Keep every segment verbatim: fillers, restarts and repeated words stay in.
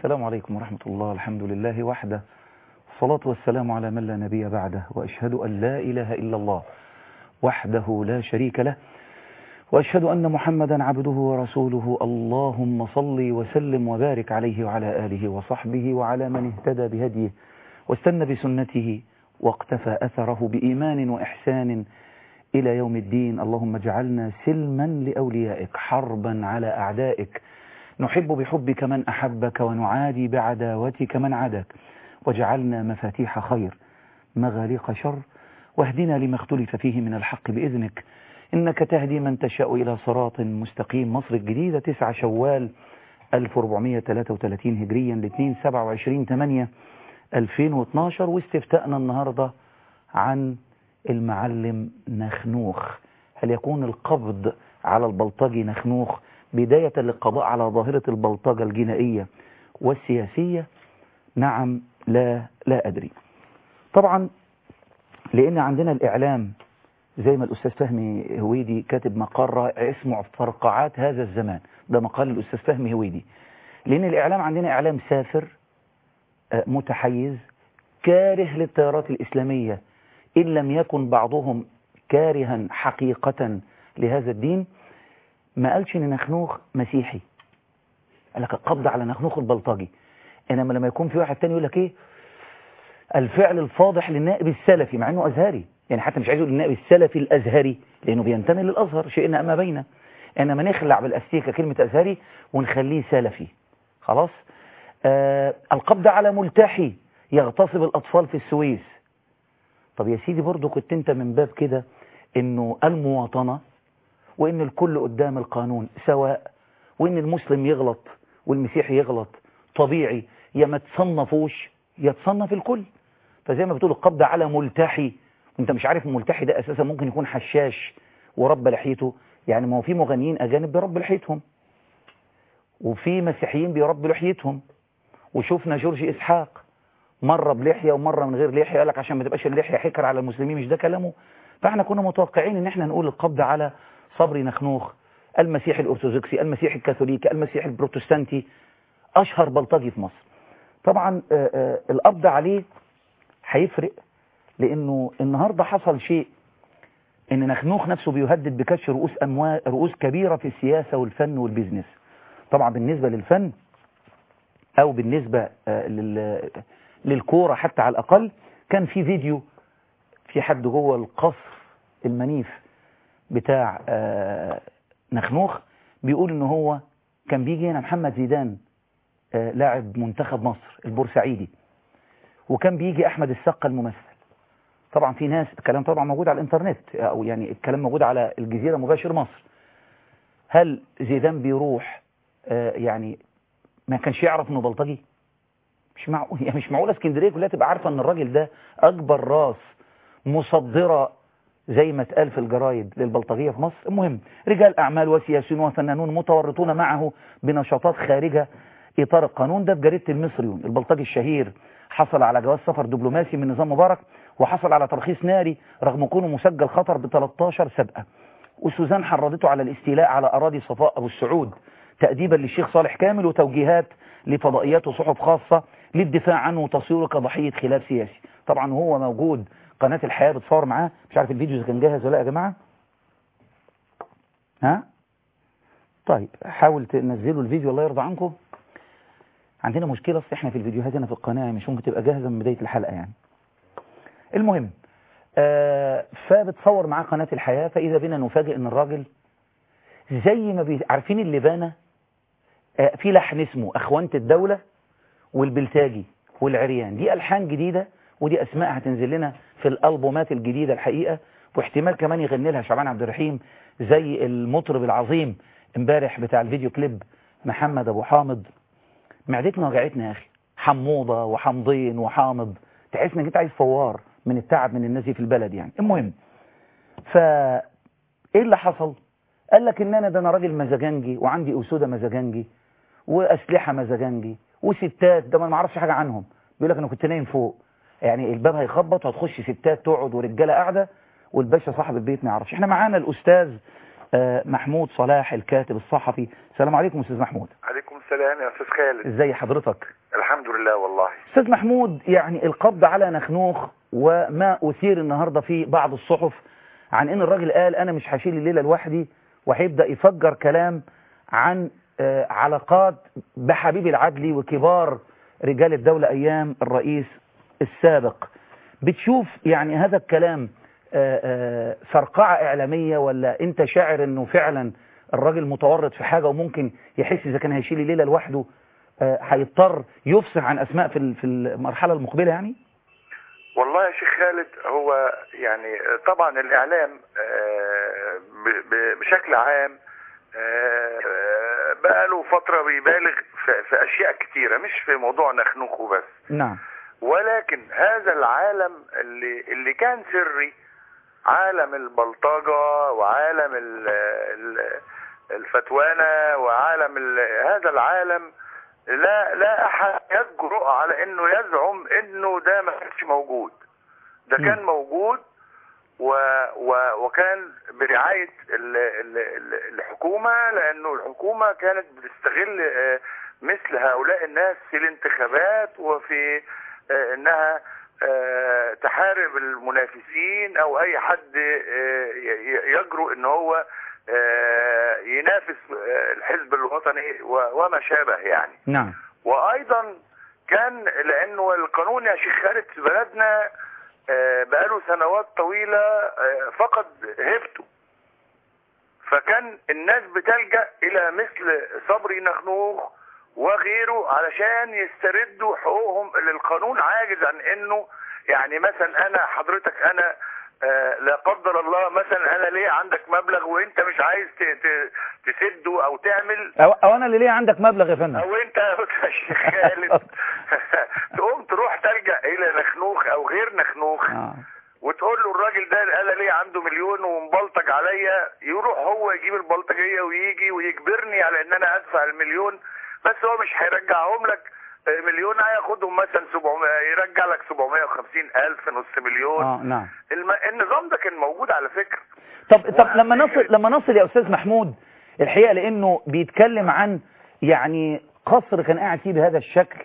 السلام عليكم ورحمة الله. الحمد لله وحده، الصلاة والسلام على من لا نبي بعده، وأشهد أن لا إله إلا الله وحده لا شريك له، وأشهد أن محمدا عبده ورسوله. اللهم صل وسلم وبارك عليه وعلى آله وصحبه وعلى من اهتدى بهديه واستنى بسنته واقتفى أثره بإيمان وإحسان إلى يوم الدين. اللهم اجعلنا سلما لأوليائك، حربا على أعدائك، نحب بحبك من أحبك ونعادي بعداوتك من عاداك، واجعلنا مفاتيح خير مغاليق شر، واهدنا لما اختلف فيه من الحق بإذنك، إنك تهدي من تشاء إلى صراط مستقيم. مصر الجديدة، تسعة شوال ألف وأربعمائة وثلاثة وثلاثين هجريا، الاثنين سبعة وعشرين ثمانية ألفين واثناشر. واستفتاءنا النهاردة عن المعلم نخنوخ. هل يكون القبض على البلطجي نخنوخ بداية للقضاء على ظاهرة البلطجة الجنائية والسياسية؟ نعم، لا لا أدري. طبعا لأن عندنا الإعلام زي ما الأستاذ فهمي هويدي كاتب مقال رائع اسمه فرقعات هذا الزمان، ده مقال الأستاذ فهمي هويدي. لأن الإعلام عندنا إعلام سافر متحيز كاره للتيارات الإسلامية، إن لم يكن بعضهم كارها حقيقة لهذا الدين. ما قالش إن نخنوخ مسيحي، قال لك القبض على نخنوخ البلطجي. إنما لما يكون في واحد تاني يقول لك إيه الفعل الفاضح للنائب السلفي، مع إنه أزهري، يعني حتى مش عايز يقول النائب السلفي الأزهري لأنه بينتمي للأزهر، شئنا أما بينا. إنما نخلع بالأستيكة كلمة أزهري ونخليه سلفي خلاص. آه القبض على ملتحي يغتصب الأطفال في السويس. طب يا سيدي برضو كنت انت من باب كده انه المواطنة، وان الكل قدام القانون سواء، وان المسلم يغلط والمسيحي يغلط طبيعي، يا ما تصنفوش يا تصنف الكل. فزي ما بتقول القبض على ملتحي، وانت مش عارف الملتحي ده اساسا ممكن يكون حشاش ورب لحيته. يعني ما هو في مغنيين اجانب بيربوا لحيتهم، وفي مسيحيين بيربوا لحيتهم، وشوفنا جورج اسحاق مرة بلحية ومرة من غير لحية، قال لك عشان ما تبقاش اللحية حكر على المسلمين، مش ده كلامه؟ فاحنا كنا متوقعين ان احنا نقول القبض على صبري نخنوخ، المسيحي الأرثوذكسي، المسيحي الكاثوليكي، المسيحي البروتستانتي، أشهر بلطجي في مصر. طبعا آآ آآ القبض عليه هيفرق، لأنه النهاردة حصل شيء ان نخنوخ نفسه بيهدد بكسر رؤوس أموال رؤوس كبيرة في السياسة والفن والبيزنس. طبعا بالنسبة للفن أو بالنسبة لل للكورة حتى على الأقل، كان في فيديو في حد جوه القصر المنيف بتاع نخنوخ بيقول إن هو كان بيجي هنا محمد زيدان لاعب منتخب مصر البورسعيدي، وكان بيجي أحمد السقا الممثل. طبعا في ناس، الكلام طبعا موجود على الإنترنت، أو يعني الكلام موجود على الجزيرة مباشر مصر. هل زيدان بيروح يعني ما كانش يعرف إنه بلطجي؟ مش معقول، يعني مش معقول اسكندريه كلها تبقى عارفه ان الراجل ده اكبر راس مصدره زي ما اتقال في الجرايد للبلطجيه في مصر. المهم، رجال اعمال وسياسيون وفنانون متورطون معه بنشاطات خارجه اطار القانون. ده في جريده المصريون. البلطجي الشهير حصل على جواز سفر دبلوماسي من نظام مبارك، وحصل على ترخيص ناري رغم كونه مسجل خطر ب ثلاثة عشر سابقه. وسوزان حرضته على الاستيلاء على اراضي صفاء ابو السعود تأديبا للشيخ صالح كامل، وتوجيهات لفضائيات وصحف خاصة للدفاع عنه وتصويره كضحية خلاف سياسي. طبعا هو موجود، قناة الحياة بتصور معاه. مش عارف الفيديو إذا كان جاهز ولا لا يا جماعة. ها طيب حاول تنزلوا الفيديو الله يرضى عنكم. عندنا مشكلة اصل احنا في الفيديوهات هنا في القناة مش ممكن تبقى جاهزة من بداية الحلقة يعني. المهم آه فبتصور معاه قناة الحياة، فإذا بنا نفاجئ ان الراجل زي ما بي... عارفين اللبانة، آه في لحن اسمه أخوانة الدولة والبلتاجي والعريان. دي ألحان جديدة، ودي أسماء هتنزل لنا في الألبومات الجديدة الحقيقة، واحتمال كمان يغني لها شعبان عبد الرحيم زي المطرب العظيم امبارح بتاع الفيديو كليب محمد أبو حامد. معدتنا وجعتنا يا أخي، حموضة وحمضين وحامض، تحس انك انت عايز فوار من التعب من الناس في البلد يعني. المهم، فا ايه اللي حصل؟ قال لك ان انا ده انا راجل مزاجنجي، وعندي أسودة مزاجنجي وأسلحة مزاجنجي وستات، ده ما اعرفش حاجة عنهم. بيقول لك انا كنت نايم فوق، يعني الباب هيخبط وهتخش ستات تقعد ورجاله قاعده، والباشا صاحب البيت ما يعرفش. احنا معانا الاستاذ محمود صلاح الكاتب الصحفي. السلام عليكم استاذ محمود. عليكم السلام يا استاذ خالد. ازي حضرتك؟ الحمد لله والله. استاذ محمود، يعني القبض على نخنوخ وما أثير النهاردة في بعض الصحف عن ان الراجل قال انا مش هشيل الليلة لوحدي، وهيبدأ يفجر كلام عن آه علاقات بحبيب العدلي وكبار رجال الدولة ايام الرئيس السابق. بتشوف يعني هذا الكلام آه آه فرقعة اعلامية، ولا انت شاعر انه فعلا الراجل متورط في حاجة وممكن يحس اذا كان هيشيل الليلة لوحده هيضطر يفصح عن اسماء في في المرحله المقبله؟ يعني والله يا شيخ خالد، هو يعني طبعا الاعلام بشكل عام بقى له فتره بيبالغ في اشياء كتيره، مش في موضوع نخنوخ وبس. نعم. ولكن هذا العالم اللي اللي كان سري، عالم البلطجه وعالم الفتوانه وعالم هذا العالم، لا لا احد يجرؤ على انه يزعم انه ده ما كانش موجود. ده كان موجود و و وكان برعاية ال ال ال الحكومة، لانه الحكومة كانت بتستغل مثل هؤلاء الناس في الانتخابات وفي انها تحارب المنافسين او اي حد يجرؤ ان هو ينافس الحزب الوطني وما شابه يعني. نعم. وايضا كان لانه القانون يا شيخ خالد في بلدنا بقاله سنوات طويلة فقد هيبته، فكان الناس بتلجأ الى مثل صبري نخنوخ وغيره علشان يستردوا حقوقهم اللي القانون عاجز عن انه، يعني مثلا انا حضرتك انا آه لا قدر الله مثلا انا ليه عندك مبلغ وانت مش عايز تسده او تعمل، او, أو انا اللي ليه عندك مبلغ يا فندم، او انت يا شيخ خالد تقوم تروح تلجأ الى نخنوخ او غير نخنوخ آه. وتقول له الراجل ده انا ليه عنده مليون ومبلطج عليا، يروح هو يجيب البلطجيه ويجي ويجبرني على ان انا ادفع المليون، بس هو مش هيرجعهم لك مليون، هياخدهم مثلا سبعمية، يرجع لك سبعمية وخمسين الف، نص مليون. اه نعم. الم... النظام ده كان موجود على فكرة. طب طب لما نصل لما نصل يا استاذ محمود الحقيقه، لانه بيتكلم عن يعني قصر كان قاعد فيه بهذا الشكل،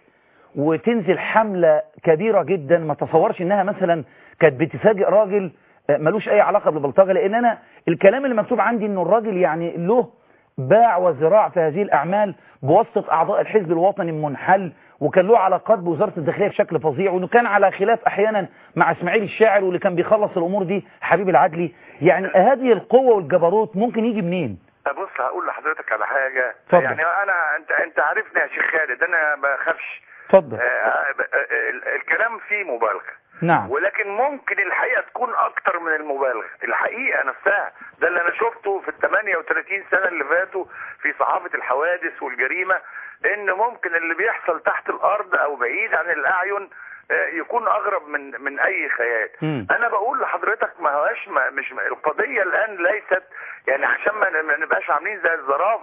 وتنزل حمله كبيره جدا ما تصورش انها مثلا كانت بتفاجئ راجل ملوش اي علاقه بالبلطجه، لان انا الكلام اللي مكتوب عندي انه الراجل يعني له باع وزراع في هذه الاعمال بواسطه اعضاء الحزب الوطني المنحل، وكان له علاقات بوزاره الداخليه بشكل فظيع، وانه كان على خلاف احيانا مع اسماعيل الشاعر، واللي كان بيخلص الامور دي حبيب العدلي. يعني هذه القوه والجبروت ممكن يجي منين؟ بص هقول لحضرتك على حاجه. فضل. يعني انا انت انت عارفني يا شيخ خالد، انا ما بخافش. اتفضل. آه الكلام فيه مبالغه. نعم. ولكن ممكن الحقيقه تكون اكتر من المبالغه، الحقيقه نفسها ده اللي انا شفته في ال ثمانية وثلاثين سنه اللي فاتوا في صحافه الحوادث والجريمه، ان ممكن اللي بيحصل تحت الارض او بعيد عن الاعين يكون اغرب من من اي خيال. م. انا بقول لحضرتك ما هواش ما مش القضيه الان ليست يعني عشان ما نبقاش عاملين زي الزراف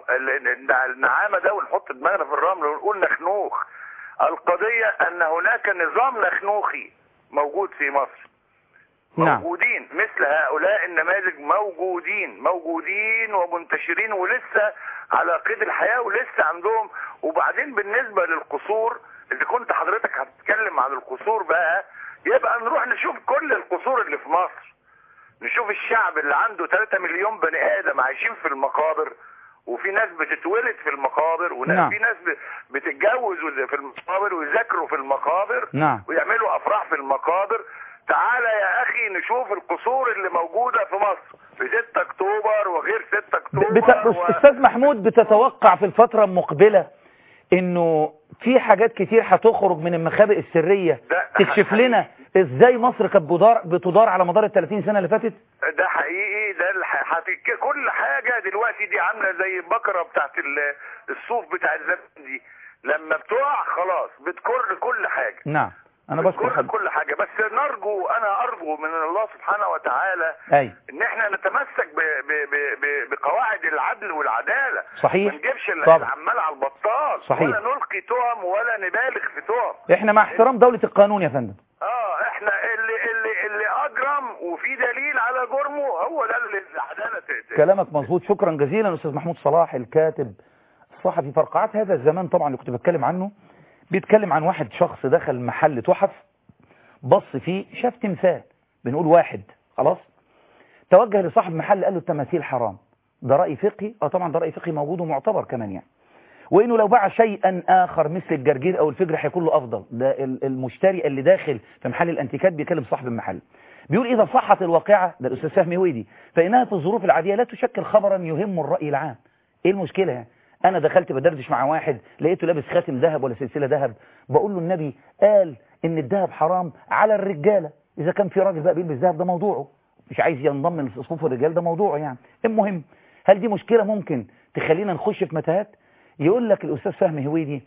النعامه ده ونحط دماغنا في الرمل ونقول نخنوخ. القضيه ان هناك نظام نخنوخي موجود في مصر. نعم. موجودين مثل هؤلاء النماذج، موجودين موجودين ومنتشرين ولسه على قيد الحياة ولسه عندهم. وبعدين بالنسبة للقصور، إذا كنت حضرتك هتتكلم عن القصور بقى، يبقى نروح نشوف كل القصور اللي في مصر، نشوف الشعب اللي عنده ثلاثة مليون بني آدم عايشين في المقابر، وفي ناس بتتولد في المقابر، وفي نعم. ناس بتتجوز في المقابر ويذاكروا في المقابر، نعم. ويعملوا أفراح في المقابر. تعالى يا أخي نشوف القصور اللي موجودة في مصر في ستة أكتوبر وغير ستة أكتوبر. بت... و... أستاذ محمود، بتتوقع في الفترة المقبلة إنه في حاجات كتير هتخرج من المخابئ السرية تكشف لنا إزاي مصر كانت بتدار على مدار ال ثلاثين سنة اللي فاتت؟ ده حقيقي. ده الح... كل حاجة دلوقتي دي عاملة زي البقرة بتاعت الصوف بتاع الزمن دي، لما بتقع خلاص بتكر كل حاجة. نعم. أنا بشكر كل حاجة. بس نرجو، أنا أرجو من الله سبحانه وتعالى أي. إن إحنا نتمسك ب ب ب ب بقواعد العدل والعدالة. صحيح. ما نجيبش العمال على البطال. صحيح. ولا نلقي تهم ولا نبالغ في تهم. إحنا مع احترام دولة القانون يا فندم. آه إحنا اللي اللي اللي أجرم وفي دليل على جرمه هو ده اللي العدالة تقتل. كلامك مظبوط. شكرا جزيلا أستاذ محمود صلاح، الكاتب صحفي فرقعات هذا الزمان طبعا اللي كنت بتكلم عنه، بيتكلم عن واحد شخص دخل محل تحف، بص فيه شاف تمثال، بنقول واحد خلاص، توجه لصاحب محل قال له التماثيل حرام. ده رأي فقهي؟ اه طبعا ده رأي فقهي موجود ومعتبر كمان يعني، وانه لو باع شيئا اخر مثل الجرجير او الفجر هيكون له افضل. ده المشتري اللي داخل في محل الانتيكات بيكلم صاحب المحل، بيقول اذا صحت الواقعه، ده الاستاذ فهمي هويدي، فانها في الظروف العاديه لا تشكل خبرا يهم الراي العام. ايه المشكله يعني؟ انا دخلت بدردش مع واحد لقيته لابس خاتم ذهب ولا سلسله ذهب، بقول له النبي قال ان الذهب حرام على الرجاله، اذا كان في راجل بقى بيلبس ذهب ده موضوعه، مش عايز ينضم لصفوف الرجال ده موضوعه يعني. المهم، هل دي مشكله ممكن تخلينا نخش في متاهات؟ يقول لك الأستاذ فهمي هويدي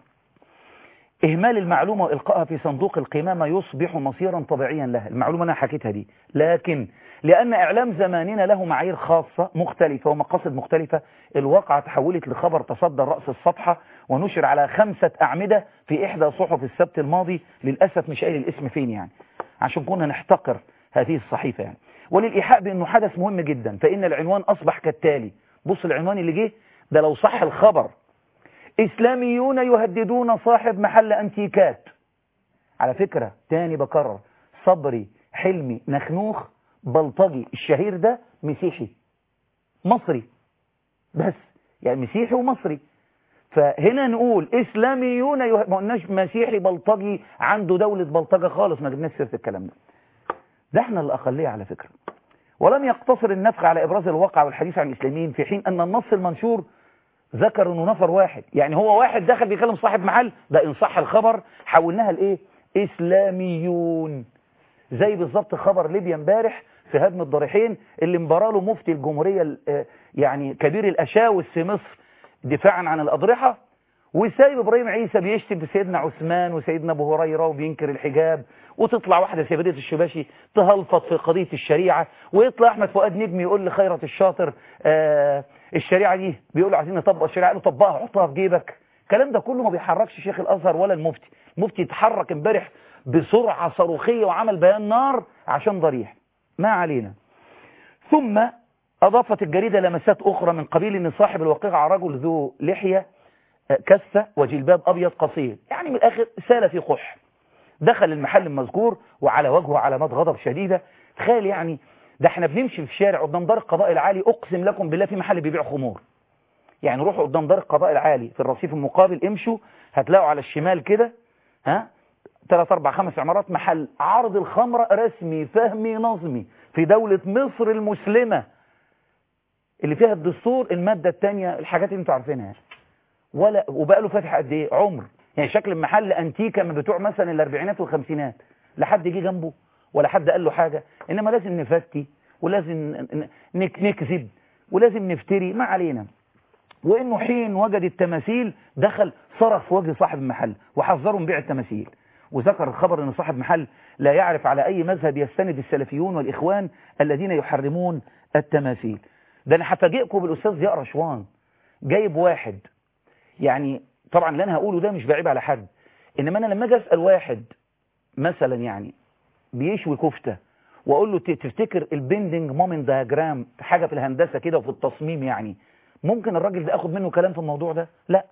إهمال المعلومة وإلقائها في صندوق القمامة يصبح مصيرا طبيعيا لها. المعلومة أنا حكيتها دي، لكن لأن إعلام زماننا له معايير خاصة مختلفة ومقاصد مختلفة، الواقعة تحولت لخبر تصدر رأس الصفحة ونشر على خمسة أعمدة في إحدى صحف السبت الماضي، للأسف مش قايل الاسم فين يعني عشان كنا نحتقر هذه الصحيفة يعني. وللإيحاء بأنه حدث مهم جدا، فإن العنوان أصبح كالتالي. بص العنوان اللي جه ده لو صح الخبر: إسلاميون يهددون صاحب محل أنتيكات. على فكرة تاني بكرر، صبري حلمي نخنوخ بلطجي الشهير ده مسيحي مصري، بس يعني مسيحي ومصري، فهنا نقول إسلاميون يه... ما قلناش مسيحي بلطجي عنده دولة بلطجة خالص، ما جبناش سيرة الكلام ده. ده احنا الأقلية على فكرة. ولم يقتصر النفخ على إبراز الواقع والحديث عن الإسلاميين، في حين أن النص المنشور ذكر انه نفر واحد، يعني هو واحد دخل بيكلم صاحب محل، ده ان صح الخبر حولناها لايه؟ اسلاميون. زي بالظبط خبر ليبيا امبارح في هدم الضريحين اللي انبرى له مفتي الجمهوريه يعني كبير الاشاوس في مصر دفاعا عن الاضرحه، وسايب ابراهيم عيسى بيشتم في سيدنا عثمان وسيدنا ابو هريره وبينكر الحجاب، وتطلع واحده سيدة الشباشي تهلفط في قضيه الشريعه، ويطلع احمد فؤاد نجم يقول لخيرت الشاطر آه الشريعه دي بيقولوا عايزين نطبق الشريعه، قالوا طبقها حطها في جيبك. الكلام ده كله ما بيحركش شيخ الازهر ولا المفتي. المفتي اتحرك امبارح بسرعه صاروخيه وعمل بيان نار عشان ضريح. ما علينا. ثم اضافت الجريده لمسات اخرى من قبيل ان صاحب الواقعه رجل ذو لحيه كثة وجلباب أبيض قصير، يعني من الآخر سال في قح. دخل المحل المذكور وعلى وجهه علامات غضب شديدة. تخيل يعني، ده احنا بنمشي في شارع قدام دار القضاء العالي، أقسم لكم بالله في محل بيبيع خمور. يعني روحوا قدام دار القضاء العالي في الرصيف المقابل، امشوا هتلاقوا على الشمال كده ها ثلاث أربع خمس عمارات محل عرض الخمرة رسمي فهمي نظمي في دولة مصر المسلمة اللي فيها الدستور المادة الثانية، الحاجات اللي انتوا عارفينها. ولا وبقى له فاتح قد ايه عمر، يعني شكل المحل انتيكا من بتوع مثلا الاربعينات والخمسينات، لا حد جه جنبه ولا حد قال له حاجه. انما لازم نفتي ولازم نكذب ولازم نفتري، ما علينا. وانه حين وجد التماثيل دخل صرخ في وجه صاحب المحل وحذره من بيع التماثيل. وذكر الخبر ان صاحب محل لا يعرف على اي مذهب يستند السلفيون والاخوان الذين يحرمون التماثيل. ده انا هفاجئكم بالاستاذ ضياء رشوان جايب واحد، يعني طبعا اللي انا هقوله ده مش بعيب على حد، انما انا لما اجي اسال واحد مثلا يعني بيشوي كفته واقول له تفتكر البيندنج مومنت دياجرام حاجه في الهندسه كده وفي التصميم، يعني ممكن الراجل ده اخد منه كلام في الموضوع ده؟ لا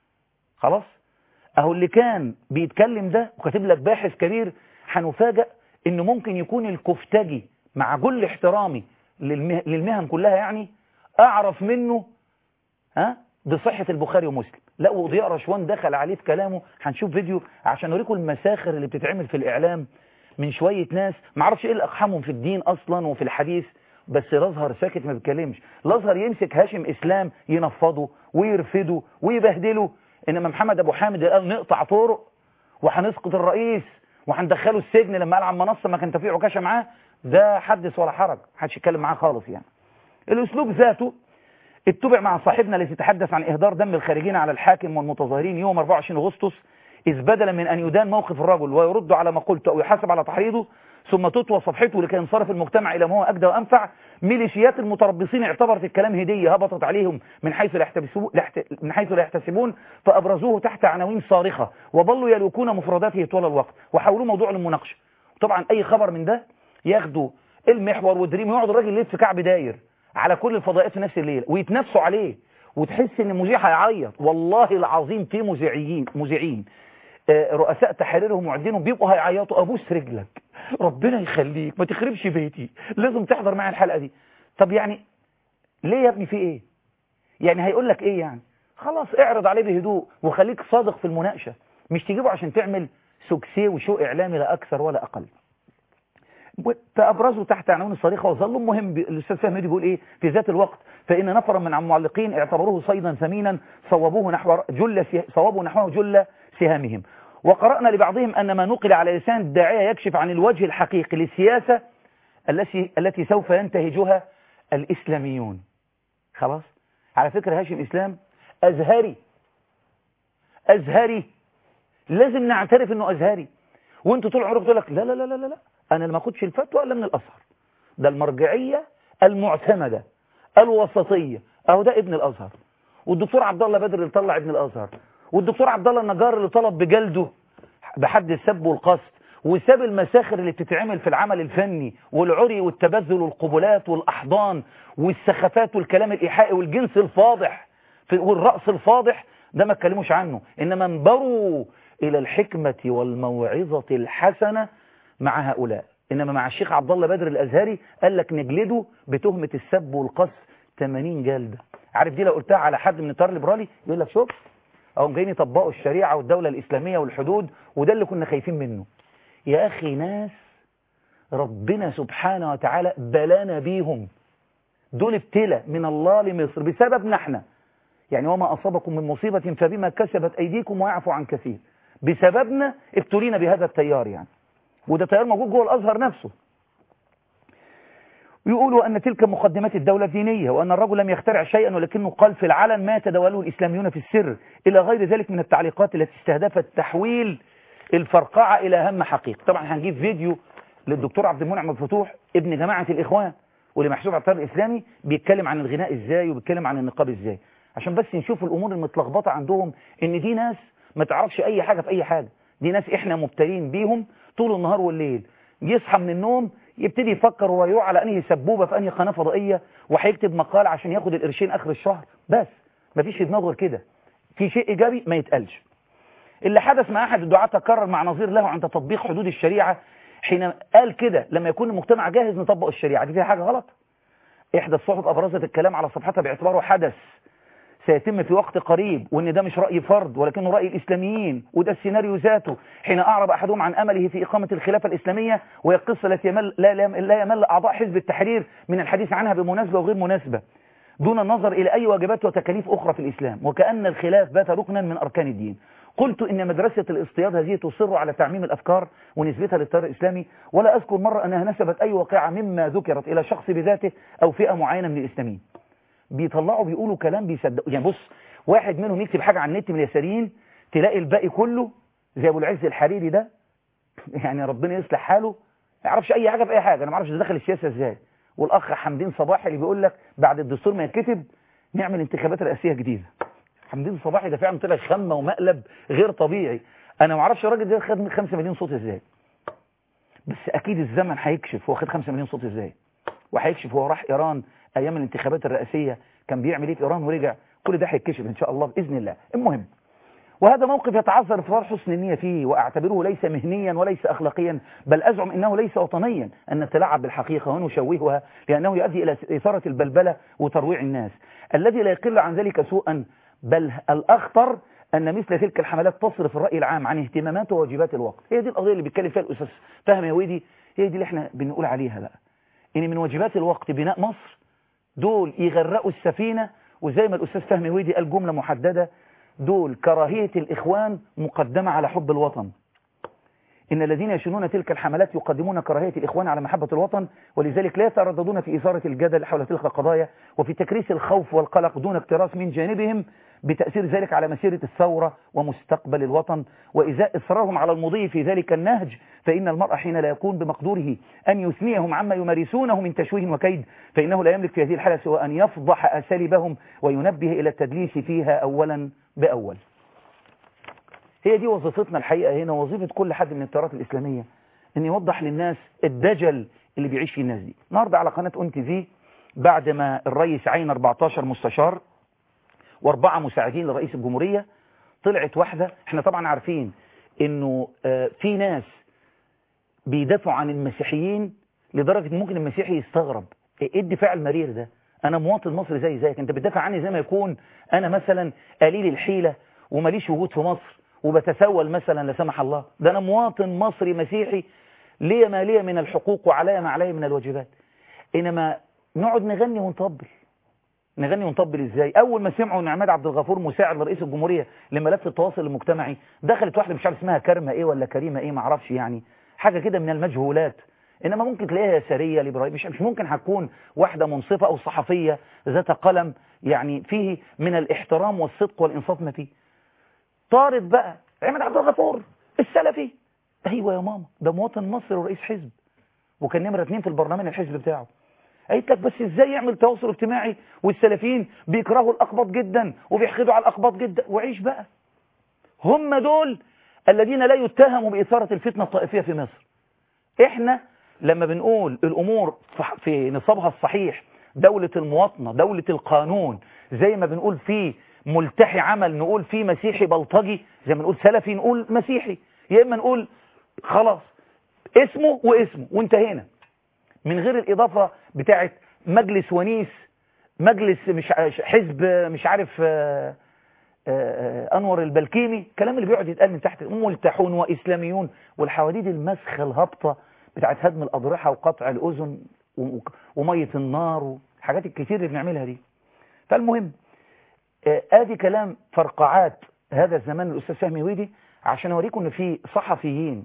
خلاص. اهو اللي كان بيتكلم ده وكاتب لك باحث كبير، هنفاجئ انه ممكن يكون الكفتجي مع كل احترامي للمه... للمهن كلها يعني اعرف منه ها بصحة البخاري ومسلم. لا، وضياء رشوان دخل عليه في كلامه. هنشوف فيديو عشان نوريكم المساخر اللي بتتعمل في الإعلام من شوية ناس ما عرفش ايه اللي اقحمهم في الدين اصلا وفي الحديث، بس الازهر ساكت ما بيتكلمش. الازهر يمسك هاشم اسلام ينفضه ويرفده ويبهدله، انما محمد ابو حامد قال نقطع طرق وهنسقط الرئيس وهندخله السجن لما قال عن منصه ما كان تفيع عكاشه معاه، ده حدث ولا حرج، محدش يتكلم معاه خالص يعني. الاسلوب ذاته اتبع مع صاحبنا الذي يتحدث عن إهدار دم الخارجين على الحاكم والمتظاهرين يوم أربعة وعشرين أغسطس، إذ بدلا من أن يدان موقف الرجل ويرد على ما قلته أو يحاسب على تحريضه ثم تطوى صفحته لكي ينصرف المجتمع إلى ما هو أجدى وأنفع، ميليشيات المتربصين اعتبرت الكلام هدية هبطت عليهم من حيث لا يحتسبون من حيث لا يحتسبون فأبرزوه تحت عناوين صارخة وظلوا يلوكون مفرداته طول الوقت وحولوه موضوع للمناقشة. طبعا أي خبر من ده ياخدوا المحور والدريم ويقعد الراجل يلف في كعب داير على كل الفضائيات في نفس الليل ويتنافسوا عليه وتحس ان المذيع هيعيط. والله العظيم في مذيعين مذيعين آه رؤساء تحريرهم ومعدينهم بيبقوا هيعيطوا. ابوس رجلك ربنا يخليك ما تخربش بيتي، لازم تحضر معايا الحلقه دي. طب يعني ليه يا ابني في ايه؟ يعني هيقول لك ايه يعني؟ خلاص اعرض عليه بهدوء وخليك صادق في المناقشه، مش تجيبه عشان تعمل سوكسيه وشو اعلامي لا اكثر ولا اقل. فابرزوا تحت عنوان الصريخه وظلوا مهم. الاستاذ فهمي بيقول ايه في ذات الوقت؟ فان نفرا من المعلقين اعتبروه صيدا ثمينا صوبوه نحو جل صوبوا نحوه جل سهامهم. وقرانا لبعضهم ان ما نقل على لسان الداعيه يكشف عن الوجه الحقيقي للسياسه التي التي سوف ينتهجها الاسلاميون. خلاص. على فكره هاشم اسلام ازهري ازهري لازم نعترف انه ازهري. وانتوا طول عمركم تقول لك لا لا لا لا لا انا ما اخدش الفتوى الا من الازهر، ده المرجعيه المعتمده الوسطيه، اهو ده ابن الازهر. والدكتور عبد الله بدر اللي طلع ابن الازهر، والدكتور عبد الله النجار اللي طلب بجلده بحد السب والقصد، وساب المساخر اللي بتتعمل في العمل الفني والعري والتبذل والقبلات والاحضان والسخافات والكلام الايحائي والجنس الفاضح والرأس الفاضح، ده ما اتكلموش عنه. انما انبروا الى الحكمه والموعظه الحسنه مع هؤلاء. انما مع الشيخ عبد الله بدر الازهري قال لك نجلده بتهمه السب والقذف ثمانين جلده. عارف دي لو قلتها على حد من التيار الليبرالي يقول لك شوف اهم جايين يطبقوا الشريعه والدوله الاسلاميه والحدود، وده اللي كنا خايفين منه. يا اخي ناس ربنا سبحانه وتعالى بلانا بيهم، دول ابتلى من الله لمصر بسببنا احنا. يعني وما اصابكم من مصيبه فبما كسبت ايديكم ويعفو عن كثير. بسببنا ابتلينا بهذا التيار يعني، وده تيار موجود جوه الازهر نفسه. ويقولوا ان تلك مقدمات الدوله الدينيه، وان الرجل لم يخترع شيئا ولكنه قال في العلن ما يتداوله الاسلاميون في السر، الى غير ذلك من التعليقات التي استهدفت تحويل الفرقعه الى هم حقيقي. طبعا هنجيب فيديو للدكتور عبد المنعم الفتوح ابن جماعه الاخوان واللي محسوب على التيار الاسلامي بيتكلم عن الغناء ازاي وبيتكلم عن النقاب ازاي، عشان بس نشوف الامور المتلخبطه عندهم. ان دي ناس ما تعرفش اي حاجه في اي حاجه، دي ناس احنا مبتلين بيهم طول النهار والليل. يصحى من النوم يبتدي يفكر هو يروح على انهي سبوبه في انهي قناه فضائيه وهيكتب مقال عشان ياخد القرشين اخر الشهر، بس مفيش في دماغه غير كده. في شيء ايجابي ما يتقالش. اللي حدث مع احد الدعاة تكرر مع نظير له عند تطبيق حدود الشريعه، حين قال كده لما يكون المجتمع جاهز نطبق الشريعه. دي فيها حاجه غلط. احدى الصحف ابرزت الكلام على صفحتها باعتباره حدث سيتم في وقت قريب، وان ده مش رأي فرد ولكنه رأي الاسلاميين، وده السيناريو ذاته حين اعرب احدهم عن امله في اقامة الخلافة الاسلامية، وهي القصة التي يمل لا, لا يمل اعضاء حزب التحرير من الحديث عنها بمناسبة وغير مناسبة دون النظر الى اي واجبات وتكاليف اخرى في الاسلام، وكأن الخلاف بات ركنا من اركان الدين. قلت ان مدرسة الاصطياد هذه تصر على تعميم الافكار ونسبتها للتيار الاسلامي، ولا اذكر مرة انها نسبت اي واقعة مما ذكرت الى شخص بذاته او فئة معينة من الاسلاميين. بيطلعوا بيقولوا كلام بيصدقوا. يعني بص، واحد منهم يكتب حاجة عن النت من اليساريين تلاقي الباقي كله زي ابو العز الحريري ده، يعني ربنا يصلح حاله، ما يعرفش اي حاجة في اي حاجة. انا ما اعرفش دخل السياسة ازاي. والاخ حمدين صباحي اللي بيقول لك بعد الدستور ما يتكتب نعمل انتخابات رئاسية جديدة. حمدين صباحي ده فعلا طلع خمة ومقلب غير طبيعي. انا ما اعرفش الراجل ده خد خمسة مليون صوت ازاي، بس اكيد الزمن هيكشف هو خد خمسة مليون صوت ازاي، وهيكشف هو راح ايران ايام الانتخابات الرئاسية كان بيعمل ايه في ايران ورجع. كل ده هيتكشف ان شاء الله باذن الله. المهم، وهذا موقف يتعذر افتراض حسن النية فيه، واعتبره ليس مهنيا وليس اخلاقيا، بل ازعم انه ليس وطنيا ان نتلاعب بالحقيقة ونشوهها، لانه يؤدي الى اثارة البلبلة وترويع الناس. الذي لا يقل عن ذلك سوءا بل الاخطر ان مثل تلك الحملات تصرف الراي العام عن اهتمامات وواجبات الوقت. هي دي القضية اللي بيتكلم فيها الاستاذ فهمي هويدي، هي دي اللي احنا بنقول عليها بقى، ان من واجبات الوقت بناء مصر. دول يغرقوا السفينة، وزي ما الأستاذ فهمي هويدي قال جملة محددة، دول كراهية الإخوان مقدمة على حب الوطن. إن الذين يشنون تلك الحملات يقدمون كراهية الإخوان على محبة الوطن، ولذلك لا يترددون في إثارة الجدل حول تلك القضايا وفي تكريس الخوف والقلق دون اكتراث من جانبهم بتأثير ذلك على مسيرة الثورة ومستقبل الوطن. وإزاء إصرارهم على المضي في ذلك النهج، فإن المرء حين لا يكون بمقدوره أن يثنيهم عما يمارسونه من تشويه وكيد، فإنه لا يملك في هذه الحالة سوى أن يفضح أساليبهم وينبه إلى التدليس فيها أولا بأول. هي دي وظيفتنا الحقيقة هنا، وظيفة كل حد من التيارات الإسلامية، أن يوضح للناس الدجل اللي بيعيش فيه الناس دي. النهارده على قناة أون تي في بعد ما الرئيس عين أربعتاشر مستشار واربعه مساعدين لرئيس الجمهوريه. طلعت واحده، احنا طبعا عارفين انه في ناس بيدافعوا عن المسيحيين لدرجه ممكن المسيحي يستغرب ايه الدفاع المرير ده؟ انا مواطن مصري زي زيك، انت بتدافع عني زي ما يكون انا مثلا قليل الحيله وماليش وجود في مصر وبتسول مثلا لا سمح الله. ده انا مواطن مصري مسيحي ليا ما ليا من الحقوق وعليا ما عليا من الواجبات. انما نقعد نغني ونطبل. نغني ونطبل ازاي؟ اول ما سمعوا ان عماد عبد الغفور مساعد لرئيس الجمهوريه لملف التواصل المجتمعي، دخلت واحده مش عارف اسمها كرمه ايه ولا كريمه ايه ما اعرفش، يعني حاجه كده من المجهولات. انما ممكن تلاقيها يساريه ليبراليه، مش مش ممكن هتكون واحده منصفه او صحفيه ذات قلم يعني فيه من الاحترام والصدق والانصاف ما فيه. طارت بقى عماد عبد الغفور السلفي. ايوه يا ماما، ده مواطن مصري ورئيس حزب وكان نمره اتنين في البرلمان الحزب بتاعه. قالت لك بس ازاي يعمل تواصل اجتماعي والسلفيين بيكرهوا الاقباط جدا وبيحقدوا على الاقباط جدا؟ وعيش بقى. هم دول الذين لا يتهموا باثاره الفتنه الطائفيه في مصر. احنا لما بنقول الامور في نصابها الصحيح، دولة المواطنة، دولة القانون، زي ما بنقول فيه ملتحي عمل نقول فيه مسيحي بلطجي، زي ما نقول سلفي نقول مسيحي، يا اما نقول خلاص اسمه واسمه وانتهينا، من غير الاضافة بتاعت مجلس ونيس، مجلس مش حزب مش عارف آآ آآ انور البلكيمي، الكلام اللي بيقعد يتقال من تحت، ملتحون واسلاميون والحواديت المسخ الهابطة بتاعت هدم الأضرحة وقطع الأذن ومية النار والحاجات الكتير اللي بنعملها دي. فالمهم آدي كلام فرقعات هذا الزمان الأستاذ فهمي ويدي عشان أوريكم إن في صحفيين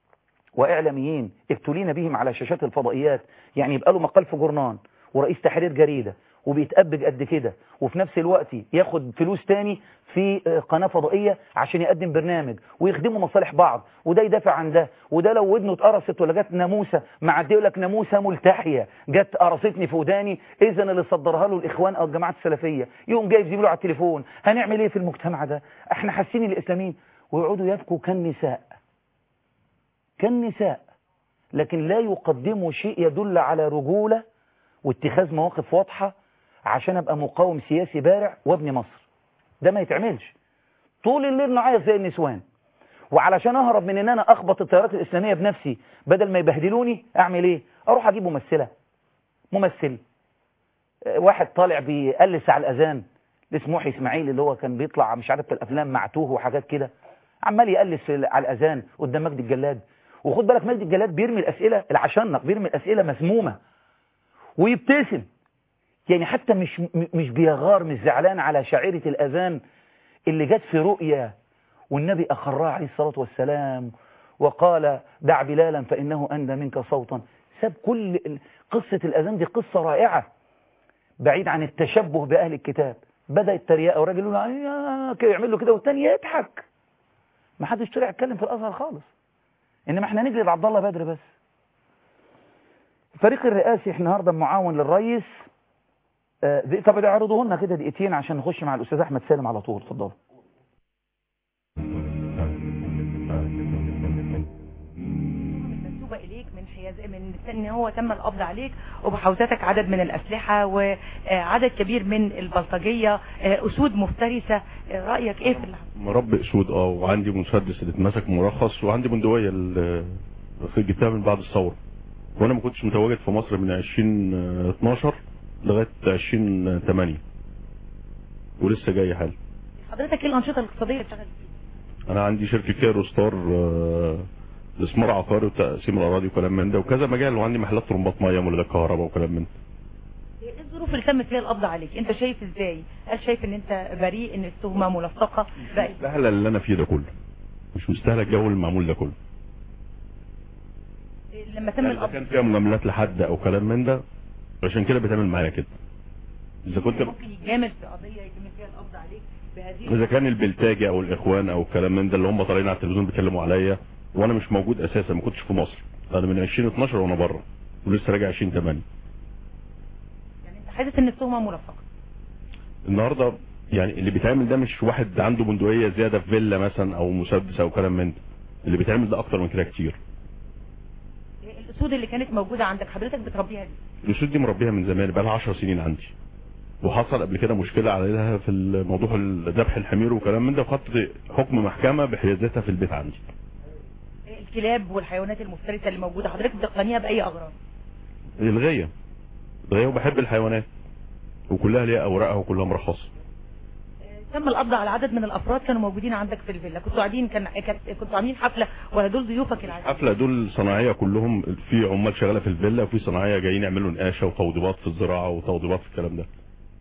وإعلاميين ابتلينا بهم على شاشات الفضائيات، يعني يبقى له مقال في جورنان ورئيس تحرير جريدة وبيتأبج قد كده، وفي نفس الوقت ياخد فلوس تاني في قناة فضائية عشان يقدم برنامج ويخدموا مصالح بعض، وده يدافع عن ده، وده لو ودنه اتقرصت ولا جت ناموسة معدي يقول لك ناموسة ملتحية جت قرصتني في وداني، اذا اللي صدرها له الاخوان او الجماعات السلفية، يقوم جاي يجيب له على التليفون هنعمل ايه في المجتمع ده؟ احنا حاسين الاسلاميين، ويقعدوا يبكوا كالنساء كالنساء، لكن لا يقدموا شيء يدل على رجولة واتخاذ مواقف واضحة عشان ابقى مقاوم سياسي بارع وابني مصر. ده ما يتعملش. طول الليل نعيط زي النسوان، وعلشان اهرب من ان انا اخبط التيارات الاسلاميه بنفسي بدل ما يبهدلوني اعمل ايه؟ اروح اجيب ممثله ممثل واحد طالع بيقلس على الاذان اسمه محي اسماعيل اللي هو كان بيطلع مش عارف في الافلام معتوه وحاجات كده، عمال يقلس على الاذان قدام مجدي الجلاد. وخد بالك مجدي الجلاد بيرمي الاسئله العشنق، بيرمي الاسئله مسمومه ويبتسم، يعني حتى مش مش بيغار، مش زعلان على شاعرة الأذان اللي جت في رؤيا والنبي أخرها عليه الصلاة والسلام وقال دع بلالا فإنه أندى منك صوتا. ساب كل قصة الأذان دي قصة رائعة بعيد عن التشبه بأهل الكتاب. بدأ التريقة والراجل يقول له كده يعمل له كده والتاني يضحك. ما حدش طلع يتكلم في الأزهر خالص، إنما احنا نجلد عبد الله بدر بس. الفريق الرئاسي احنا النهارده معاون للرئيس. آه طب اعرضوا لنا كده دقيقتين عشان نخش مع الاستاذ احمد سالم على طول. اتفضلوا. منسوبه اليك من حياز من ان هو تم القبض عليك وبحوزتك عدد من الاسلحه وعدد كبير من البلطجيه، اسود مفترسه، رايك ايه في اللي مربي اسود اه وعندي مسدس اللي اتمسك مرخص وعندي بندقيه اللي جبتها من بعد الثوره، وانا ما كنتش متواجد في مصر من عشرين اتناشر لغايه عشرين تمانية ولسه جاي حال. حضرتك ايه الانشطه الاقتصاديه اللي بتشتغل فيها؟ انا عندي شركه كيرو ستار لاستثمار عقاري وتقسيم الاراضي وكلام من ده وكذا مجال، وعندي محلات طرمبات ميه ومولدات كهرباء وكلام من ده. ايه الظروف اللي تم فيها القبض عليك؟ انت شايف ازاي؟ هل شايف ان انت بريء، ان التهمه ملصقه؟ مش مستاهله اللي انا فيه ده كله، مش مستاهله الجو المعمول ده كله. لما تم القبض كان فيها مجاملات لحد او كلام من ده عشان كده بتعمل معايا كده. اذا كنت ممكن يتجامل في قضيه يتم فيها القبض عليك بهذه، اذا كان البلتاجي او الاخوان او الكلام من ده اللي هم طالعين على التلفزيون بيتكلموا عليا وانا مش موجود اساسا، ما كنتش في مصر، انا من عشرين اتناشر وانا بره ولسه راجع عشرين تمانية. يعني انت حاسس ان التهمه مرفقه النهارده؟ يعني اللي بيتعمل ده مش واحد عنده بندقيه زياده في فيلا مثلا او مسدس او كلام من ده، اللي بيتعمل ده اكتر من كده كتير. الاسود اللي كانت موجوده عندك حضرتك بتربيها دي؟ الاسود دي مربيها من زمان، بقى لها عشر سنين عندي. وحصل قبل كده مشكله عليها في الموضوع ذبح الحمير وكلام من ده، وخدت حكم محكمه بحيازتها في البيت عندي. الكلاب والحيوانات المفترسه اللي موجوده حضرتك بتقتنيها باي اغراض؟ الغيه الغيه وبحب الحيوانات وكلها ليها اوراقها وكلها مرخصه. تم القبض على عدد من الافراد كانوا موجودين عندك في الفيلا، كنتوا قاعدين كان كنتوا عاملين حفله ولا دول ضيوفك العاديين؟ حفله، دول صناعيه كلهم، في عمال شغاله في الفيلا وفي صناعيه جايين يعملوا نقاشه وتوضيبات في الزراعه وتوضيبات في الكلام ده.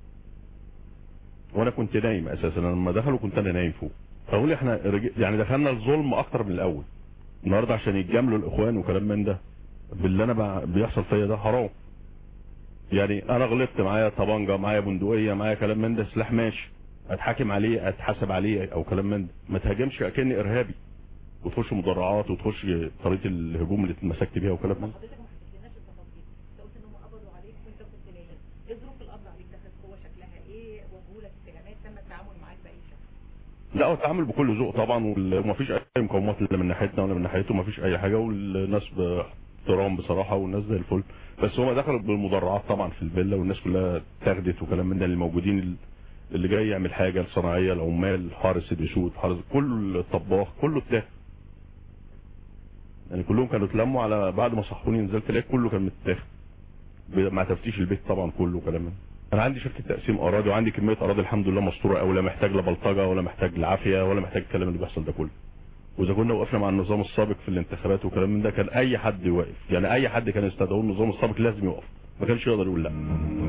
وانا كنت نايم اساسا، لما دخلوا كنت انا نايم فوق. فاقول احنا يعني دخلنا الظلم اكتر من الاول النهارده عشان يتجاملوا الاخوان وكلام من ده. باللي انا بيحصل فيا ده حرام. يعني انا غلطت، معايا طبنجه، معايا بندقيه، معايا كلام من ده، سلاح ماشي، اتحاكم عليه، اتحاسب عليه او كلام من ده. ما تهاجمش اكني ارهابي وتخش مدرعات وتخش طريقه الهجوم اللي اتمسكت بيها وكلام من ده. حضرتك ما حكيتلناش التفاصيل، انت قلت ان هم قبضوا عليك وانت كنت نايم، ايه ظروف القبض عليك؟ ده كانت قوه شكلها ايه؟ وجهوا لك اتهامات؟ تم التعامل معاك باي شكل؟ لا، هو التعامل بكل ذوق طبعا، ومفيش اي مقاومات لا من ناحيتنا ولا من ناحيته، مفيش اي حاجه، والناس باحترام بصراحه والناس زي الفل. بس هم دخلوا بالمدرعات طبعا في الفيلا والناس كلها اتاخدت وكلام من ده، اللي موجودين اللي جاي يعمل حاجه الصناعيه، العمال، حارس الاسود، حارس كل الطباخ، كله اتاخد. يعني كلهم كانوا اتلموا على بعد ما صحوني نزلت الاقي كله كان متاخد مع تفتيش البيت طبعا كله كلام من ده. انا عندي شركه تقسيم اراضي وعندي كميه اراضي الحمد لله مستوره قوي، لا محتاج لا بلطجه ولا محتاج لعافيه ولا محتاج الكلام اللي بيحصل ده كله. واذا كنا وقفنا مع النظام السابق في الانتخابات وكلام من ده كان اي حد يوقف، يعني اي حد كان يستدعوه النظام السابق لازم يوقف، ما كانش يقدر يقول لا.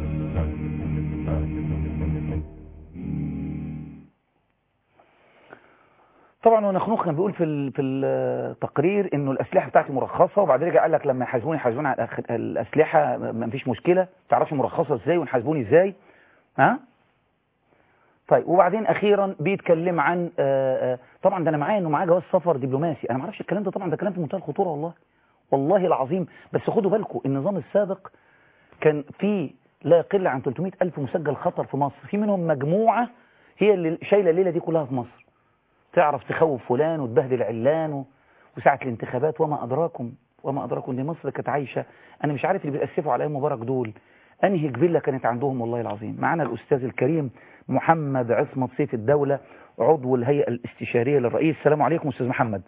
طبعا ونخنوخ كان بيقول في في التقرير انه الاسلحه بتاعتي مرخصه، وبعدين رجع قال لك لما يحاسبوني يحاسبوني على الاسلحه ما فيش مشكله، ما تعرفش مرخصه ازاي ونحاسبوني ازاي. ها طيب، وبعدين اخيرا بيتكلم عن آآ آآ طبعا ده انا معايا انه معاه جواز سفر دبلوماسي، انا ما اعرفش الكلام ده طبعا، ده كلام في منتهى الخطوره والله والله العظيم. بس خدوا بالكم النظام السابق كان في لا يقل عن ثلاثمائة ألف مسجل خطر في مصر، في منهم مجموعه هي اللي شايله الليله دي كلها في مصر، تعرف تخوف فلان وتبهدل علان، وساعه الانتخابات وما ادراكم وما ادراكم دي مصر كانت عايشه. انا مش عارف اللي بيأسفوا على ايام مبارك دول انهي جبله كانت عندهم والله العظيم. معنا الاستاذ الكريم محمد عصمت سيف الدولة، عضو الهيئة الاستشارية للرئيس. السلام عليكم استاذ محمد.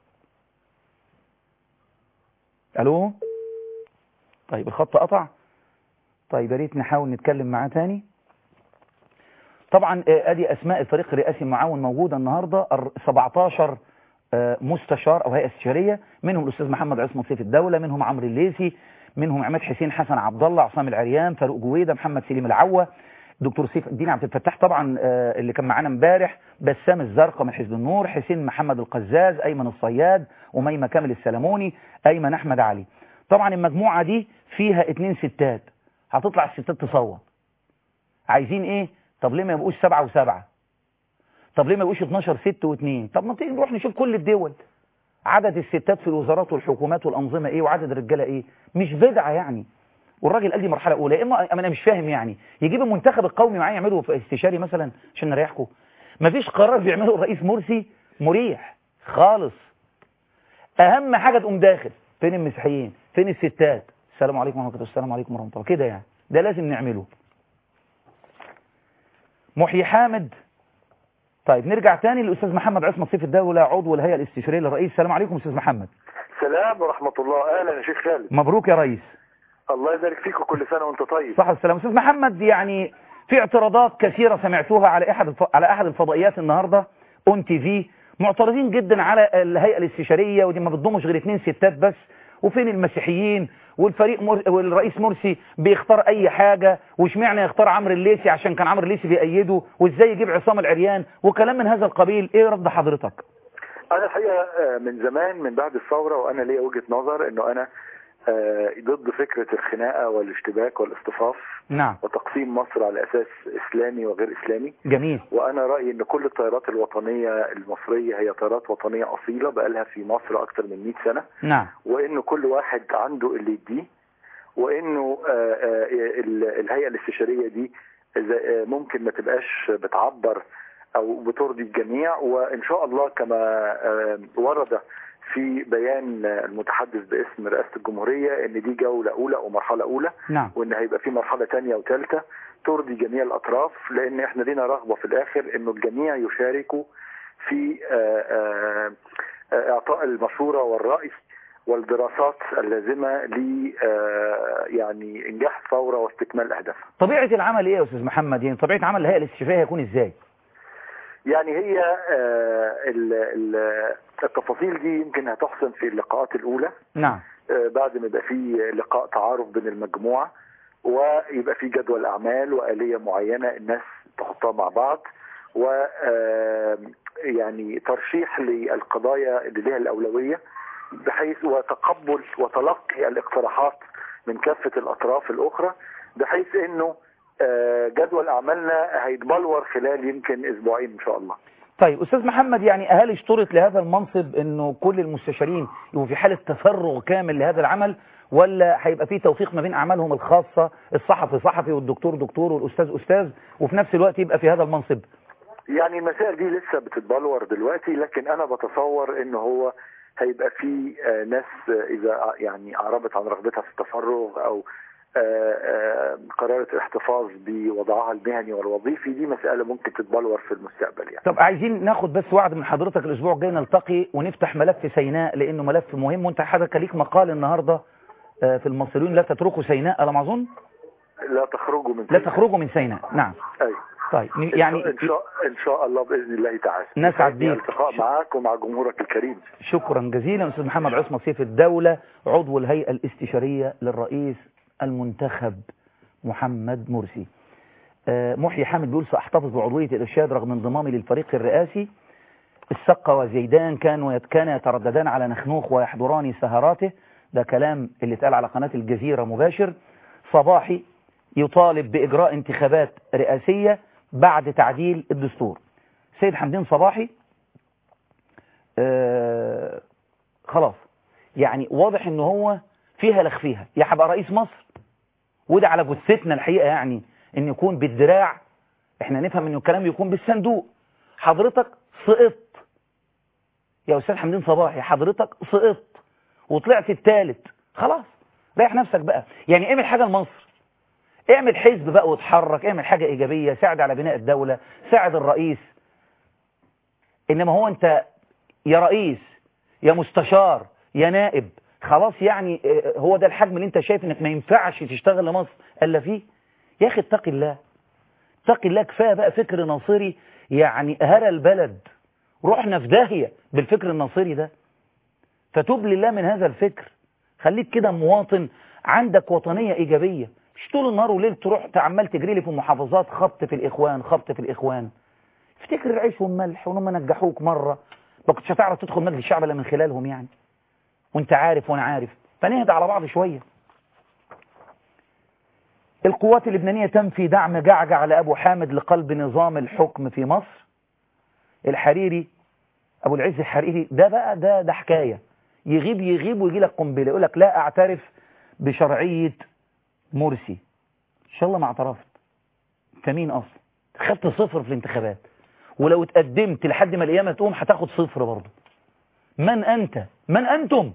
الو. طيب الخط قطع. طيب يا ريت نحاول نتكلم معاه تاني. طبعا ادي اسماء الفريق الرئاسي المعاون موجوده النهارده، سبعتاشر مستشار او هيئه استشاريه، منهم الاستاذ محمد عصمت سيف الدولة، منهم عمرو الليثي، منهم عماد حسين حسن عبد الله، عصام العريان، فاروق جويده، محمد سليم العوة، دكتور سيف الدين عبد الفتاح طبعا اللي كان معانا امبارح، بسام الزرقاء من حزب النور، حسين محمد القزاز، ايمن الصياد، وميمه كامل السلموني، ايمن احمد علي. طبعا المجموعه دي فيها اتنين ستات، هتطلع الستات تصوت. عايزين ايه؟ طب ليه ما يبقوش سبعه وسبعه؟ طب ليه ما يبقوش اتناشر ست واثنين؟ طب ما تيجي نروح نشوف كل الدول عدد الستات في الوزارات والحكومات والانظمه ايه وعدد الرجاله ايه، مش بدعه يعني. والراجل قال دي مرحله اولى، اما انا مش فاهم يعني يجيب المنتخب القومي معاه يعمله في استشاري مثلا عشان نريحكم؟ مفيش قرار بيعمله الرئيس مرسي مريح خالص. اهم حاجه تقوم داخل فين المسيحيين، فين الستات، السلام عليكم ورحمه الله، السلام عليكم ورحمه الله كده، يعني ده لازم نعمله. محيي حامد. طيب نرجع تاني للاستاذ محمد عصمت سيف الدولة، عضو الهيئه الاستشاريه للرئيس. السلام عليكم استاذ محمد. السلام ورحمه الله. اهلا يا شيخ خالد. مبروك يا ريس. الله يبارك فيك وكل سنه وانت طيب. صحه والسلامه. استاذ محمد، يعني في اعتراضات كثيره سمعتوها على احد الف... على احد الفضائيات النهارده اون تي في، معترضين جدا على الهيئه الاستشاريه، ودي ما بتضمش غير اثنين ستات بس، وفين المسيحيين، والفريق مر... والرئيس مرسي بيختار اي حاجه، واشمعنى يختار عمرو الليثي عشان كان عمرو الليثي بيأيده، وازاي يجيب عصام العريان وكلام من هذا القبيل. ايه رد حضرتك؟ انا الحقيقه من زمان من بعد الثوره وانا ليا وجهه نظر انه انا ضد فكرة الخناقة والاشتباك والاصطفاف، نعم، وتقسيم مصر على أساس إسلامي وغير إسلامي. جميل. وأنا رأيي أن كل الطيارات الوطنية المصرية هي طيارات وطنية أصيلة بقالها في مصر أكثر من مئة سنة. نعم. وأنه كل واحد عنده اللي يديه، وأنه الهيئة الاستشارية دي ممكن ما تبقاش بتعبر أو بترضي الجميع، وإن شاء الله كما ورد في بيان المتحدث باسم رئاسة الجمهورية ان دي جولة اولى او مرحلة اولى، نعم. وان هيبقى في مرحلة تانية وثالثة ترضي جميع الاطراف، لان احنا لينا رغبة في الاخر انه الجميع يشاركوا في آآ آآ اعطاء المشورة والرأي والدراسات اللازمة ل يعني انجاح الثورة واستكمال اهدافها. طبيعة العمل ايه يا استاذ محمد؟ يعني طبيعة عمل الهيئة الاستشفائية هيكون ازاي؟ يعني هي التفاصيل دي يمكن هتحسن في اللقاءات الاولى. نعم. بعد ما يبقى في لقاء تعارف بين المجموعة ويبقى في جدول اعمال وآلية معينة الناس تحطها مع بعض، و يعني ترشيح للقضايا اللي لها الأولوية، بحيث وتقبل وتلقي الاقتراحات من كافة الأطراف الأخرى، بحيث أنه جدول أعمالنا هيتبلور خلال يمكن أسبوعين إن شاء الله. طيب أستاذ محمد، يعني هل اشترط لهذا المنصب أنه كل المستشارين يبقوا في حالة تفرغ كامل لهذا العمل، ولا هيبقى في توفيق ما بين أعمالهم الخاصة، الصحفي صحفي والدكتور دكتور والأستاذ أستاذ، وفي نفس الوقت يبقى في هذا المنصب؟ يعني المسائل دي لسه بتتبلور دلوقتي، لكن أنا بتصور أنه هو هيبقى في ناس إذا يعني أعربت عن رغبتها في التفرغ أو قررت الاحتفاظ بوضعها المهني والوظيفي، دي مسألة ممكن تتبلور في المستقبل يعني. طب عايزين ناخد بس وعد من حضرتك الأسبوع الجاي نلتقي ونفتح ملف سيناء، لأنه ملف مهم، وأنت حضرتك ليك مقال النهاردة في المصريون لا تتركوا سيناء على ما أظن. لا تخرجوا من سيناء. لا تخرجوا من سيناء. نعم. أيوة. طيب يعني إن شاء, إن شاء الله بإذن الله تعالى نسعد بيك. التقاء معك ومع جمهورك الكريم. شكرا جزيلا أستاذ محمد عصمت سيف الدولة، عضو الهيئة الاستشارية للرئيس المنتخب محمد مرسي. آه محيي حامد بيقول سأحتفظ بعضوية الإرشاد رغم انضمامي للفريق الرئاسي. السقة وزيدان كانوا كان يترددان على نخنوخ ويحضران سهراته. ده كلام اللي اتقال على قناة الجزيرة مباشر. صباحي يطالب بإجراء انتخابات رئاسية بعد تعديل الدستور. سيد حمدين صباحي آه خلاص يعني واضح ان هو فيها لخفيها، يا هبقى رئيس مصر، وده على جثتنا الحقيقة، يعني ان يكون بالدراع. احنا نفهم انه الكلام يكون بالصندوق. حضرتك سقطت يا استاذ حمدين صباحي، حضرتك سقطت وطلعت الثالث، خلاص ريح نفسك بقى. يعني اعمل حاجة لمصر، اعمل حزب بقى واتحرك، اعمل حاجة ايجابية، ساعد على بناء الدولة، ساعد الرئيس. انما هو انت يا رئيس يا مستشار يا نائب، خلاص يعني هو ده الحجم اللي انت شايف انك ما ينفعش تشتغل لمصر الا فيه. يا اخي اتق الله، اتق الله. كفايه بقى فكر ناصري يعني هرى البلد، رحنا في داهيه بالفكر الناصري ده. فتوب لله من هذا الفكر، خليك كده مواطن عندك وطنيه ايجابيه، مش طول النهار وليل تروح عمال تجري لي في المحافظات خبط في الاخوان خبط في الاخوان. افتكر العيش والملح، وهم نجحوك مره ما كنتش هتعرف تدخل مجلس الشعب الا من خلالهم يعني، وانت عارف وانا عارف. فنهدى على بعض شويه. القوات اللبنانيه تنفي دعم جعجع لابو حامد لقلب نظام الحكم في مصر. الحريري ابو العز الحريري ده بقى ده ده حكايه، يغيب يغيب ويجي لك قنبله يقول لك لا اعترف بشرعيه مرسي. ان شاء الله ما اعترفت. انت مين اصلا؟ خدت صفر في الانتخابات، ولو اتقدمت لحد ما القيامه تقوم هتاخد صفر برضه. من انت؟ من انتم؟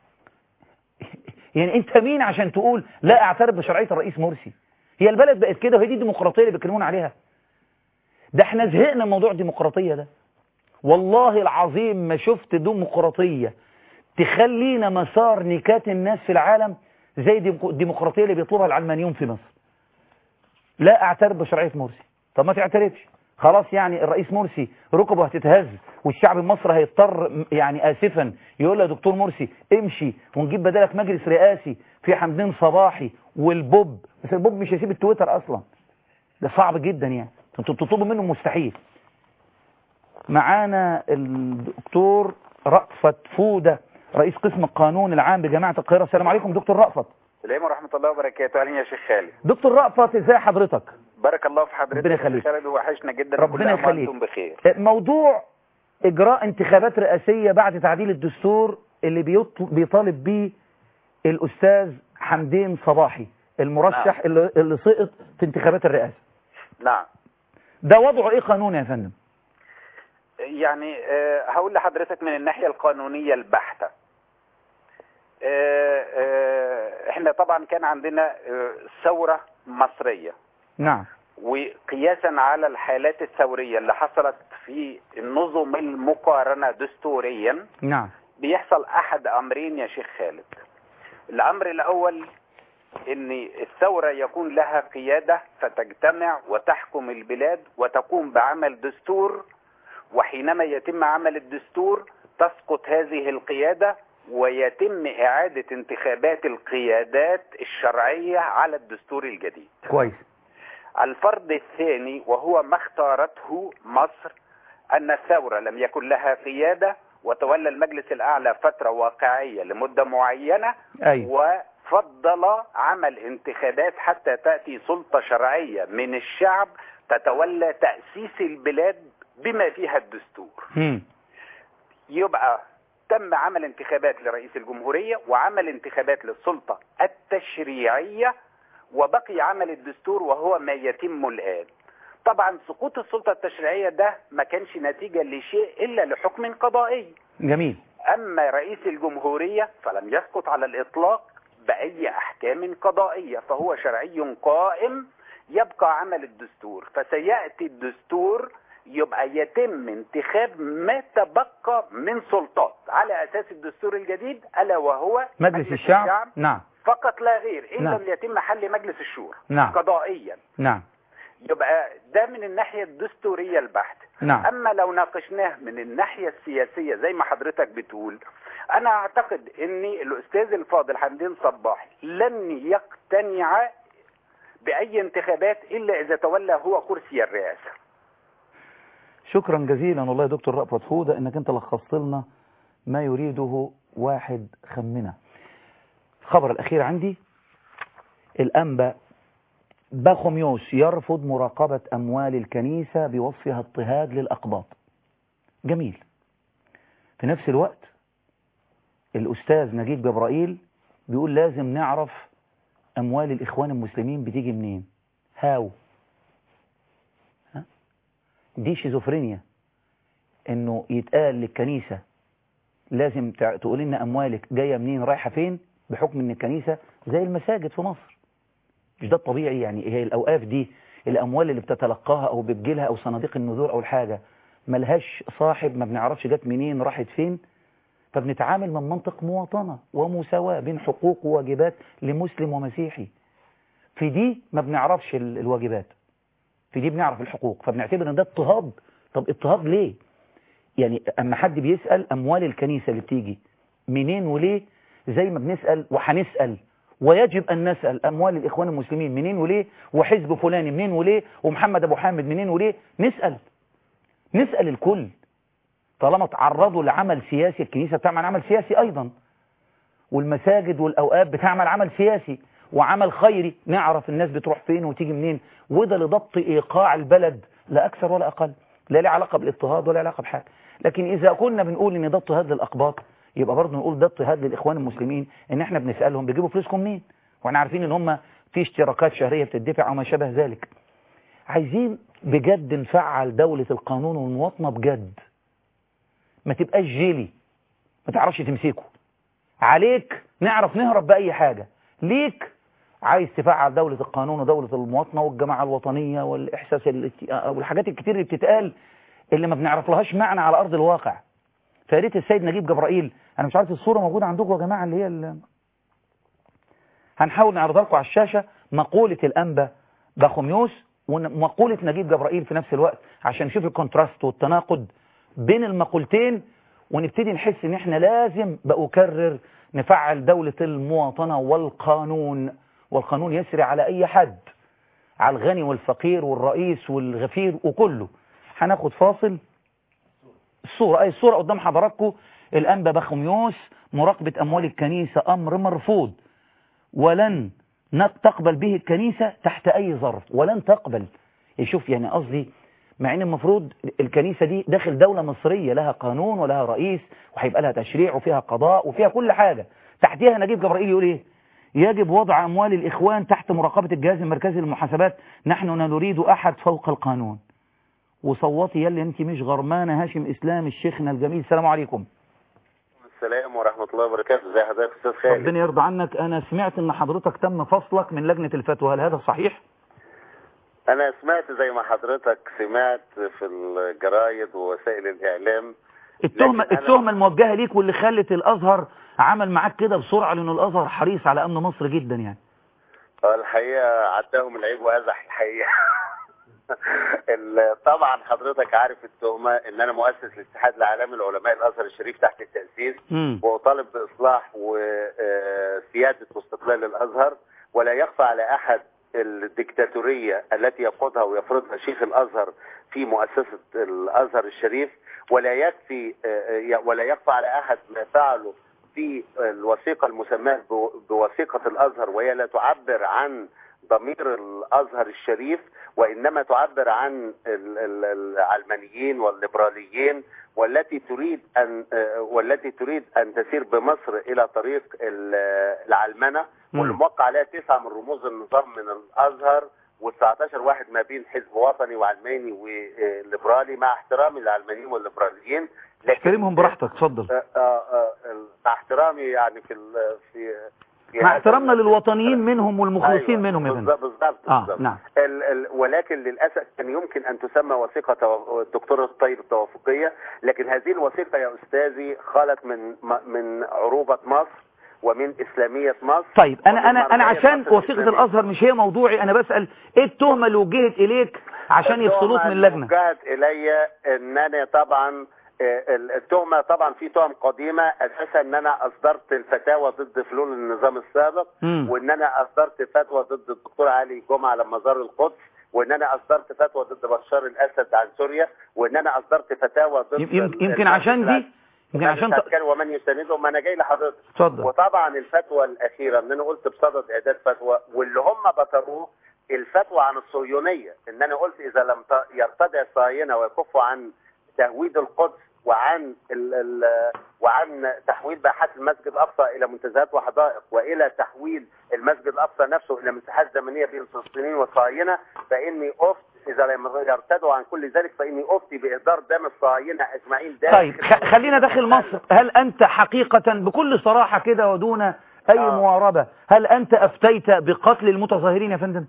يعني انت مين عشان تقول لا اعترف بشرعيه الرئيس مرسي؟ هي البلد بقت كده، وهي دي الديمقراطيه اللي بيتكلمون عليها؟ ده احنا زهقنا من موضوع الديمقراطيه ده. والله العظيم ما شفت ديمقراطيه تخلينا مسار نكات الناس في العالم زي الديمقراطيه اللي بيطلبها العلمانيون في مصر. لا اعترف بشرعيه مرسي. طب ما تعترفش خلاص، يعني الرئيس مرسي ركبه هتتهز والشعب المصري هيضطر يعني اسفا يقول له يا دكتور مرسي امشي ونجيب بدالك مجلس رئاسي في حمدين صباحي والبوب. بس البوب مش هيسيب التويتر اصلا، ده صعب جدا يعني، انتوا بتطلبوا منه مستحيل. معانا الدكتور رأفت فودة رئيس قسم القانون العام بجامعة القاهرة. السلام عليكم دكتور رأفت. السلام ورحمة الله وبركاته. اهلا يا شيخ خالد. دكتور رأفت ازاي حضرتك؟ بارك الله في حضرتك ربنا يخليك. خالد، وحشنا جدا. ربنا يخليك. وانتم بخير. موضوع اجراء انتخابات رئاسية بعد تعديل الدستور اللي بيطالب بيه الاستاذ حمدين صباحي المرشح نعم. اللي, اللي سقط في انتخابات الرئاسة. نعم. ده وضعه ايه قانوني يا فندم؟ يعني أه هقول لحضرتك من الناحية القانونية البحتة. احنا طبعا كان عندنا ثورة مصرية. نعم. وقياسا على الحالات الثورية اللي حصلت في النظم المقارنة دستوريا. نعم. بيحصل احد امرين يا شيخ خالد. الامر الاول ان الثورة يكون لها قيادة فتجتمع وتحكم البلاد وتقوم بعمل دستور، وحينما يتم عمل الدستور تسقط هذه القيادة ويتم اعادة انتخابات القيادات الشرعية على الدستور الجديد. كويس. الفرض الثاني وهو ما اختارته مصر ان الثورة لم يكن لها قيادة وتولى المجلس الاعلى فترة واقعية لمدة معينة. أيوة. وفضل عمل انتخابات حتى تأتي سلطة شرعية من الشعب تتولى تأسيس البلاد بما فيها الدستور. م. يبقى تم عمل انتخابات لرئيس الجمهورية وعمل انتخابات للسلطة التشريعية وبقي عمل الدستور وهو ما يتم الآن. طبعا سقوط السلطة التشريعية ده ما كانش نتيجة لشيء إلا لحكم قضائي. جميل. أما رئيس الجمهورية فلم يسقط على الإطلاق بأي أحكام قضائية، فهو شرعي قائم. يبقى عمل الدستور، فسيأتي الدستور يبقى يتم انتخاب ما تبقى من سلطات على أساس الدستور الجديد ألا وهو مجلس, مجلس الشعب. الشعب نعم فقط لا غير إن نعم. لم يتم حل مجلس الشورى نعم. قضائيا. نعم. يبقى ده من الناحية الدستورية البحتة. نعم. أما لو ناقشناه من الناحية السياسية زي ما حضرتك بتقول، أنا أعتقد أن الأستاذ الفاضل حمدين صباحي لن يقتنع بأي انتخابات إلا إذا تولى هو كرسي الرئاسة. شكرا جزيلا والله يا دكتور رأفت فودة انك انت لخصت لنا ما يريده واحد خمنا. الخبر الاخير عندي، الانبا باخوميوس يرفض مراقبة اموال الكنيسة بوصفها اضطهاد للاقباط. جميل. في نفس الوقت الاستاذ نجيب جبرائيل بيقول لازم نعرف اموال الاخوان المسلمين بتيجي منين. هاو دي شيزوفرينيا انه يتقال للكنيسة لازم تقول لنا اموالك جاية منين رايحة فين، بحكم ان الكنيسة زي المساجد في مصر. مش ده الطبيعي؟ يعني هي الاوقاف دي الاموال اللي بتتلقاها او بتجيلها او صناديق النذور او الحاجة ملهاش صاحب، ما بنعرفش جت منين راحت فين. فبنتعامل من منطق مواطنة ومساواة بين حقوق وواجبات لمسلم ومسيحي. في دي ما بنعرفش الواجبات، في دي بنعرف الحقوق، فبنعتبر ان ده اضطهاد. طب اضطهاد ليه؟ يعني اما حد بيسأل اموال الكنيسة اللي بتيجي منين وليه، زي ما بنسأل وهنسأل ويجب ان نسأل اموال الاخوان المسلمين منين وليه، وحزب فلاني منين وليه، ومحمد ابو حامد منين وليه. نسأل نسأل الكل. طالما تعرضوا لعمل سياسي، الكنيسة بتعمل عمل سياسي ايضا، والمساجد والاوقاف بتعمل عمل سياسي وعمل خيري، نعرف الناس بتروح فين وتيجي منين، وده لضبط ايقاع البلد لا اكثر ولا اقل. لا له علاقه بالاضطهاد ولا علاقه بحاجه. لكن اذا كنا بنقول ان ده اضطهاد للاقباط، يبقى برضه نقول ده اضطهاد للاخوان المسلمين، ان احنا بنسالهم بيجيبوا فلوسكم منين، واحنا عارفين ان هم في اشتراكات شهريه بتدفع او ما شابه ذلك. عايزين بجد نفعل دوله القانون والمواطنه بجد، ما تبقاش جيلي ما تعرفش تمسكه. عليك نعرف نهرب باي حاجه، ليك عايز تفعل دولة القانون ودولة المواطنة والجماعة الوطنية والإحساس والحاجات الكتير اللي بتتقال اللي ما بنعرف لهاش معنى على أرض الواقع. فياريت السيد نجيب جبرائيل، أنا مش عارف الصورة موجودة عندكم يا جماعة اللي هي اللي... هنحاول نعرضها لكم على الشاشة، مقولة الأنبا باخوميوس ومقولة نجيب جبرائيل في نفس الوقت، عشان نشوف الكونتراست والتناقض بين المقولتين، ونبتدي نحس ان احنا لازم بأكرر نفعل دولة المواطنة والقانون. والقانون يسري على اي حد، على الغني والفقير والرئيس والغفير وكله. هناخد فاصل. الصورة اي الصورة قدام حضراتكم، الانبا باخوميوس مراقبة اموال الكنيسة امر مرفوض ولن تقبل به الكنيسة تحت اي ظرف، ولن تقبل. يشوف يعني قصدي، مع ان المفروض الكنيسة دي داخل دولة مصرية لها قانون ولها رئيس وهيبقى لها تشريع وفيها قضاء وفيها كل حاجة. تحتيها نجيب جبرائيل يقول ايه؟ يجب وضع أموال الإخوان تحت مراقبة الجهاز المركزي للمحاسبات، نحن لا نريد أحد فوق القانون. وصوتي يلي أنت مش غرمانة هاشم إسلام الشيخنا الجميل. السلام عليكم. السلام ورحمة الله وبركاته. ازي حضرتك يا استاذ خالد؟ ربنا يرضى عنك. انا سمعت ان حضرتك تم فصلك من لجنة الفتوى، هل هذا صحيح؟ انا سمعت زي ما حضرتك سمعت في الجرايد ووسائل الاعلام. التهمة التهمة الموجهة ليك واللي خلت الازهر عمل معاك كده بسرعة، لان الازهر حريص على امن مصر جدا يعني. الحقيقة عداهم العيب وازح الحقيقة. طبعا حضرتك عارف التهمة ان انا مؤسس الاتحاد العالمي لعلماء الازهر الشريف تحت التأسيس، وطالب باصلاح وسيادة واستقلال الازهر، ولا يخفى على احد الدكتاتورية التي يقودها ويفرضها شيخ الازهر في مؤسسة الازهر الشريف، ولا يكفي ولا يخفى على احد ما فعله في الوثيقة المسماة بوثيقة الازهر، وهي لا تعبر عن ضمير الازهر الشريف، وانما تعبر عن العلمانيين والليبراليين، والتي تريد ان والتي تريد ان تسير بمصر الى طريق العلمنه، واللي موقع عليها تسعه من رموز النظام من الازهر و19 واحد ما بين حزب وطني وعلماني وليبرالي، مع احترامي للعلمانيين والليبراليين. احترمهم براحتك، اتفضل. مع احترامي يعني في في مع احترامنا للوطنيين منهم والمخلصين أيوة منهم. بالظبط بالظبط. آه نعم. ال ال ولكن للاسف كان يمكن ان تسمى وثيقه الدكتور الطيب التوافقيه، لكن هذه الوثيقه يا استاذي خلت من من عروبه مصر ومن اسلاميه مصر. طيب انا انا انا عشان وثيقه الازهر مش هي موضوعي، انا بسال ايه التهمه اللي وجهت اليك عشان يفصلوك من اللجنه؟ وجهت الي ان انا طبعا التهمة طبعا في تهم قديمة اساسا ان انا اصدرت الفتاوى ضد فلول النظام السابق، م. وان انا اصدرت فتوى ضد الدكتور علي جمعة لما زار القدس، وان انا اصدرت فتوى ضد بشار الاسد عن سوريا، وان انا اصدرت فتاوى ضد يمكن عشان دي يمكن عشان ت... ومن يساندهم. ما انا جاي لحضرتك. اتفضل. وطبعا الفتوى الاخيرة ان انا قلت بصدد اعداد فتوى، واللي هم بطروه الفتوى عن الصهيونية، ان انا قلت اذا لم يرتدع الصهاينة ويكفوا عن تهويد القدس وعن ال ال وعن تحويل باحات المسجد الاقصى الى منتزهات وحدائق، والى تحويل المسجد الاقصى نفسه الى مساحات زمنيه بين الفلسطينيين والصهاينه، فاني افت اذا لم يرتدوا عن كل ذلك فاني افتي باهدار دم الصهاينه اجمعين. طيب خلينا داخل مصر، هل انت حقيقه بكل صراحه كده ودون اي آه. مواربه، هل انت افتيت بقتل المتظاهرين يا فندم؟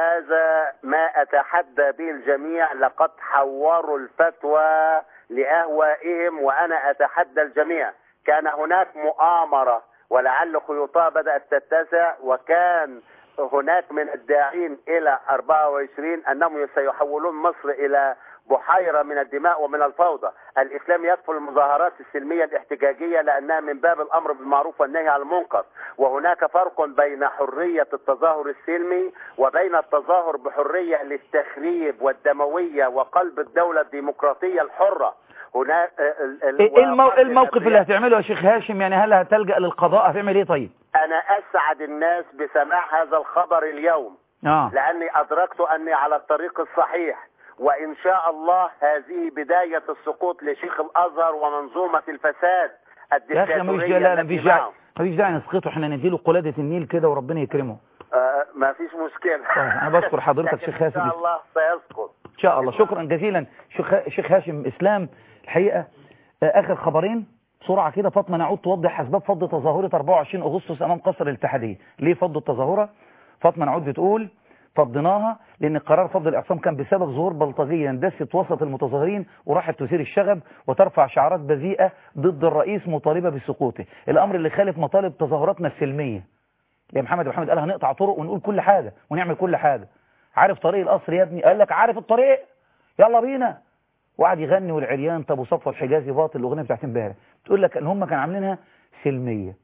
هذا ما اتحدى به الجميع، لقد حوروا الفتوى لأهوائهم وأنا أتحدى الجميع. كان هناك مؤامرة ولعل خيوطها بدأت تتسع، وكان هناك من الداعين إلى أربعة وعشرين أنهم سيحولون مصر إلى بحيرة من الدماء ومن الفوضى. الإسلام يكفل المظاهرات السلمية الاحتجاجية لأنها من باب الأمر بالمعروف والنهي عن المنكر، وهناك فرق بين حرية التظاهر السلمي وبين التظاهر بحرية للتخريب والدموية وقلب الدولة الديمقراطية الحرة. هناك ايه المو... الموقف اللي هتعمله يا شيخ هاشم؟ يعني هل هتلجأ للقضاء؟ هتعمل ايه طيب؟ أنا أسعد الناس بسماع هذا الخبر اليوم، آه. لأني أدركت أني على الطريق الصحيح، وإن شاء الله هذه بداية السقوط لشيخ الأزهر ومنظومة الفساد الدكتاتورية. لا لا مفيش داعي مفيش داعي نسقطه، احنا نديله قلادة النيل كده وربنا يكرمه. آه ما فيش مشكلة. طيب انا بشكر حضرتك شيخ هاشم. إن شاء الله سيسقط إن شاء الله. شكرا جزيلا شيخ هاشم إسلام. الحقيقة آخر خبرين بسرعة كده. فاطمة نعود توضح أسباب فض تظاهرة أربعة وعشرين أغسطس أمام قصر الاتحادية. ليه فض التظاهرة؟ فاطمة نعود بتقول فضناها لأن قرار فض الإعصام كان بسبب ظهور بلطجية اندست وسط المتظاهرين وراحت تثير الشغب وترفع شعارات بذيئة ضد الرئيس مطالبة بسقوطه، الأمر اللي خالف مطالب تظاهراتنا السلمية. يا محمد محمد قال هنقطع طرق ونقول كل حاجة ونعمل كل حاجة. عارف طريق القصر يا ابني؟ قال لك عارف الطريق يلا بينا، وقعد يغني والعريان طب وصفوة الحجازي باطل الأغنية بتاعت امبارح تقول لك ان هم كانوا عاملينها سلمية.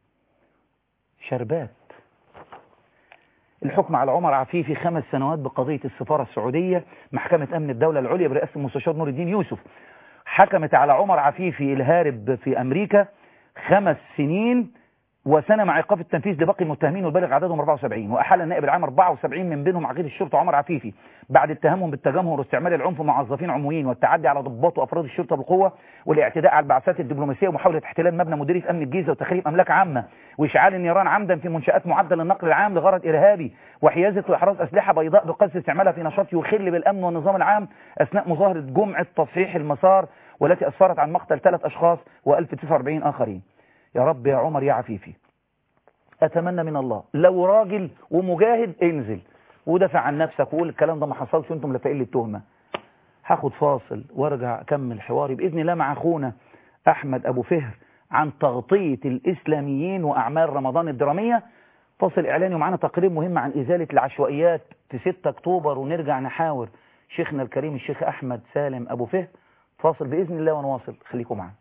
شربات. الحكم على عمر عفيفي خمس سنوات بقضية السفارة السعودية. محكمة أمن الدولة العليا برئاسة المستشار نور الدين يوسف حكمت على عمر عفيفي الهارب في أمريكا خمس سنين وسنة مع إيقاف التنفيذ لباقي المتهمين والبالغ عددهم أربعة وسبعين. وأحال النائب العام أربعة وسبعين من بينهم عقيد الشرطة عمر عفيفي بعد اتهامهم بالتجمهر واستعمال العنف مع موظفين عموميين والتعدي على ضباط وأفراد الشرطة بالقوة والاعتداء على البعثات الدبلوماسية ومحاولة احتلال مبنى مديرية أمن الجيزة وتخريب أملاك عامة وإشعال النيران عمدا في منشآت معدة للنقل العام لغرض إرهابي وحيازة وإحراز أسلحة بيضاء بقصد استعمالها في نشاط يخل بالأمن والنظام العام أثناء مظاهرة جمعة تصحيح المسار والتي أسفرت عن مقتل ثلاث أشخاص وألف وتسعة وأربعين آخرين. يا رب يا عمر يا عفيفي، أتمنى من الله لو راجل ومجاهد انزل ودافع عن نفسك وقول الكلام ده ما حصلش وانتم لافقين لي التهمة. هاخد فاصل وارجع اكمل حواري بإذن الله مع أخونا أحمد أبو فهر عن تغطية الإسلاميين وأعمال رمضان الدرامية. فاصل إعلاني ومعنا تقرير مهم عن إزالة العشوائيات في ستة أكتوبر، ونرجع نحاور شيخنا الكريم الشيخ أحمد سالم أبو فهر. فاصل بإذن الله ونواصل، خليكم معنا.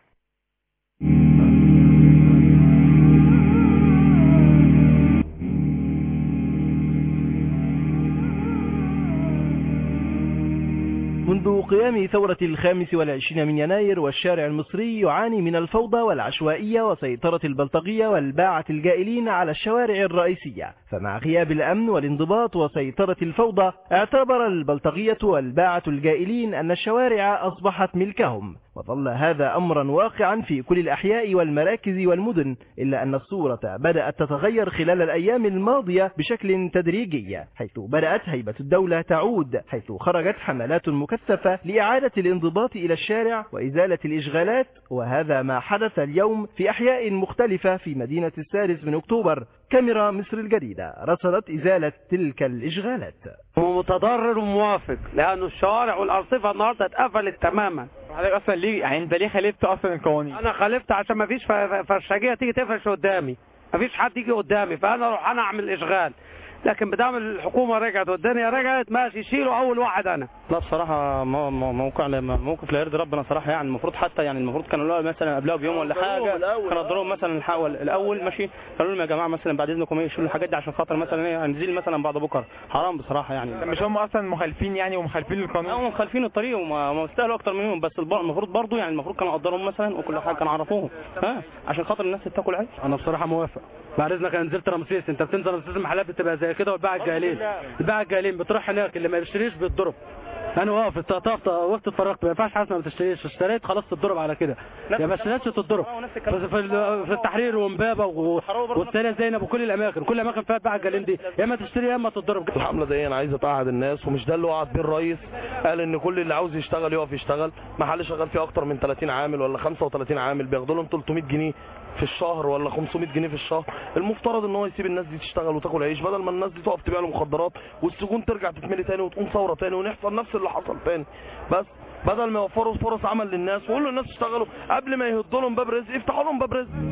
منذ قيام ثورة الخامس والعشرين من يناير والشارع المصري يعاني من الفوضى والعشوائية وسيطرة البلطجية والباعة الجائلين على الشوارع الرئيسية، فمع غياب الأمن والانضباط وسيطرة الفوضى اعتبر البلطجية والباعة الجائلين أن الشوارع أصبحت ملكهم، وظل هذا أمرا واقعا في كل الأحياء والمراكز والمدن، إلا أن الصورة بدأت تتغير خلال الأيام الماضية بشكل تدريجي، حيث بدأت هيبة الدولة تعود، حيث خرجت حملات مكثفة لإعادة الانضباط إلى الشارع وإزالة الإشغالات، وهذا ما حدث اليوم في أحياء مختلفة في مدينة السادس من أكتوبر. كاميرا مصر الجديدة رصدت إزالة تلك الإشغالات. متضرر وموافق لأنه الشوارع والأرصفة النهاردة اتقفلت تماما. حضرتك اصلا ليه يعني انت ليه خالفت اصلا القوانين؟ انا خالفت عشان ما فيش فرشاجيه تيجي تفرش قدامي، ما فيش حد يجي قدامي، فانا اروح انا اعمل اشغال. لكن بدام الحكومه رجعت والدنيا رجعت ماشي شيلوا اول واحد انا. لا بصراحه موقع موقف لا يرضي ربنا صراحه، يعني المفروض حتى يعني المفروض كانوا مثلا قبلها بيوم ولا حاجه كانوا ضروروا مثلا الحول الاول ماشي، قالوا لهم يا جماعه مثلا بعد اذنكم ايه شيلوا الحاجات دي عشان خاطر مثلا ايه هنزيل مثلا بعد بكره. حرام بصراحه يعني. مش هم اصلا مخالفين يعني ومخالفين للقانون؟ هم مخالفين الطريق وما يستاهلوا اكتر منهم، بس المفروض برضه يعني المفروض كانوا قدرهم مثلا وكل حاجه كانوا عرفوهم ها عشان خاطر الناس تاكل عيش. انا بصراحه موافق. بعد اذنك انا نزلت رمسيس، انت بتنزل رمسيس المحلات بتبقى زي كده والباعة الجاهلين، الباعة الجاهلين بتروح هناك اللي ما بيشتريش بيتضرب. انا واقف طفطفت وقفت اتفرجت، ما ينفعش حاسس ما بتشتريش، اشتريت خلاص تتضرب على كده، يا بس ناس تتضرب. بس في التحرير ومبابه والثانيه زينب وكل الاماكن، كل الاماكن فيها الباعة الجاهلين دي يا اما تشتري يا اما تتضرب. الحمله دي انا عايزه تقعد الناس، ومش ده اللي وعد بيه الرئيس، قال ان كل اللي عاوز يشتغل يقف يشتغل. محل شغال فيه اكتر من ثلاثين عامل ولا خمسة وثلاثين عامل بياخدوا لهم ثلاثمائة جنيه في الشهر ولا خمسمائة جنيه في الشهر. المفترض ان هو يسيب الناس دي تشتغل وتاكل عيش بدل ما الناس دي تقف تبيع له مخدرات والسجون ترجع تتملي تاني وتقوم ثوره تاني ونحصل نفس اللي حصل تاني. بس بدل ما يوفروا فرص عمل للناس ويقولوا للناس اشتغلوا قبل ما يهدوا لهم باب رزق يفتحوا لهم باب رزق.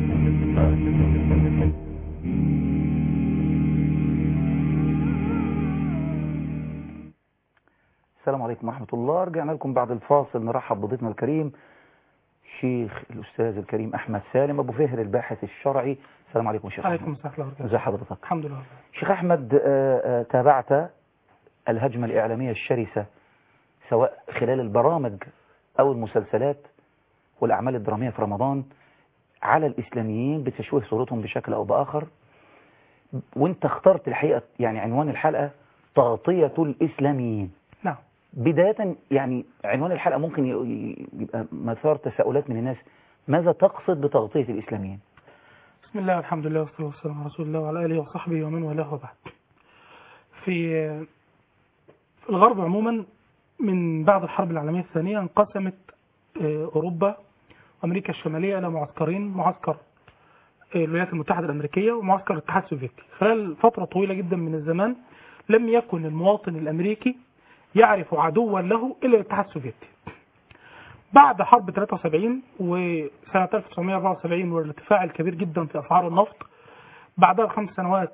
السلام عليكم ورحمة الله. رجعنا لكم بعد الفاصل نرحب بضيفنا الكريم شيخ الأستاذ الكريم أحمد سالم أبو فهر الباحث الشرعي. السلام عليكم شيخ. عليكم السلام ورحمة الله. ازي حضرتك؟ الحمد لله. شيخ أحمد، تابعت الهجمة الإعلامية الشرسة سواء خلال البرامج أو المسلسلات والأعمال الدرامية في رمضان على الإسلاميين بتشويه صورتهم بشكل أو بآخر، وانت اخترت الحقيقة يعني عنوان الحلقة تغطية الإسلاميين. نعم. بداية يعني عنوان الحلقة ممكن يبقى مثار تساؤلات من الناس، ماذا تقصد بتغطية الإسلاميين؟ بسم الله والحمد لله والصلاة والسلام على رسول الله وعلى آله وصحبه ومن والاه وبعد. في في الغرب عموما من بعد الحرب العالمية الثانية انقسمت أوروبا وأمريكا الشمالية إلى معسكرين، معسكر الولايات المتحدة الأمريكية ومعسكر الاتحاد السوفيتي. خلال فترة طويلة جدا من الزمان لم يكن المواطن الأمريكي يعرف عدوا له إلا الاتحاد السوفيتي. بعد حرب ثلاثة وسبعين وسنة ألف وتسعمائة وأربعة وسبعين والارتفاع الكبير جدا في أسعار النفط، بعدها بخمس سنوات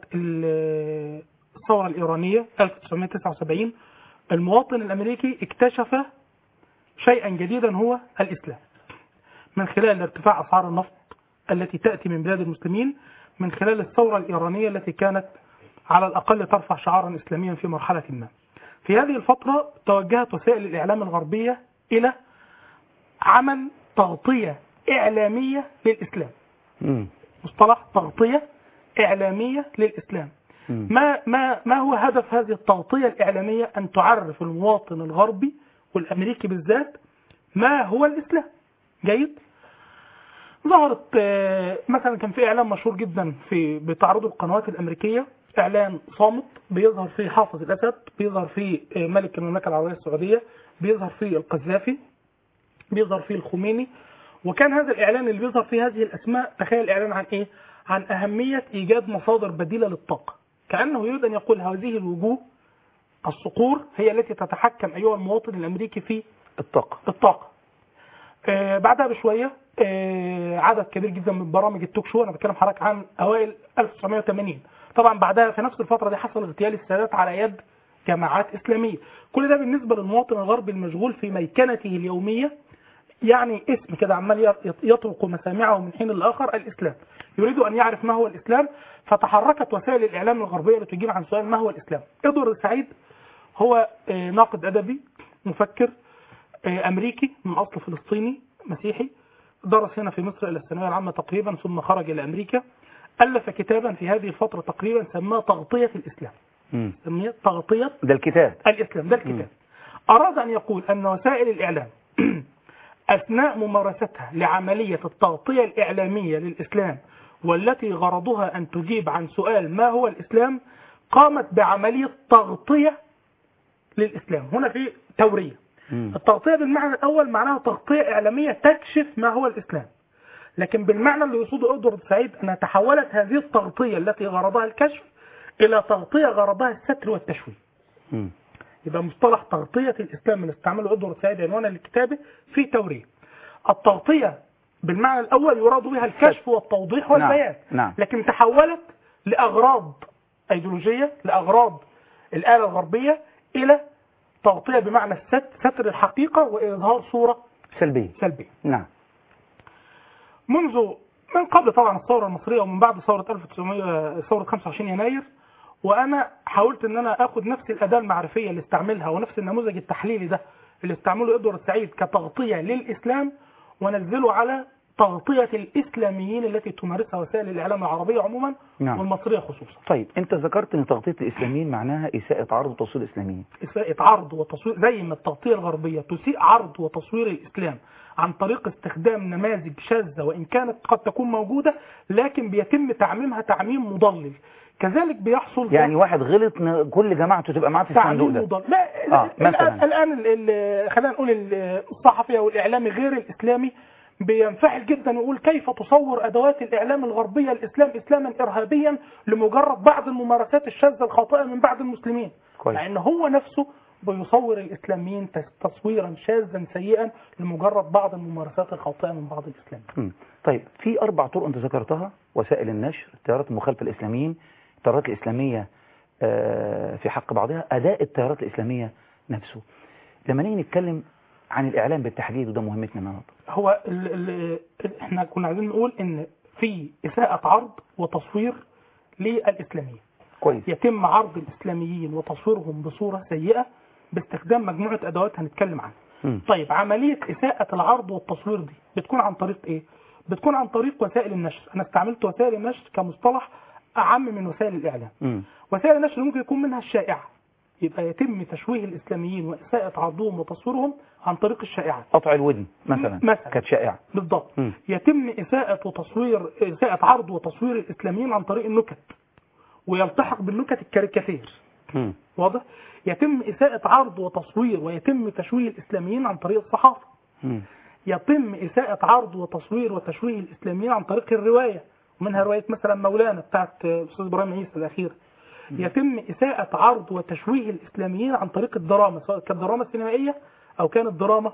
الثورة الإيرانية ألف وتسعمائة وتسعة وسبعين، المواطن الأمريكي اكتشف شيئا جديدا هو الإسلام من خلال ارتفاع أسعار النفط التي تأتي من بلاد المسلمين، من خلال الثورة الإيرانية التي كانت على الأقل ترفع شعارا إسلاميا في مرحلة ما. في هذه الفترة توجهت وسائل الإعلام الغربية إلى عمل تغطية إعلامية للإسلام. م. مصطلح تغطية إعلامية للإسلام. م. ما ما ما هو هدف هذه التغطية الإعلامية؟ أن تعرف المواطن الغربي والأمريكي بالذات ما هو الإسلام. جيد؟ ظهرت مثلا كان في إعلان مشهور جدا في بتعرضه القنوات الأمريكية، إعلان صامت بيظهر فيه حافظ الأسد، بيظهر فيه ملك المملكة العربية السعودية، بيظهر فيه القذافي، بيظهر فيه الخميني، وكان هذا الإعلان اللي بيظهر فيه هذه الأسماء، تخيل إعلان عن إيه؟ عن أهمية إيجاد مصادر بديلة للطاقة، كأنه يريد أن يقول هذه الوجوه الصقور هي التي تتحكم أيها المواطن الأمريكي في الطاقة الطاقة. آه بعدها بشوية آه عدد كبير جدا من برامج التوك شو، أنا بتكلم حضرتك عن أوائل ألف وتسعمائة وثمانين، طبعا بعدها في نفس الفترة دي حصل اغتيال السادات على يد جماعات إسلامية. كل ده بالنسبة للمواطن الغربي المشغول في ميكنته اليومية، يعني اسم كده عمال يطرق مسامعه من حين لآخر الإسلام، يريد أن يعرف ما هو الإسلام. فتحركت وسائل الإعلام الغربية لتجيب عن سؤال ما هو الإسلام. إدوارد سعيد هو ناقد أدبي مفكر أمريكي من أصل فلسطيني مسيحي، درس هنا في مصر إلى الثانوية العامة تقريبا ثم خرج إلى أمريكا. ألف كتابا في هذه الفترة تقريبا سماه تغطية الإسلام. سميه تغطية ده الكتاب الإسلام ده الكتاب. مم. أراد أن يقول أن وسائل الإعلام أثناء ممارستها لعملية التغطية الإعلامية للإسلام، والتي غرضها أن تجيب عن سؤال ما هو الإسلام، قامت بعملية تغطية للإسلام. هنا في تورية. مم. التغطية بالمعنى الأول معناها تغطية إعلامية تكشف ما هو الإسلام، لكن بالمعنى اللي يقصده إدوارد سعيد أنها تحولت هذه التغطية التي غرضها الكشف إلى تغطية غرضها الستر والتشويه. م. يبقى مصطلح تغطية الإسلام من استعماله إدوارد سعيد عنوانا للكتابة في توريه. التغطية بالمعنى الأول يراد بها الكشف والتوضيح والبيان. نعم. نعم. لكن تحولت لأغراض أيديولوجية، لأغراض الآلة الغربية، إلى تغطية بمعنى الستر، ستر الحقيقة وإظهار صورة سلبية. سلبية. نعم. منذ من قبل طبعا الثورة المصرية ومن بعد ثورة ألف وتسعمائة ثورة خمسة وعشرين يناير، وأنا حاولت أن أنا أخذ نفس الأداة المعرفية اللي استعملها ونفس النموذج التحليلي ده اللي استعمله إدوارد سعيد كتغطية للإسلام، ونزله على تغطية الإسلاميين التي تمارسها وسائل الإعلام العربية عموما. نعم. والمصرية خصوصا. طيب أنت ذكرت أن تغطية الإسلاميين معناها إساءة عرض وتصوير الإسلاميين. إساءة عرض وتصوير، زي ما التغطية الغربية تسيء عرض وتصوير الإسلام عن طريق استخدام نماذج شاذة وإن كانت قد تكون موجودة، لكن بيتم تعميمها تعميم مضلل. كذلك بيحصل يعني واحد غلط كل جماعته تبقى معاه في الصندوق ده. لا آه مثلا الآن خلينا نقول الصحفي أو الإعلامي غير الإسلامي بينفعل جدا ويقول كيف تصور أدوات الإعلام الغربية الإسلام إسلاما إرهابيا لمجرد بعض الممارسات الشاذة الخاطئة من بعض المسلمين، لأن هو نفسه بيصور الإسلاميين تصويرا شاذا سيئا لمجرد بعض الممارسات الخاطئة من بعض الإسلاميين. طيب في أربع طرق أنت ذكرتها: وسائل النشر، التيارات المخالفة الإسلاميين، التيارات الإسلامية في حق بعضها، أداء التيارات الإسلامية نفسه. لما نيجي نتكلم عن الإعلام بالتحديد، وده مهمتنا النهارده، هو ال ال احنا كنا عايزين نقول إن في إساءة عرض وتصوير للإسلامية. كويس. يتم عرض الإسلاميين وتصويرهم بصورة سيئة باستخدام مجموعة أدوات هنتكلم عنها. م. طيب عملية إساءة العرض والتصوير دي بتكون عن طريق إيه؟ بتكون عن طريق وسائل النشر. أنا استعملت وسائل النشر كمصطلح أعم من وسائل الإعلام. م. وسائل النشر ممكن يكون منها الشائعة، يبقى يتم تشويه الإسلاميين وإساءة عرضهم وتصويرهم عن طريق الشائعات. قطع الودن مثلا, مثلا. كانت شائعة. بالضبط. م. يتم إساءة وتصوير إساءة عرض وتصوير الإسلاميين عن طريق النكت، ويلتحق بالنكت الكاريكاتير. م. واضح؟ يتم إساءة عرض وتصوير ويتم تشويه الإسلاميين عن طريق الصحافة. م. يتم إساءة عرض وتصوير وتشويه الإسلاميين عن طريق الرواية، ومنها رواية مثلا مولانا بتاعت أستاذ إبراهيم عيسى الأخير. يتم إساءة عرض وتشويه الإسلاميين عن طريق الدراما، سواء كانت دراما سينمائية أو كانت دراما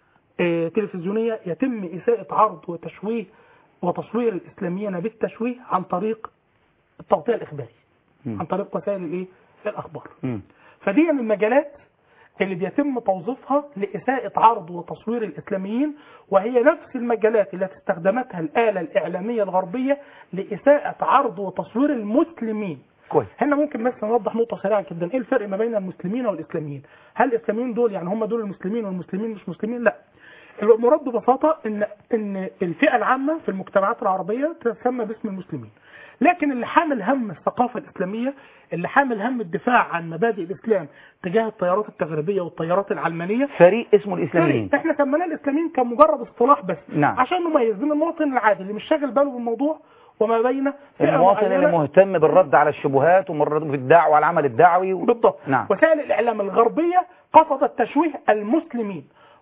اه تلفزيونية. يتم إساءة عرض وتشويه وتصوير الإسلاميين بالتشويه عن طريق التغطية الإخباري، م. عن طريق وسائل الإيه؟ الأخبار. م. فدي المجالات اللي بيتم توظيفها لإساءة عرض وتصوير الإسلاميين، وهي نفس المجالات التي استخدمتها الآلة الإعلامية الغربية لإساءة عرض وتصوير المسلمين. كويس. هنا ممكن بس نوضح نقطة سريعة جدا. ايه الفرق ما بين المسلمين والإسلاميين؟ هل الإسلاميين دول يعني هم دول المسلمين والمسلمين مش مسلمين؟ لا. المراد ببساطة ان ان الفئة العامة في المجتمعات العربية تسمى باسم المسلمين، لكن اللي حامل هم الثقافة الإسلامية، اللي حامل هم الدفاع عن مبادئ الإسلام تجاه التيارات التغريبية والتيارات العلمانية، فريق اسمه الإسلاميين. احنا سميناه الإسلاميين كمجرد اصطلاح بس. نعم. عشان نميز بين المواطن العادي اللي مش شاغل باله بالموضوع وما بين المواطن اللي مهتم بالرد على الشبهات ومرد في الدعوة على العمل الدعوي و... بالضبط. نعم. وسائل الإعلام الغربية قصدت تشويه المسلمين،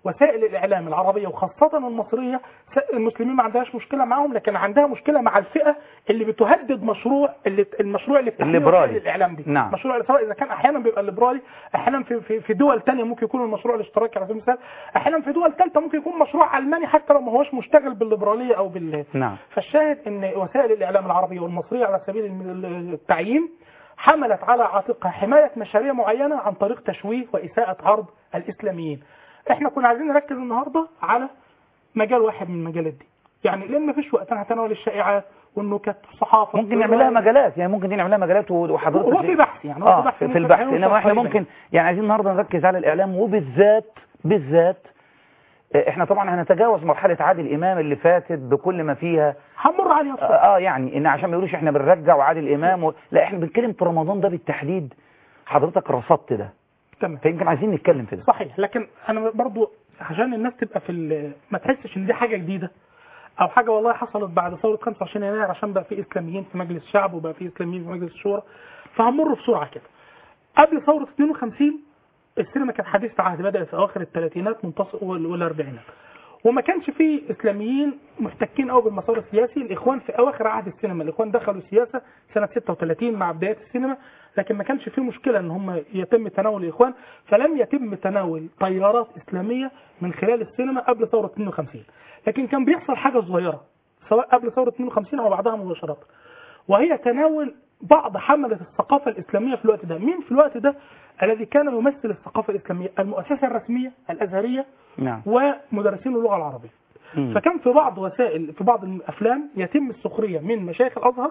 وسائل الاعلام العربيه وخاصه المصريه المسلمين ما عندهاش مشكله معاهم، لكن عندها مشكله مع الفئه اللي بتهدد مشروع اللي المشروع اللي بتحميه الليبرالي الاعلام دي. نعم. مشروع سواء اذا كان احيانا بيبقى الليبرالي، احيانا في في, في دول ثانيه ممكن يكون المشروع الاشتراكي على سبيل المثال، احيانا في دول ثالثه ممكن يكون مشروع علماني حتى لو ما هوش مشتغل بالليبراليه او بال نعم. فالشاهد ان وسائل الاعلام العربيه والمصريه على سبيل التعيين حملت على عاتقها حمايه مشاريع معينه عن طريق تشويه واساءه عرض الاسلاميين. احنا كنا عايزين نركز النهارده على مجال واحد من المجالات دي، يعني لان مفيش وقت انا هتناول الشائعات والنكت والصحافه ممكن نعمل لها مجالات، يعني ممكن دي نعمل لها مجالات وحضرتك هو في بحث يعني اه في بحث في البحث، انما احنا ممكن يعني عايزين النهارده نركز على الاعلام، وبالذات بالذات احنا طبعا هنتجاوز مرحله عادل امام اللي فاتت بكل ما فيها، هنمر عليها اه يعني ان عشان ما يقولوش احنا بنرجع وعادل امام و... لا احنا بنتكلم في رمضان ده بالتحديد، حضرتك رصدت ده تمام، فيمكن عايزين نتكلم في ده. صحيح، لكن انا برضو عشان الناس تبقى في ما تحسش ان دي حاجه جديده او حاجه والله حصلت بعد ثوره خمسة وعشرين يناير عشان بقى في اسلاميين في مجلس الشعب وبقى في اسلاميين في مجلس الشورى، فهنمر بسرعه كده. قبل ثوره اثنين وخمسين السينما كانت حديث عهد، بدات في اواخر الثلاثينات منتصف والاربعينات، وما كانش فيه اسلاميين محتكين قوي بالمسار السياسي. الاخوان في اواخر عهد السينما، الاخوان دخلوا السياسه سنه ستة وثلاثين مع بدايه السينما، لكن ما كانش فيه مشكله ان هم يتم تناول الاخوان، فلم يتم تناول تيارات اسلاميه من خلال السينما قبل ثوره اثنين وخمسين. لكن كان بيحصل حاجه صغيره سواء قبل ثوره اثنين وخمسين او بعدها مباشره، وهي تناول بعض حمله الثقافه الاسلاميه في الوقت ده. مين في الوقت ده الذي كان يمثل الثقافه الاسلاميه؟ المؤسسه الرسميه الازهريه نعم. ومدرسين اللغه العربيه. مم. فكان في بعض وسائل في بعض الافلام يتم السخريه من مشايخ الازهر،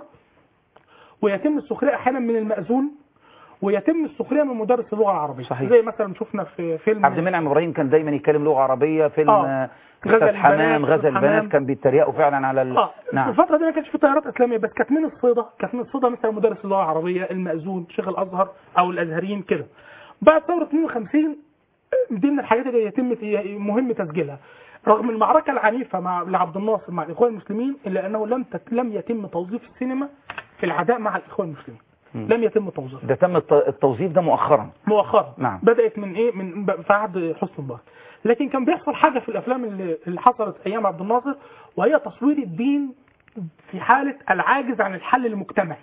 ويتم السخريه احيانا من المأذون، ويتم السخريه من مدرس اللغه العربيه. صحيح. زي مثلا شفنا في فيلم عبد المنعم ابراهيم كان دايما يتكلم لغه عربيه، فيلم آه. غزل حمام غزل البنات كان بيتريقوا فعلا على ال... آه. نعم. في الفتره دي ما كانش في تيارات اسلاميه، بس كانت من الصيده كانت من الصيده مثلا مدرس اللغه العربيه، المأذون، شيخ الازهر او الازهريين كده. بعد ثوره اثنين وخمسين دي من الحاجات اللي يتم مهم تسجيلها، رغم المعركه العنيفه مع لعبد الناصر مع الاخوان المسلمين، الا انه لم تت... لم يتم توظيف السينما في العداء مع الاخوان المسلمين. م. لم يتم توظيفه. ده تم التوظيف ده مؤخرا مؤخرا نعم. بدات من ايه من في عهد حسني مبارك. لكن كان بيحصل حاجه في الافلام اللي, اللي حصلت ايام عبد الناصر، وهي تصوير الدين في حاله العاجز عن الحل المجتمعي.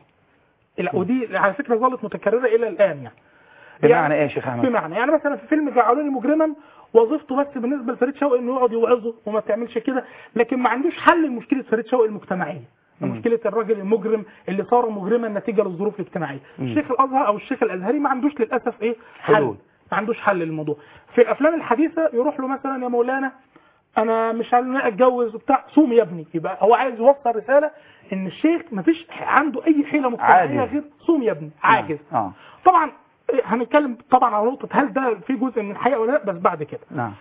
ودي على فكره ظلت متكرره الى الان يعني. بمعنى يعني ايه يا شيخ احمد؟ بمعنى يعني مثلا في فيلم جعلوني مجرما وظيفته بس بالنسبه لفريد شوقي انه يقعد يوعظه وما تعملش كده، لكن ما عندوش حل لمشكله فريد شوقي المجتمعيه، مشكله الراجل المجرم اللي صار مجرما نتيجه للظروف الاجتماعيه. الشيخ الازهر او الشيخ الازهري ما عندوش للاسف ايه حل، حلول. ما عندوش حل للموضوع. في الافلام الحديثه يروح له مثلا يا مولانا انا مش عايز اتجوز وبتاع، صوم يا ابني، يبقى هو عايز يوصل رساله ان الشيخ ما فيش عنده اي حيله مجتمعيه غير صوم يا ابني، عاجز. آه. طبعا هنتكلم طبعا على نقطه هل ده في جزء من الحقيقه ولا لا، بس بعد كده. نعم.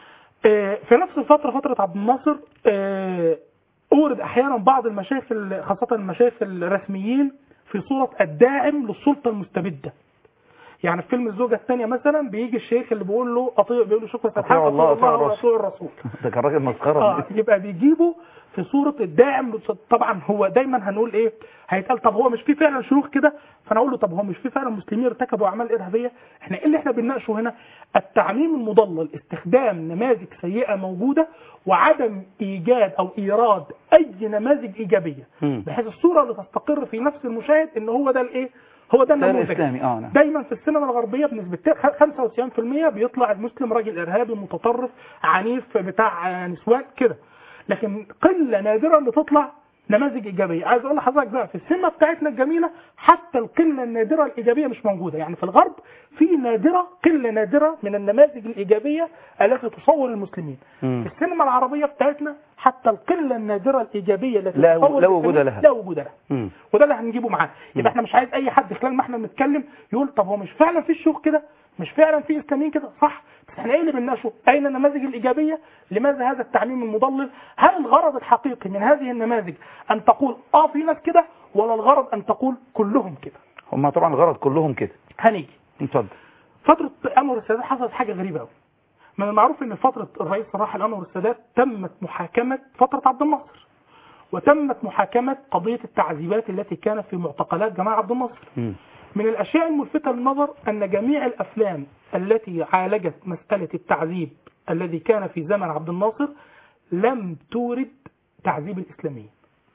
آه في نفس الفتره فتره عبد الناصر آه اورد احيانا بعض المشايخ خاصه المشايخ الرسميين في صوره الداعم للسلطه المستبده. يعني في فيلم الزوجه الثانيه مثلا بيجي الشيخ اللي بيقول له اطيع، بيقول له شكرا فتحان اطيع الله واطيع الرسول. ده كان راجل مسخره. اه يبقى بيجيبه في صوره الداعم. طبعا هو دايما هنقول ايه، هيتقال طب هو مش في فعلا شيوخ كده، فانا اقول له طب هو مش في فعلا مسلمين ارتكبوا اعمال ارهابيه؟ احنا ايه اللي احنا بنناقشه هنا؟ التعميم المضلل، استخدام نماذج سيئه موجوده وعدم ايجاد او ايراد اي نماذج ايجابيه، بحيث الصوره اللي تستقر في نفس المشاهد ان هو ده الايه، هو ده النموذج. آه نعم. دايما في السينما الغربيه بنسبه خمسة وتسعين بالمئة بيطلع المسلم راجل ارهابي متطرف عنيف بتاع نسوان كده، لكن قله نادره اللي تطلع نماذج ايجابيه. عايز اقول لحضرتك بقى في السينما بتاعتنا الجميله حتى القله النادره الايجابيه مش موجوده. يعني في الغرب في نادره قله نادره من النماذج الايجابيه التي تصور المسلمين. م. في السينما العربيه بتاعتنا حتى القله النادره الايجابيه التي لا تصور لا وجود لها لا وجود لها. م. وده اللي هنجيبه معانا. يبقى احنا مش عايز اي حد خلال ما احنا بنتكلم يقول طب هو مش فعلا في شيوخ كده، مش فعلا في اسلاميين كده، صح؟ بس احنا ايه اللي بنناقشه؟ اين النماذج الايجابيه؟ لماذا هذا التعميم المضلل؟ هل الغرض الحقيقي من هذه النماذج ان تقول اه في ناس كده، ولا الغرض ان تقول كلهم كده؟ هم طبعا الغرض كلهم كده. هنيجي. اتفضل. فتره انور السادات حصلت حاجه غريبه قوي. من المعروف ان فتره الرئيس الراحل انور السادات تمت محاكمه فتره عبد الناصر، وتمت محاكمه قضيه التعذيبات التي كانت في معتقلات جماعه عبد الناصر. م. من الأشياء الملفتة للنظر أن جميع الأفلام التي عالجت مسألة التعذيب الذي كان في زمن عبد الناصر لم تورد تعذيب الإسلاميين،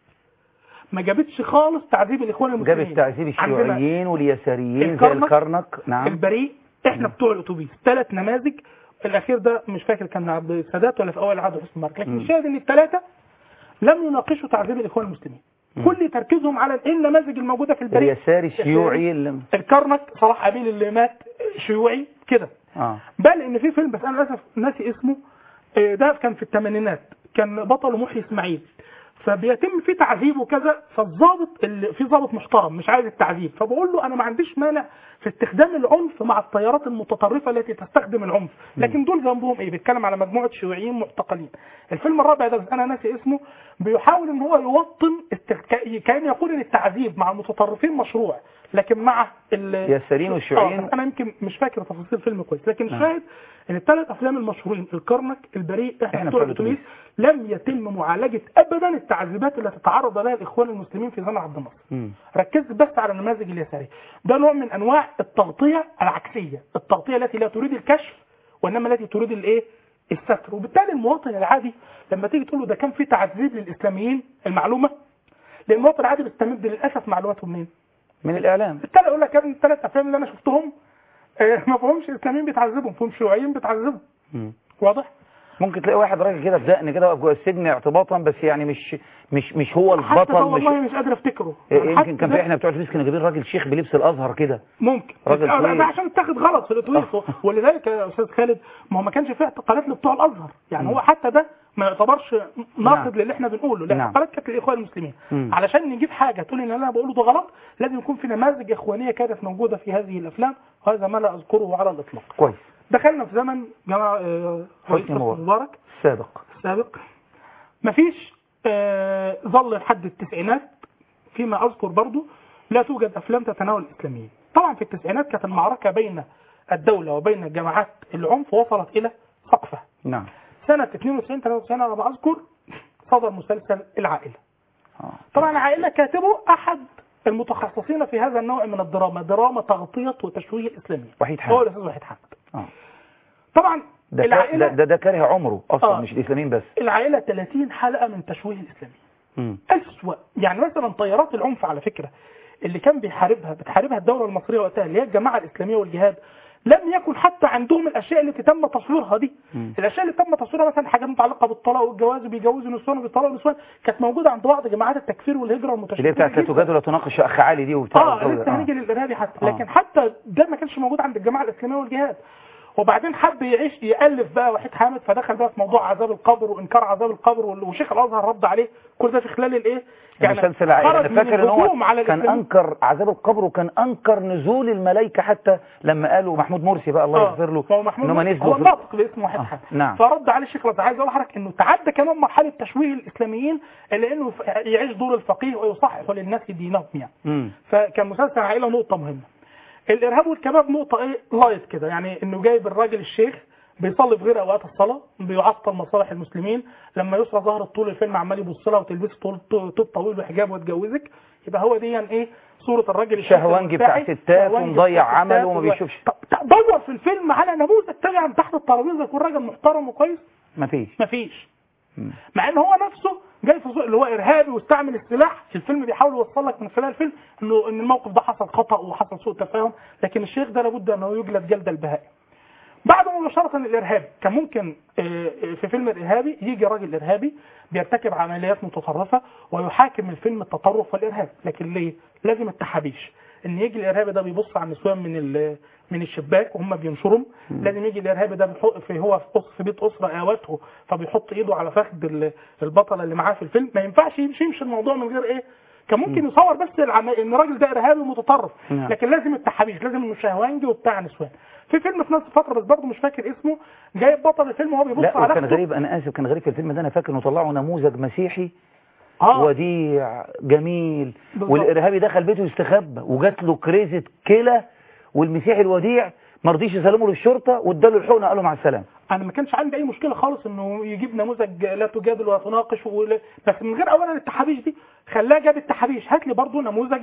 ما جابتش خالص تعذيب الإخوان المسلمين، جابت تعذيب الشيوعيين واليساريين زي الكرنك. نعم. البريء، احنا بتوع الأتوبيس، ثلاث نماذج. الأخير ده مش فاكر كان عبد السادات ولا في أول عهد حسني مبارك، لكن الشاهد إن الثلاثة لم يناقشوا تعذيب الإخوان المسلمين. م. كل تركيزهم على النماذج الموجودة في البريء، اليساري الشيوعي اللي... الكرنك صلاح أبيل اللي مات شيوعي كده. آه. بل إن في فيلم بس أنا للأسف ناسي اسمه، ده كان في الثمانينات، كان بطله محي إسماعيل، فبيتم فيه تعذيب وكذا، فالضابط اللي في ضابط محترم مش عايز التعذيب، فبقول له انا ما عنديش مانع في استخدام العنف مع التيارات المتطرفه التي تستخدم العنف، لكن دول ذنبهم ايه؟ بيتكلم على مجموعه شيوعيين معتقلين. الفيلم الرابع ده انا ناسي اسمه، بيحاول ان هو يوطن استخ... كان يقول ان التعذيب مع المتطرفين مشروع، لكن مع اليساريين والشيوعيين آه انا يمكن مش فاكر تفاصيل الفيلم كويس، لكن الشاهد ان الثلاث افلام المشهورين الكرنك، البريء، احنا بتوع الاتوبيس، لم يتم معالجه ابدا التعذيبات التي تتعرض لها الاخوان المسلمين في زمن عبد الناصر. ركزت بس على النماذج اليساريه. ده نوع من انواع التغطيه العكسيه، التغطيه التي لا تريد الكشف وانما التي تريد الايه؟ الستر. وبالتالي المواطن العادي لما تيجي تقول له ده كان في تعذيب للاسلاميين، المعلومه لان المواطن العادي بيستمد للاسف معلوماته منين؟ من الاعلام. بالتالي اقول لك كان الثلاث افلام اللي انا شفتهم ما فهمش الاسلاميين بيتعذبوا، فهم شيوعيين بيتعذبوا. واضح؟ ممكن تلاقي واحد راجل كده بدقن كده واقف جوه السجن اعتباطا، بس يعني مش مش مش هو البطل. حتى والله مش, مش قادر افتكره. يمكن كان في احنا بتوع الاتوبيس كانوا جايبين راجل شيخ بلبس الازهر كده. ممكن راجل ده عشان اتاخد غلط في الاتوبيس، ولذلك يا استاذ خالد ما هو ما كانش فيه اعتقالات لبتوع الازهر، يعني م. هو حتى ده ما يعتبرش ناقد للي احنا بنقوله، لا اعتقالات كانت للاخوان المسلمين. م. علشان نجيب حاجه تقول ان انا بقوله ده غلط لازم يكون في نماذج اخوانيه كانت موجوده في هذه الافلام، وهذا ما لا اذكره على الاطلاق. كويس. دخلنا في زمن جماعه رئيس مبارك السابق السابق مفيش آه ظل لحد التسعينات فيما اذكر برضو لا توجد افلام تتناول الاسلاميين. طبعا في التسعينات كانت المعركه بين الدوله وبين جماعات العنف وصلت الى سقفها. نعم. سنه اثنين وتسعين ثلاثة وتسعين على ما اذكر صدر مسلسل العائله. آه. طبعا العائله كاتبه احد المتخصصين في هذا النوع من الدراما، دراما تغطيه وتشويه الاسلاميه. وحيد حامد. هو الاستاذ وحيد حامد. آه. طبعا ده العائلة ده ده كاره عمره اصلا. آه. مش الاسلاميين بس. العائله ثلاثين حلقه من تشويه الاسلاميين. اسوأ يعني مثلا طيارات العنف على فكره اللي كان بيحاربها بتحاربها الدوله المصريه وقتها اللي هي الجماعه الاسلاميه والجهاد، لم يكن حتى عندهم الاشياء التي تم تصويرها دي. م. الاشياء اللي تم تصويرها مثلا حاجات متعلقه بالطلاق والجواز وبيجوزوا نسوان وبيطلقوا نسوان كانت موجوده عند بعض جماعات التكفير والهجره والمتشددين اللي بتاعت لا تجادل ولا تناقش اخ علي دي وبتاع. اه لسه هنيجي للارهابي حتى. آه. لكن حتى ده ما كانش موجود عند الجماعه الاسلاميه والجهاد. وبعدين حب يعيش يالف بقى وحيد حامد، فدخل بقى في موضوع عذاب القبر وانكار عذاب القبر، وشيخ الازهر رد عليه. كل ده في خلال الايه؟ يعني مسلسل انا فاكر ان هو كان انكر عذاب القبر وكان انكر نزول الملائكه حتى لما قالوا محمود مرسي بقى الله يغفر له ان هم نزلوا. هو ناطق باسمه وحيد حامد. آه. نعم. فرد عليه الشيخ الازهر. عايز اقول لحضرتك انه تعدى كمان مرحله تشويه الاسلاميين اللي انه يعيش دور الفقيه ويصحح للناس دينهم يعني. م. فكان مسلسل عائله نقطه مهمه. الارهاب والكباب نقطه ايه لايت كده، يعني انه جايب الراجل الشيخ بيصلي في غير اوقات الصلاه، بيعطل مصالح المسلمين، لما يسرى ظهرت طول الفيلم عمال يبص لها وتلبسي طول طول طويل وحجاب وتجوزك، يبقى هو دي يعني ايه صوره الراجل الشيخ شهوانجي بتاع ستات ومضيع عمله وما بيشوفش. دور في الفيلم على نموذج تاني عن تحت الترابيزه يكون راجل محترم وكويس. مفيش مفيش مع ان هو نفسه جاي في اللي هو ارهابي واستعمل السلاح. الفيلم بيحاول يوصل لك من خلال الفيلم انه ان الموقف ده حصل خطا وحصل سوء تفاهم، لكن الشيخ ده لابد انه يجلد جلد البهائم. بعد مباشره الارهاب كان ممكن في فيلم الارهابي يجي راجل ارهابي بيرتكب عمليات متطرفه ويحاكم الفيلم التطرف والارهاب، لكن ليه؟ لازم التحابيش ان يجي الارهابي ده بيبص على النسوان من من الشباك وهم بينشرهم، لازم يجي الارهابي ده بيحط في هو في, في بيت اسره اهواته فبيحط ايده على فخذ البطله اللي معاه في الفيلم. ما ينفعش يمشي يمشي الموضوع من غير ايه؟ كان ممكن يصور بس العم... ان الراجل ده ارهابي متطرف، لكن لازم التحابيش، لازم المشهوانجي وبتاع نسوان. في فيلم في نفس الفتره بس برضه مش فاكر اسمه، جايب بطل الفيلم وهو بيبص على كان غريب. انا اسف كان غريب في الفيلم ده، انا فاكر انه طلعوا نموذج مسيحي آه. وديع جميل بالضبط. والارهابي دخل بيته يستخبى وجات له كريزه كلى، والمسيحي الوديع ما رضيش يسلمه للشرطه واداله الحقنه قال له مع السلامه. انا ما كانش عندي اي مشكله خالص انه يجيب نموذج لا تجادل ولا تناقش ولا، بس من غير اولا التحابيش دي خلاه جاب التحابيش. هات لي برضه نموذج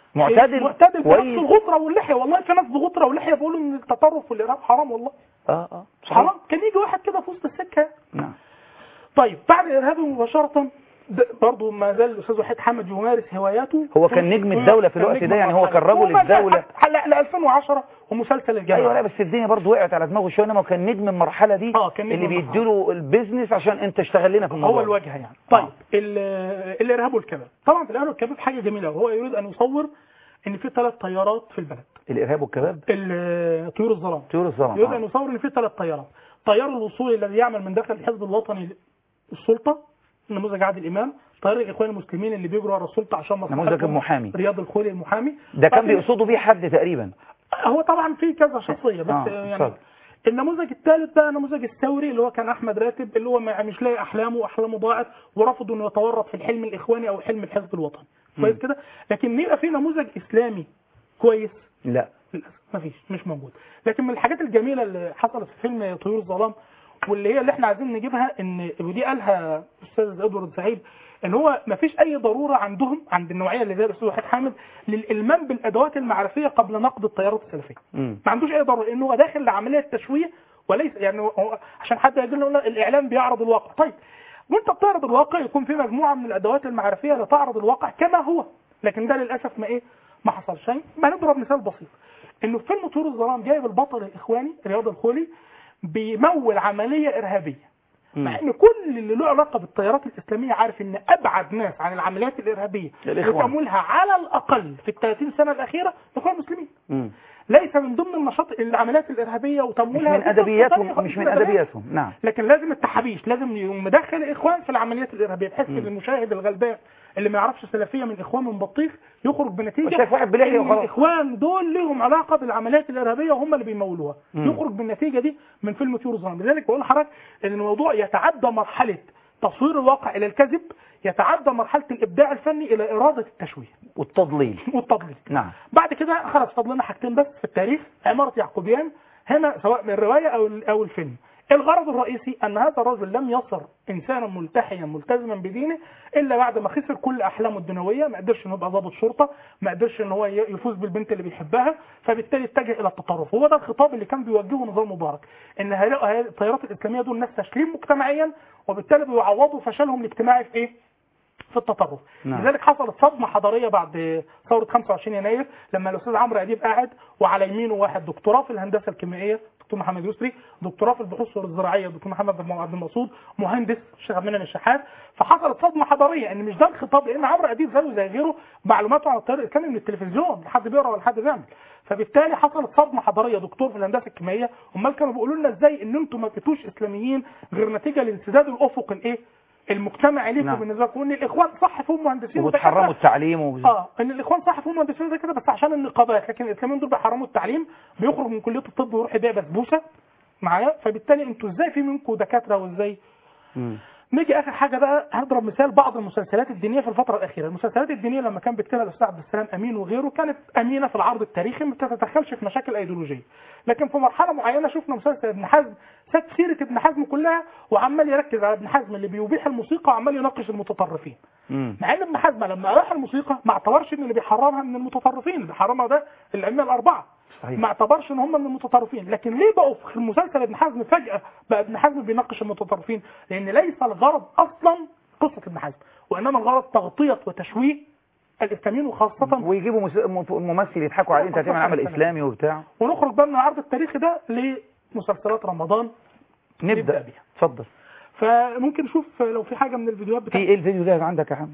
معتدل معتدل كويس. بنفس الغطره واللحيه. والله في ناس بغطره واللحيه بيقولوا ان التطرف والارهاب حرام. والله اه اه حرام. كان يجي واحد كده في وسط السكه. نعم. طيب بعد الارهاب مباشره برضه ما زال الاستاذ وحيد حامد يمارس هواياته. هو كان نجم الدوله في الوقت ده، يعني هو كان رجل الدوله لا ل ألفين وعشرة ومسلسل الجامعه. ايوه لا بس الدنيا برضه وقعت على دماغه شويه، انما كان نجم المرحله دي اه كان اللي بيديله البيزنس عشان انت اشتغل لنا في الموضوع. هو الواجهه يعني. طيب آه. الارهاب والكباب، طبعا في الارهاب والكباب حاجه جميله، وهو يريد ان يصور ان في ثلاث طيارات في البلد. الارهاب والكباب طيور الظلام. طيور الظلام يريد آه. ان يصور ان في ثلاث طيارات. طيار الوصول الذي يعمل من داخل الحزب الوطني السلطه، نموذج عادل امام. طيار الاخوان المسلمين اللي بيجروا ورا السلطه عشان نموذج المحامي رياض الخولي المحامي. ده كان بيقصدوا بيه حد تقريبا. هو طبعا في كذا شخصيه بس آه. يعني صد. النموذج الثالث بقى نموذج الثوري اللي هو كان احمد راتب، اللي هو مش لاقي احلامه واحلامه ضاعت ورفض انه يتورط في الحلم الاخواني او حلم الحزب الوطني. كويس كده. لكن يبقى في نموذج اسلامي كويس؟ لا للاسف مفيش، مش موجود. لكن من الحاجات الجميله اللي حصلت في فيلم طيور الظلام واللي هي اللي احنا عايزين نجيبها، ان ودي قالها الاستاذ ادوارد سعيد، ان هو ما فيش اي ضروره عندهم عند النوعيه اللي زي الاستاذ وحيد حامد للالمام بالادوات المعرفيه قبل نقد التيارات السلفيه. ما عندوش اي ضروره، لانه هو داخل لعمليه تشويه وليس يعني هو عشان حد يقول له الاعلام بيعرض الواقع. طيب وانت بتعرض الواقع يكون في مجموعه من الادوات المعرفيه لتعرض الواقع كما هو، لكن ده للاسف ما ايه ما حصلش. ما نضرب مثال بسيط، انه في فيلم طيور الظلام جايب البطل الاخواني رياض الخولي بيمول عمليه ارهابيه، مع ان كل اللي له علاقه بالتيارات الاسلاميه عارف ان ابعد ناس عن العمليات الارهابيه وتمويلها على الاقل في الثلاثين سنه الاخيره الاخوان المسلمين. م. ليس من ضمن النشاط العمليات الارهابيه وتمويلها مش من ادبياتهم مش من ادبياتهم نعم. لكن لازم التحابيش، لازم مدخل الاخوان في العمليات الارهابيه بحيث ان المشاهد الغلبان اللي ما يعرفش سلفيه من اخوان من بطيخ يخرج بنتيجه شايف واحد بلحيه وخلاص. الاخوان دول لهم علاقه بالعمليات الارهابيه وهم اللي بيمولوها، يخرج بالنتيجه دي من فيلم طيور الظلام. لذلك بقول لحضرتك ان الموضوع يتعدى مرحله تصوير الواقع الى الكذب، يتعدى مرحله الابداع الفني الى اراده التشويه والتضليل والتضليل نعم. بعد كده خلاص فضلنا حاجتين بس في التاريخ، عماره يعقوبيان هنا سواء من الروايه او او الفيلم. الغرض الرئيسي ان هذا الرجل لم يصر انسانا ملتحيا ملتزما بدينه الا بعد ما خسر كل احلامه الدنيويه، ما قدرش انه يبقى ضابط شرطه، ما قدرش ان هو يفوز بالبنت اللي بيحبها، فبالتالي اتجه الى التطرف. هو ده الخطاب اللي كان بيوجهه نظام مبارك، ان التيارات الاسلاميه دول ناس فاشلين مجتمعيا وبالتالي بيعوضوا فشلهم الاجتماعي في ايه؟ في التطرف. نعم. لذلك حصلت صدمه حضاريه بعد ثوره خمسة وعشرين يناير لما الاستاذ عمرو اديب قاعد وعلى يمينه واحد دكتوراه في الهندسه الكيميائيه دكتور محمد يسري، دكتوراه في البحوث الزراعيه دكتور محمد عبد المقصود، مهندس الشيخ عبد المنعم الشحات. فحصلت صدمه حضاريه ان مش ده الخطاب، لان عمرو اديب زيه زي غيره معلوماته عن التيار الاسلامي من التلفزيون، لا حد بيقرا ولا حد بيعمل. فبالتالي حصلت صدمه حضاريه، دكتور في الهندسه الكيميائيه، امال كانوا بيقولوا لنا ازاي ان انتم ما بقيتوش اسلاميين غير نتيجه لانسداد الافق الايه؟ المجتمع ليكم. نعم. بالنسبه لكم ان الاخوان صح فيهم مهندسين وبتحرموا التعليم و... اه ان الاخوان صح فيهم مهندسين زي كده بس عشان النقابات، لكن الاسلاميين دول بيحرموا التعليم، بيخرج من كليه الطب ويروح يبيع بسبوسه معايا. فبالتالي انتوا ازاي في منكم دكاتره وازاي؟ امم نيجي اخر حاجه بقى، هضرب مثال بعض المسلسلات الدينيه في الفتره الاخيره. المسلسلات الدينيه لما كان بيكتبها الاستاذ عبد السلام امين وغيره كانت امينه في العرض التاريخي، ما بتتدخلش في مشاكل ايديولوجيه. لكن في مرحله معينه شفنا مسلسل ابن حزم ساب سيره ابن حزم كلها وعمال يركز على ابن حزم اللي بيبيح الموسيقى وعمال يناقش المتطرفين. مم. مع ان ابن حزم لما راح الموسيقى ما اعتبرش ان اللي بيحرمها من المتطرفين، اللي بيحرمها ده الائمه الاربعه. صحيح. ما اعتبرش ان هم من المتطرفين. لكن ليه بقوا في المسلسل ابن حزم فجاه بقى ابن حزم بيناقش المتطرفين؟ لان ليس الغرض اصلا قصه ابن حزم، وانما الغرض تغطيه وتشويه الاسلاميين وخاصه ويجيبوا ممثل يضحكوا عليه انت هتعمل عمل اسلامي وبتاع. ونخرج بقى من العرض التاريخي ده لمسلسلات رمضان نبدا بيها. اتفضل. فممكن نشوف لو في حاجه من الفيديوهات بتاعتك. في ايه الفيديو ده عندك يا حمد؟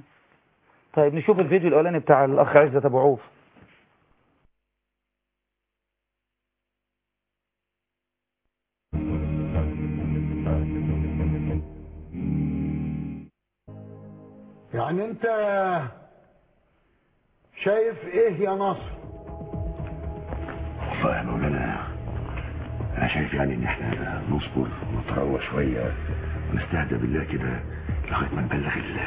طيب نشوف الفيديو الاولاني بتاع الاخ عزت ابو عوف. يعني انت شايف ايه يا ناصر؟ والله يا مولانا انا شايف يعني ان احنا نصبر ونتروى شويه ونستهدى بالله كده لغايه ما نبلغ ال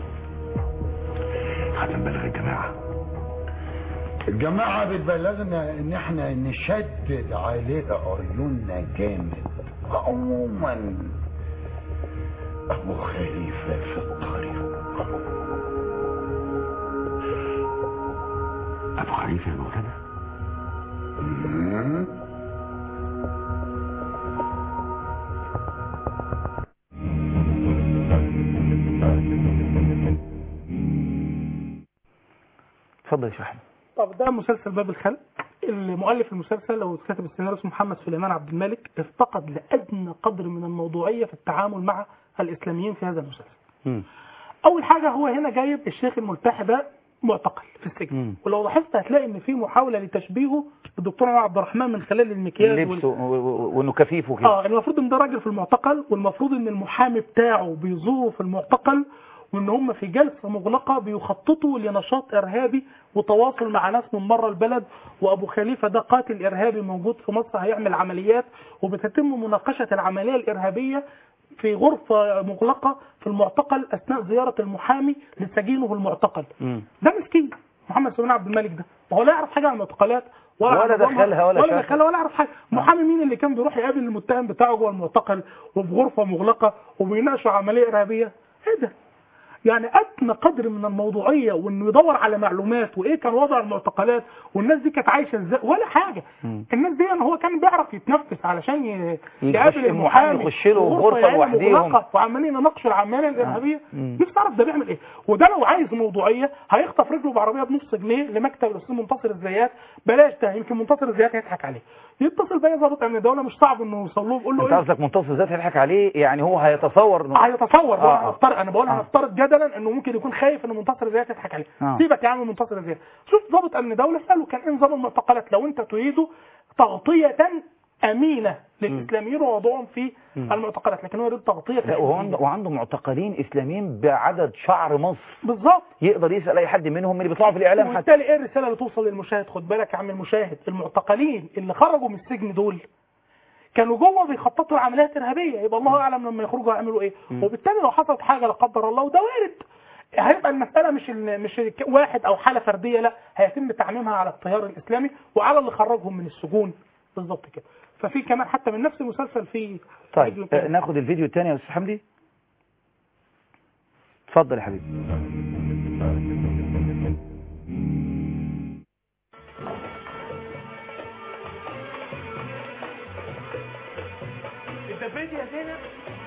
لغايه ما نبلغ الجماعه. الجماعه بتبلغنا ان احنا نشدد عليها عيوننا جامد. عموما ابو خليفه في الطريق. ابو فيها المعتدى؟ اتفضل يا شيخ احمد. طب ده مسلسل باب الخلق. المؤلف المسلسل او كاتب السيناريو اسمه محمد سليمان عبد الملك، افتقد لادنى قدر من الموضوعيه في التعامل مع الاسلاميين في هذا المسلسل. م. اول حاجه هو هنا جايب الشيخ الملتحي ده معتقل في السجن، م. ولو لاحظت هتلاقي ان في محاوله لتشبيهه بالدكتور عبد الرحمن من خلال المكياج لبسه وال... وانه كفيف وكده. اه المفروض ان ده راجل في المعتقل، والمفروض ان المحامي بتاعه بيزوره في المعتقل، وان هم في جلسه مغلقه بيخططوا لنشاط ارهابي وتواصل مع ناس من بره البلد، وابو خليفه ده قاتل ارهابي موجود في مصر هيعمل عمليات، وبتتم مناقشه العمليه الارهابيه في غرفه مغلقه في المعتقل اثناء زياره المحامي لسجينه المعتقل. م. ده مسكين محمد سليمان عبد الملك ده، هو لا يعرف حاجه عن المعتقلات ولا ولا دخلها ولا ولا دخلها ولا يعرف حاجه. محامي مين اللي كان بيروح يقابل المتهم بتاعه جوه المعتقل وفي غرفه مغلقه وبيناقشوا عمليه ارهابيه؟ ايه ده؟ يعني ادنى قدر من الموضوعيه، وانه يدور على معلومات وايه كان وضع المعتقلات والناس دي كانت عايشه ازاي ولا حاجه. م. الناس دي يعني هو كان بيعرف يتنفس علشان يقابل المحامي يخش له غرفه لوحديهم وعمالين يناقشوا العمليه الارهابيه. نفسي اعرف ده بيعمل ايه. وده لو عايز موضوعيه هيخطف رجله بعربيه بنص جنيه لمكتب الاستاذ منتصر الزيات. بلاش ده، يمكن منتصر الزيات هيضحك عليه. يتصل بيا ضابط امن الدوله، مش صعب انه يوصل له يقول له انت قصدك منتصر الزيات هيضحك عليه؟ يعني هو هيتصور انه هيتصور آه. هنفترض انا بقول آه. هنفترض جدلا انه ممكن يكون خايف ان منتصر الزيات يضحك عليه. آه. سيبك يا عم منتصر الزيات، شوف ضابط امن دوله اساله كان ايه نظام المعتقلات لو انت تريد تغطيه امينه للاسلاميين ووضعهم في م. المعتقلات، لكن هو يريد تغطيه. لا وعنده, وعنده معتقلين اسلاميين بعدد شعر مصر بالظبط، يقدر يسال اي حد منهم اللي بيطلعوا في الاعلام. حتى وبالتالي ايه الرساله اللي توصل للمشاهد؟ خد بالك يا عم المشاهد، المعتقلين اللي خرجوا من السجن دول كانوا جوه بيخططوا لعمليات ارهابيه، يبقى الله اعلم لما يخرجوا هيعملوا ايه. م. وبالتالي لو حصلت حاجه لا قدر الله وده وارد، هيبقى المساله مش مش واحد او حاله فرديه، لا هيتم تعميمها على التيار الاسلامي وعلى اللي خرجهم من السجون بالظبط كده. ففي كمان حتى من نفس المسلسل في طيب آه ناخد الفيديو الثاني يا استاذ حمدي. اتفضل يا حبيبي. انت فين يا زينب؟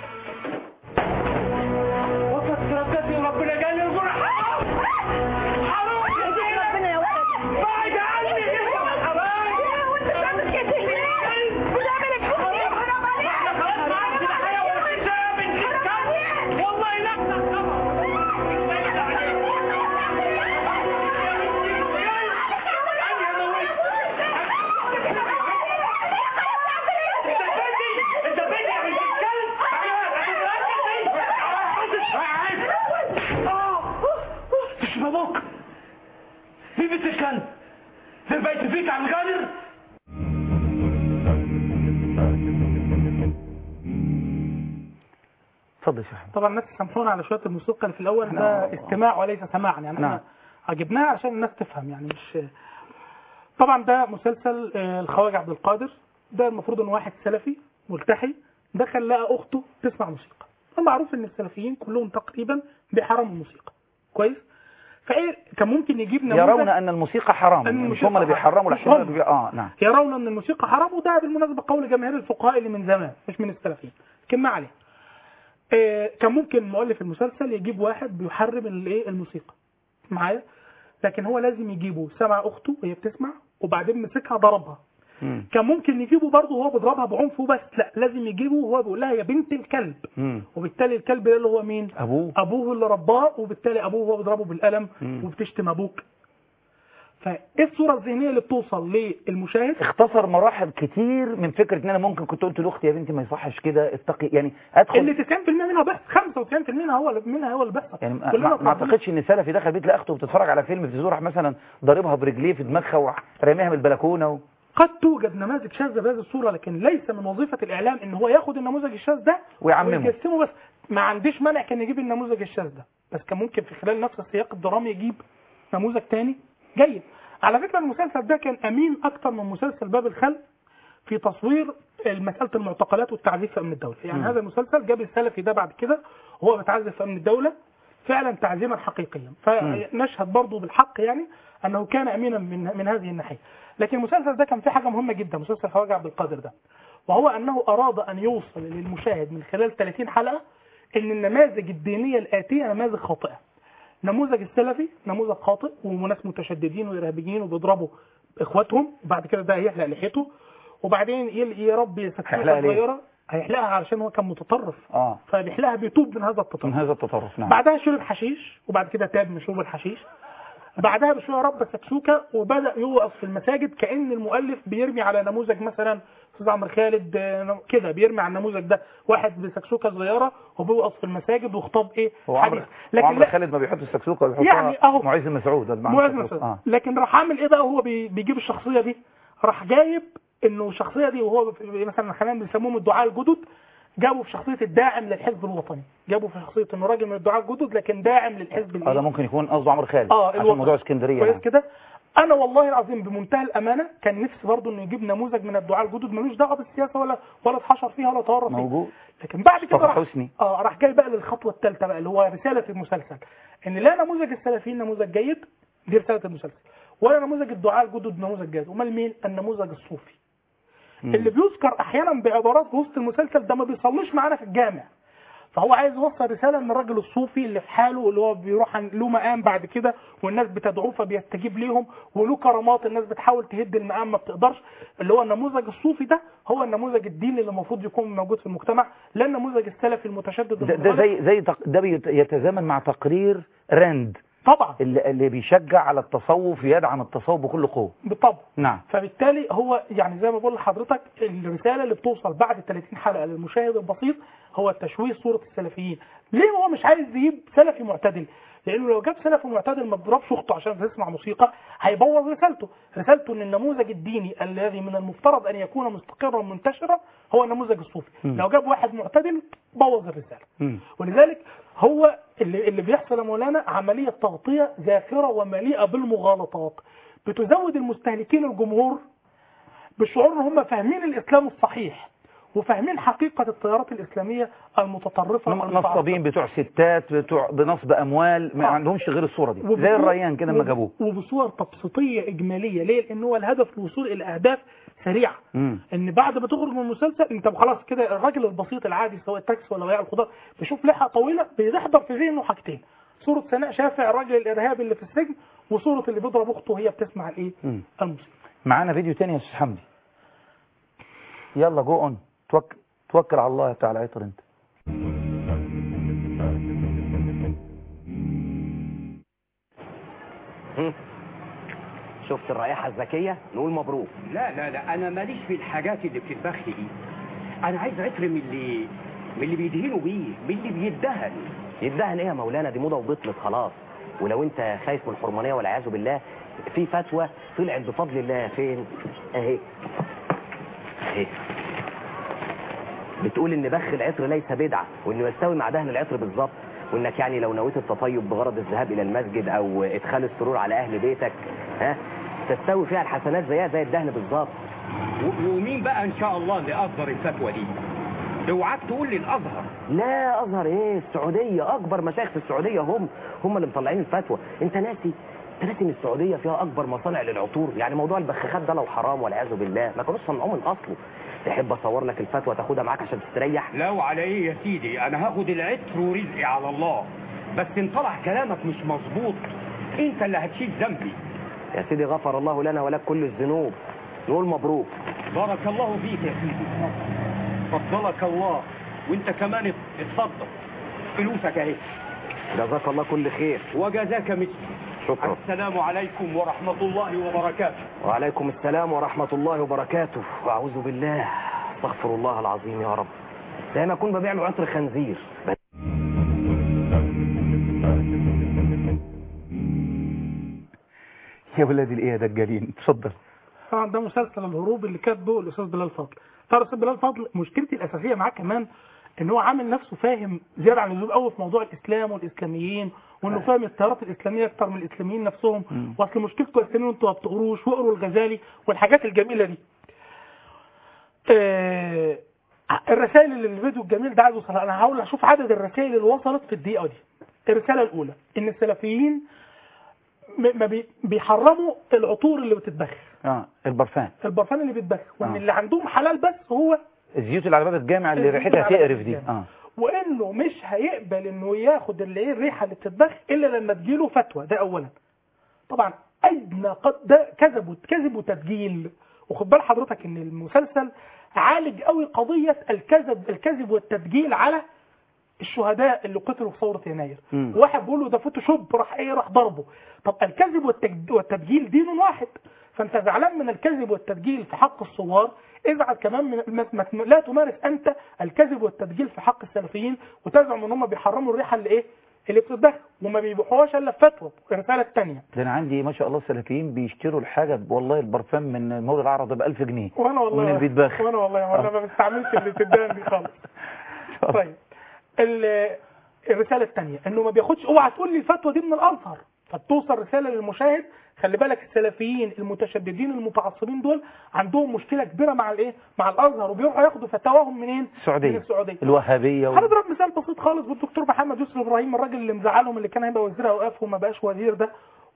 وقت تركتني وربنا قال لي القرآن حرام يا زينب، ربنا يا ولد بعد عني يا حرام وانت بتعمل كده ليه؟ بتعمل كده حرام عليك. احنا خلاص ما عادش كده حياه ولا حساب انت كده والله لا طبعا. ابوك في بيت الكلب في بيت فيك عم قادر. اتفضل يا شيخ. طبعا الناس سامحونا على شويه الموسيقى اللي في الاول، ده استماع وليس سماعا، يعني احنا جبناها عشان الناس تفهم، يعني مش طبعا ده مسلسل الخواجة عبد القادر. ده المفروض ان واحد سلفي ملتحي دخل لقى اخته تسمع موسيقى. معروف ان السلفيين كلهم تقريبا بيحرموا الموسيقى كويس. فايه كان ممكن يجيب نموذج يرون ان الموسيقى حرام، مش هم اللي بيحرموا الحرام اللي بي... اه نعم يرون ان الموسيقى حرام، وده بالمناسبه قول جماهير الفقهاء اللي من زمان مش من السلفيين. لكن ما عليه. آه كان ممكن مؤلف المسلسل يجيب واحد بيحرم الايه الموسيقى معايا، لكن هو لازم يجيبه سمع اخته وهي بتسمع وبعدين مسكها ضربها. مم. كان ممكن يجيبه برضه وهو بيضربها بعنف وبس، لا لازم يجيبه وهو بيقول لها يا بنت الكلب. مم. وبالتالي الكلب ده اللي هو مين؟ ابوه ابوه اللي رباه، وبالتالي ابوه هو بيضربه بالقلم. مم. وبتشتم ابوك. فايه الصوره الذهنيه اللي بتوصل للمشاهد؟ اختصر مراحل كتير من فكره ان انا ممكن كنت قلت لاختي يا بنتي ما يصحش كده اتقي، يعني ادخل اللي تسعين بالمية منها بس خمسة وتسعين بالمية هو اللي منها هو اللي بيحصل. يعني ما, ما اعتقدش ان سلفي دخل بيت لاخته وبتتفرج على فيلم في زورح مثلا ضاربها برجليه في دماغها وراميها من البلكونه و... قد توجد نماذج شاذة بهذه الصورة، لكن ليس من وظيفة الإعلام إن هو ياخد النموذج الشاذ ده ويعممه ويقسمه بس. ما عنديش مانع كان يجيب النموذج الشاذ ده، بس كان ممكن في خلال نفس السياق الدرامي يجيب نموذج تاني جيد. على فكرة المسلسل ده كان أمين أكتر من مسلسل باب الخلق في تصوير مسألة المعتقلات والتعذيب في أمن الدولة. يعني م. هذا المسلسل جاب السلفي ده بعد كده وهو بيتعذب في أمن الدولة، فعلا تعزيما حقيقيا. فنشهد برضه بالحق يعني انه كان امينا من من هذه الناحيه. لكن المسلسل ده كان فيه حاجه مهمه جدا، مسلسل خواجه عبد القادر ده، وهو انه اراد ان يوصل للمشاهد من خلال ثلاثين حلقه ان النماذج الدينيه الاتيه نماذج خاطئه. نموذج السلفي نموذج خاطئ، وناس متشددين وارهابيين وبيضربوا اخواتهم، وبعد كده ده هيحلق لحيته، وبعدين يربي سكسوكه صغيره هيحلقها علشان هو كان متطرف، اه فبيحلقها بيتوب من هذا التطرف من هذا التطرف نعم. بعدها شرب حشيش، وبعد كده تاب من شرب الحشيش. بعدها بشويه ربى سكسوكه وبدا يوقف في المساجد، كأن المؤلف بيرمي على نموذج مثلا استاذ عمرو خالد كده، بيرمي على النموذج ده واحد بسكسوكه صغيره وبيوقف في المساجد وخطاب ايه حديث. لكن عمرو خالد ما بيحط السكسوكه، بيحطها يعني اهو معز مسعود معز مسعود آه. لكن راح عامل ايه بقى، وهو بيجيب الشخصيه دي راح جايب انه الشخصيه دي، وهو مثلا حاليا بيسموهم الدعاء الجدد، جابوا في شخصيه الداعم للحزب الوطني، جابوا في شخصيه انه راجل من الدعاء الجدد لكن داعم للحزب. هذا ممكن يكون قصده عمرو خالد اه عشان موضوع اسكندريه كويس كده. انا والله العظيم بمنتهى الامانه كان نفسي برضه انه يجيب نموذج من الدعاء الجدد ملوش دعوه بالسياسه ولا ولا اتحشر فيها ولا تورط فيها موجود. لكن بعد كده راح حسني اه راح جاي بقى للخطوه الثالثه بقى اللي هو رساله المسلسل، ان لا نموذج السلفيين نموذج جيد، دي رساله المسلسل، ولا نموذج الدعاء الجدد نموذج جيد. امال مين؟ النموذج الصوفي م. اللي بيذكر احيانا بعبارات في وسط المسلسل ده ما بيصليش معانا في الجامع، فهو عايز يوصل رساله ان الراجل الصوفي اللي في حاله، اللي هو بيروح له مقام بعد كده والناس بتدعوه فبيستجيب ليهم، وله كرامات الناس بتحاول تهد المقام ما بتقدرش، اللي هو النموذج الصوفي ده هو النموذج الديني اللي المفروض يكون موجود في المجتمع، لا النموذج السلفي المتشدد. ده, ده زي زي تق... ده يتزامن مع تقرير راند طبعا اللي, اللي بيشجع على التصوف، يدعم التصوف بكل قوه بالطبع. نعم. فبالتالي هو يعني زي ما بقول لحضرتك الرساله اللي بتوصل بعد ثلاثين حلقه للمشاهد البسيط هو تشويه صوره السلفيين. ليه هو مش عايز يجيب سلفي معتدل؟ لانه لو جاب سلفي معتدل ما بيضربش اخته عشان تسمع موسيقى هيبوظ رسالته. رسالته ان النموذج الديني الذي من المفترض ان يكون مستقرا منتشرا هو النموذج الصوفي. م. لو جاب واحد معتدل بوظ الرساله. م. ولذلك هو اللي, اللي بيحصل يا مولانا عمليه تغطيه ذاكره ومليئه بالمغالطات بتزود المستهلكين الجمهور بالشعور ان هم فاهمين الاسلام الصحيح وفاهمين حقيقة التيارات الإسلامية المتطرفة، نصابين بتوع ستات بتوع بنصب أموال ما آه. عندهمش غير الصورة دي زي الريان كده ما جابوه، وبصور تبسيطية إجمالية. ليه؟ لأن هو الهدف الوصول إلى أهداف سريعة. مم. إن بعد ما تخرج من المسلسل أنت خلاص كده الراجل البسيط العادي سواء التاكسي ولا بياع الخضار بيشوف لحية طويلة بيحضر في ذهنه حاجتين: صورة سناء شافع الراجل الإرهابي اللي في السجن، وصورة اللي بيضرب أخته وهي بتسمع الإيه؟ الموسيقى. معانا فيديو تاني يا أستاذ حمدي، يلا جو أون. توكل توكل على الله بتاع العطر انت. شفت الرائحة الذكية؟ نقول مبروك. لا لا لا انا ماليش في الحاجات اللي بتتبخ دي، انا عايز عطر من اللي من اللي بيدهنوا بيه، من اللي بيدهن. يدهن ايه يا مولانا؟ دي موضة وبطلت خلاص. ولو انت خايف من الحرمانية والعياذ بالله في فتوى طلعت بفضل الله. فين؟ اهي اهي بتقول ان بخ العطر ليس بدعة، وانه يستوي مع دهن العطر بالظبط، وانك يعني لو نويت التطيب بغرض الذهاب الى المسجد او ادخال السرور على اهل بيتك ها تستوي فيها الحسنات زيها زي الدهن بالظبط. ومين بقى ان شاء الله اللي اصدر الفتوى دي؟ اوعاك تقول لي الازهر. لا ازهر ايه، السعوديه اكبر مشايخ في السعوديه هم هم اللي مطلعين الفتوى. انت ناسي انت ناسي ان السعوديه فيها اكبر مصانع للعطور، يعني موضوع البخاخات ده لو حرام والعياذ بالله ما كانوش صنعوه من اصله. تحب اصور لك الفتوى تاخدها معاك عشان تستريح؟ لو على ايه يا سيدي، انا هاخد العطر ورزقي على الله، بس ان طلع كلامك مش مظبوط انت اللي هتشيل ذنبي. يا سيدي غفر الله لنا ولك كل الذنوب، نقول مبروك. بارك الله فيك يا سيدي، فضلك الله، وانت كمان اتصدق فلوسك اهي. جزاك الله كل خير. وجزاك مثل. شكرا. السلام عليكم ورحمة الله وبركاته. وعليكم السلام ورحمة الله وبركاته. وأعوذ بالله، استغفر الله العظيم يا رب. زي ما أكون ببيع له عطر خنزير. يا ولاد الايه يا دجالين. اتفضل. طبعا ده مسلسل الهروب اللي كاتبه الاستاذ بلال فضل. طبعا الاستاذ بلال فضل مشكلتي الاساسيه معاه كمان ان هو عامل نفسه فاهم زياده عن اللزوم قوي في موضوع الاسلام والاسلاميين، وانه فاهم التيارات الاسلاميه اكتر من الاسلاميين نفسهم. واصل مشكلتكم الاسلاميين انتوا ما بتقروش، واقروا الغزالي والحاجات الجميله دي. آه الرسائل اللي الفيديو الجميل ده عايز يوصلها، انا هحاول اشوف عدد الرسائل اللي وصلت في الدقيقه دي. الرساله الاولى ان السلفيين م- ما بي- بيحرموا العطور اللي بتتبخر، اه البرفان البرفان اللي بيتبخر، وان آه. اللي عندهم حلال بس هو الزيوت اللي على باب الجامع اللي الزيوت ريحتها اللي على باب تقرف دي. الجامع. اه وانه مش هيقبل انه ياخد اللي ايه الريحه اللي بتتبخ الا لما تجيله فتوى. ده اولا. طبعا ادنى قد ده كذب كذب وتسجيل. وخد بال حضرتك ان المسلسل عالج قوي قضيه الكذب الكذب والتسجيل على الشهداء اللي قتلوا في ثوره يناير. مم. واحد بيقول له ده فوتوشوب، راح ايه راح ضربه. طب الكذب والتج- والتسجيل دين واحد، فانت زعلان من الكذب والتسجيل في حق الثوار، ازعل كمان من ما ما لا تمارس انت الكذب والتسجيل في حق السلفيين وتزعم ان هم بيحرموا الريحه اللي ايه اللي بتتبخر وما بيبيعوهاش الا بفتوى. الرساله الثانيه، ده انا عندي ما شاء الله سلفيين بيشتروا الحاجه ب- والله البرفان من مول العرض ب ألف جنيه وانا والله ومن اللي بيتبخر. وانا والله وانا ما بستعملش اللي بتدان دي خالص. طيب ال- الرساله الثانيه انه ما بياخدش، اوعى تقول لي الفتوى دي من الازهر، فتوصل رساله للمشاهد خلي بالك السلفيين المتشددين المتعصبين دول عندهم مشكله كبيره مع الايه مع الازهر، وبيروحوا ياخدوا فتاواهم منين؟ السعوديه من السعوديه الوهابيه و... هنضرب مثال بسيط خالص بالدكتور محمد يوسف ابراهيم، الراجل اللي مزعلهم اللي كان هيبقى وزير اوقاف وما بقاش وزير ده،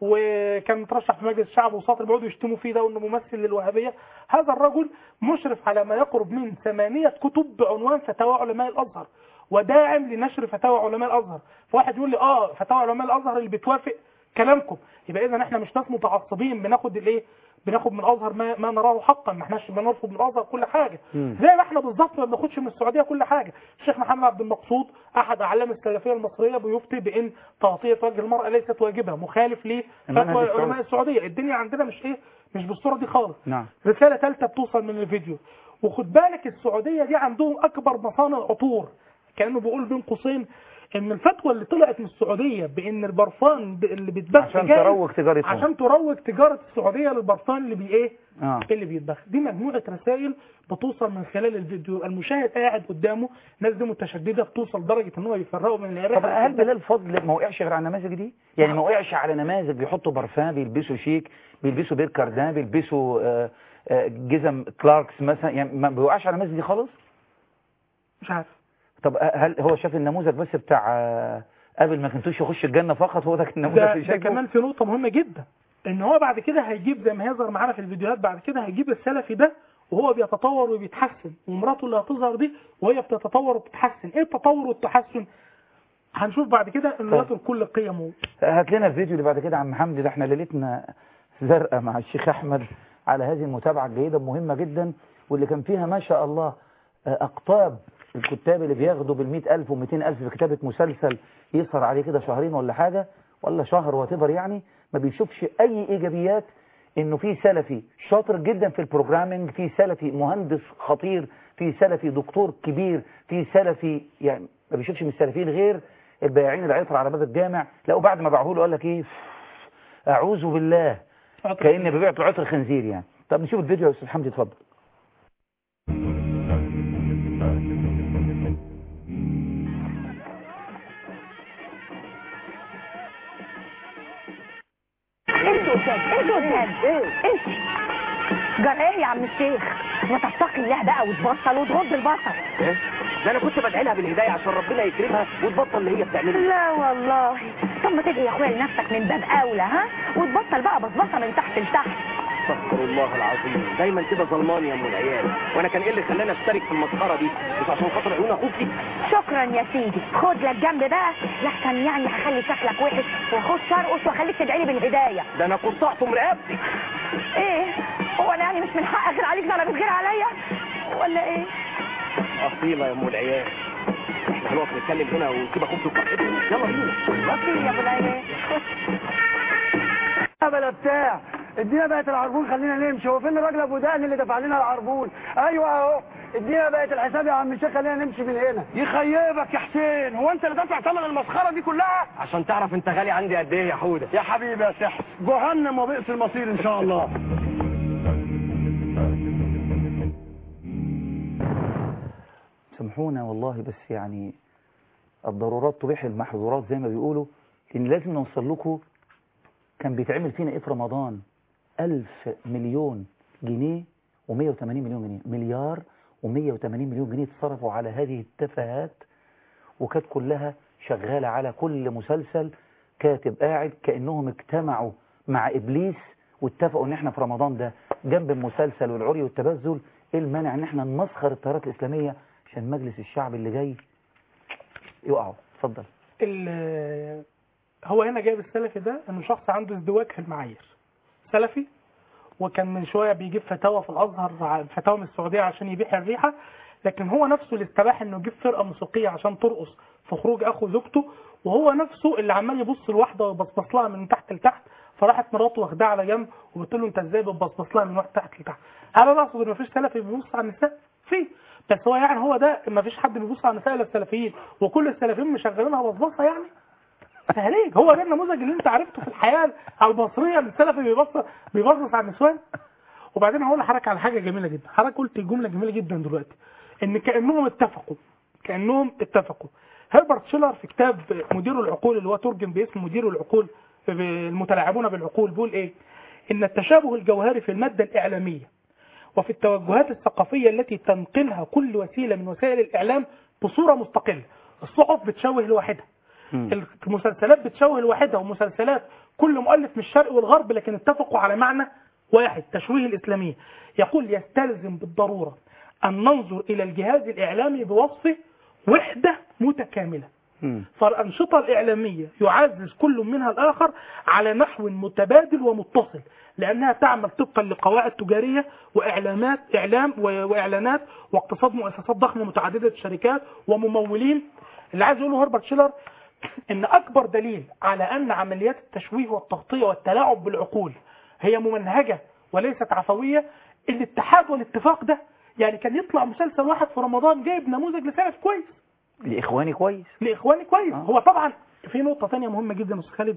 وكان مترشح في مجلس الشعب وساطر بيقعدوا يشتموا فيه ده وانه ممثل للوهابيه. هذا الرجل مشرف على ما يقرب من ثمانيه كتب بعنوان فتاوى علماء الازهر، وداعم لنشر فتاوى علماء الازهر. فواحد يقول لي اه فتاوى علماء الازهر اللي بتوافق كلامكم، يبقى اذا احنا مش ناس متعصبين بناخد الايه بناخد من الازهر ما, ما نراه حقا، ما احناش بنرفض من الازهر كل حاجه. مم. زي ما احنا بالظبط ما بناخدش من السعوديه كل حاجه. الشيخ محمد عبد المقصود احد اعلام السلفيه المصريه بيفتي بان تغطيه وجه المراه ليست واجبه، مخالف لفتوى علماء السعوديه. الدنيا عندنا مش ايه مش بالصوره دي خالص. نعم. رساله ثالثه بتوصل من الفيديو، وخد بالك السعوديه دي عندهم اكبر مصانع عطور، كانه بيقول بين قوسين ان الفتوى اللي طلعت من السعوديه بان البرفان اللي بيتبخ عشان جاهز تروج تجارتهم، عشان تروج تجاره السعوديه للبرفان اللي بي ايه آه. اللي بيتبخ. دي مجموعه رسائل بتوصل من خلال الفيديو، المشاهد قاعد قدامه ناس دي متشدده بتوصل لدرجه ان هم بيفرقوا من العيال. طب هل بلال فضل ما وقعش غير على النماذج دي؟ يعني ما وقعش على نماذج بيحطوا برفان، بيلبسوا شيك، بيلبسوا بير كاردان، بيلبسوا آه، آه، جزم كلاركس مثلا، يعني ما بيوقعش على النماذج دي خالص؟ مش عارف. طب هل هو شاف النموذج بس بتاع آه، قبل ما كنتوش يخش الجنه فقط، هو ده النموذج ده, اللي ده شايفه؟ كمان في نقطه مهمه جدا، ان هو بعد كده هيجيب زي ما هيظهر معانا في الفيديوهات بعد كده هيجيب السلفي ده وهو بيتطور وبيتحسن، ومراته اللي هتظهر دي وهي بتتطور وبتتحسن. ايه التطور والتحسن؟ هنشوف بعد كده انه يترك كل قيمه. هات لنا الفيديو اللي بعد كده عم حمدي، ده احنا ليلتنا زرقاء مع الشيخ احمد على هذه المتابعه الجيده مهمه جدا، واللي كان فيها ما شاء الله اقطاب الكتاب اللي بياخدوا بالمئة ألف ومئتين ألف في كتابة مسلسل يسهر عليه كده شهرين ولا حاجة ولا شهر واتيفر، يعني ما بيشوفش أي إيجابيات إنه في سلفي شاطر جدا في البروجرامينج، في سلفي مهندس خطير، في سلفي دكتور كبير، في سلفي، يعني ما بيشوفش من السلفيين غير البياعين العطر على باب الجامع. لا وبعد ما باعوه له قال لك إيه، أعوذ بالله، كأني ببيعت له عطر خنزير يعني. طب نشوف الفيديو يا أستاذ حمدي، اتفضل. انتوا قدام انتوا قدام ايه انت جرى ايه يا عم الشيخ؟ ما تتقي الله بقى وتبطل وتغض البصر. ايه؟ ده انا كنت بدعي لها بالهدايه عشان ربنا يكرمها وتبطل اللي هي بتعمله. لا والله. طب ما تدعي يا اخويا لنفسك من باب اولى، ها؟ وتبطل بقى بصبصه من تحت لتحت. استغفر الله العظيم، دايما كده ظلمان يا ام العيال، وانا كان ايه اللي خلاني اشترك في المسخره دي؟ مش عشان خاطر عيون اخوكي؟ شكرا يا سيدي، خد لك جنب بقى لحسن يعني هخلي شكلك وحش واخش ارقص واخليك تدعي لي بالهدايه. ده انا قطعت من رقبتي. ايه؟ هو انا يعني مش من حق اغير عليك زي انا بتغير عليا؟ ولا ايه؟ اصيله يا ام العيال. احنا هنقف نتكلم هنا ونسيب اخوك وقعتنا، يلا بينا. اصيل يا ابو العيال. بلا بتاع ادينا بقت العربون، خلينا نمشي. هو فين الراجل ابو دقن اللي دفع لنا العربون؟ ايوه اهو، ادينا بقت الحساب يا عم الشيخ، خلينا نمشي من هنا. يخيبك يا حسين، هو انت اللي دافع ثمن المسخره دي كلها؟ عشان تعرف انت غالي عندي قد ايه يا حوده. يا حبيبي يا سحر، جهنم وبئس المصير ان شاء الله. سامحونا والله، بس يعني الضرورات تبيح المحظورات زي ما بيقولوا، لان لازم نوصل لكم كان بيتعمل فينا ايه في رمضان. ألف مليون جنيه ومية وثمانين مليون جنيه، مليار ومية وتمانين مليون جنيه اتصرفوا على هذه التفاهات، وكانت كلها شغالة على كل مسلسل كاتب قاعد كأنهم اجتمعوا مع إبليس واتفقوا ان احنا في رمضان ده جنب المسلسل والعري والتبذل ايه المانع ان احنا نمسخر التيارات الإسلامية عشان مجلس الشعب اللي جاي يقعوا. اتفضل. هو هنا جايب السلفي ده انه شخص عنده ازدواج في المعايير، سلفي وكان من شويه بيجيب فتاوى في الازهر، فتاوى من السعوديه عشان يبيح الريحه، لكن هو نفسه اللي استباح انه يجيب فرقه موسيقيه عشان ترقص في خروج اخو زوجته، وهو نفسه اللي عمال يبص لواحده ويبصبص لها من تحت لتحت، فراحت مراته واخداه على جنب وقلت له انت ازاي بتبصبص لها من تحت لتحت. انا بقصد ان مفيش سلفي بيبص على النساء فيه، بس هو يعني هو ده مفيش حد بيبص على النساء الا السلفيين، وكل السلفيين مشغلينها بصبصه يعني تهريج. هو ده النموذج اللي انت عرفته في الحياه المصريه، السلفي بيبص بيبصص على النسوان. وبعدين هقول لحضرتك على حاجه جميله جدا، حضرتك قلت جمله جميله جدا دلوقتي ان كانهم اتفقوا كانهم اتفقوا هربرت شيلر في كتاب مدير العقول اللي هو ترجم باسم مدير العقول المتلاعبون بالعقول بيقول ايه؟ ان التشابه الجوهري في الماده الاعلاميه وفي التوجهات الثقافيه التي تنقلها كل وسيله من وسائل الاعلام بصوره مستقله. الصحف بتشوه لوحدها، المسلسلات بتشوه لوحدها، ومسلسلات كل مؤلف من الشرق والغرب لكن اتفقوا على معنى واحد، تشويه الإسلامية. يقول يستلزم بالضرورة أن ننظر إلى الجهاز الإعلامي بوصفه وحدة متكاملة. فالأنشطة الإعلامية يعزز كل منها الآخر على نحو متبادل ومتصل، لأنها تعمل طبقا لقواعد تجارية وإعلامات إعلام وإعلانات واقتصاد مؤسسات ضخمة متعددة الشركات وممولين. اللي عايز يقوله هربرت شيلر إن أكبر دليل على أن عمليات التشويه والتغطية والتلاعب بالعقول هي ممنهجة وليست عفوية الاتحاد والاتفاق ده. يعني كان يطلع مسلسل واحد في رمضان جايب نموذج لسلف كويس، لإخواني كويس لإخواني كويس. آه. هو طبعا في نقطة تانية مهمة جدا أستاذ خالد،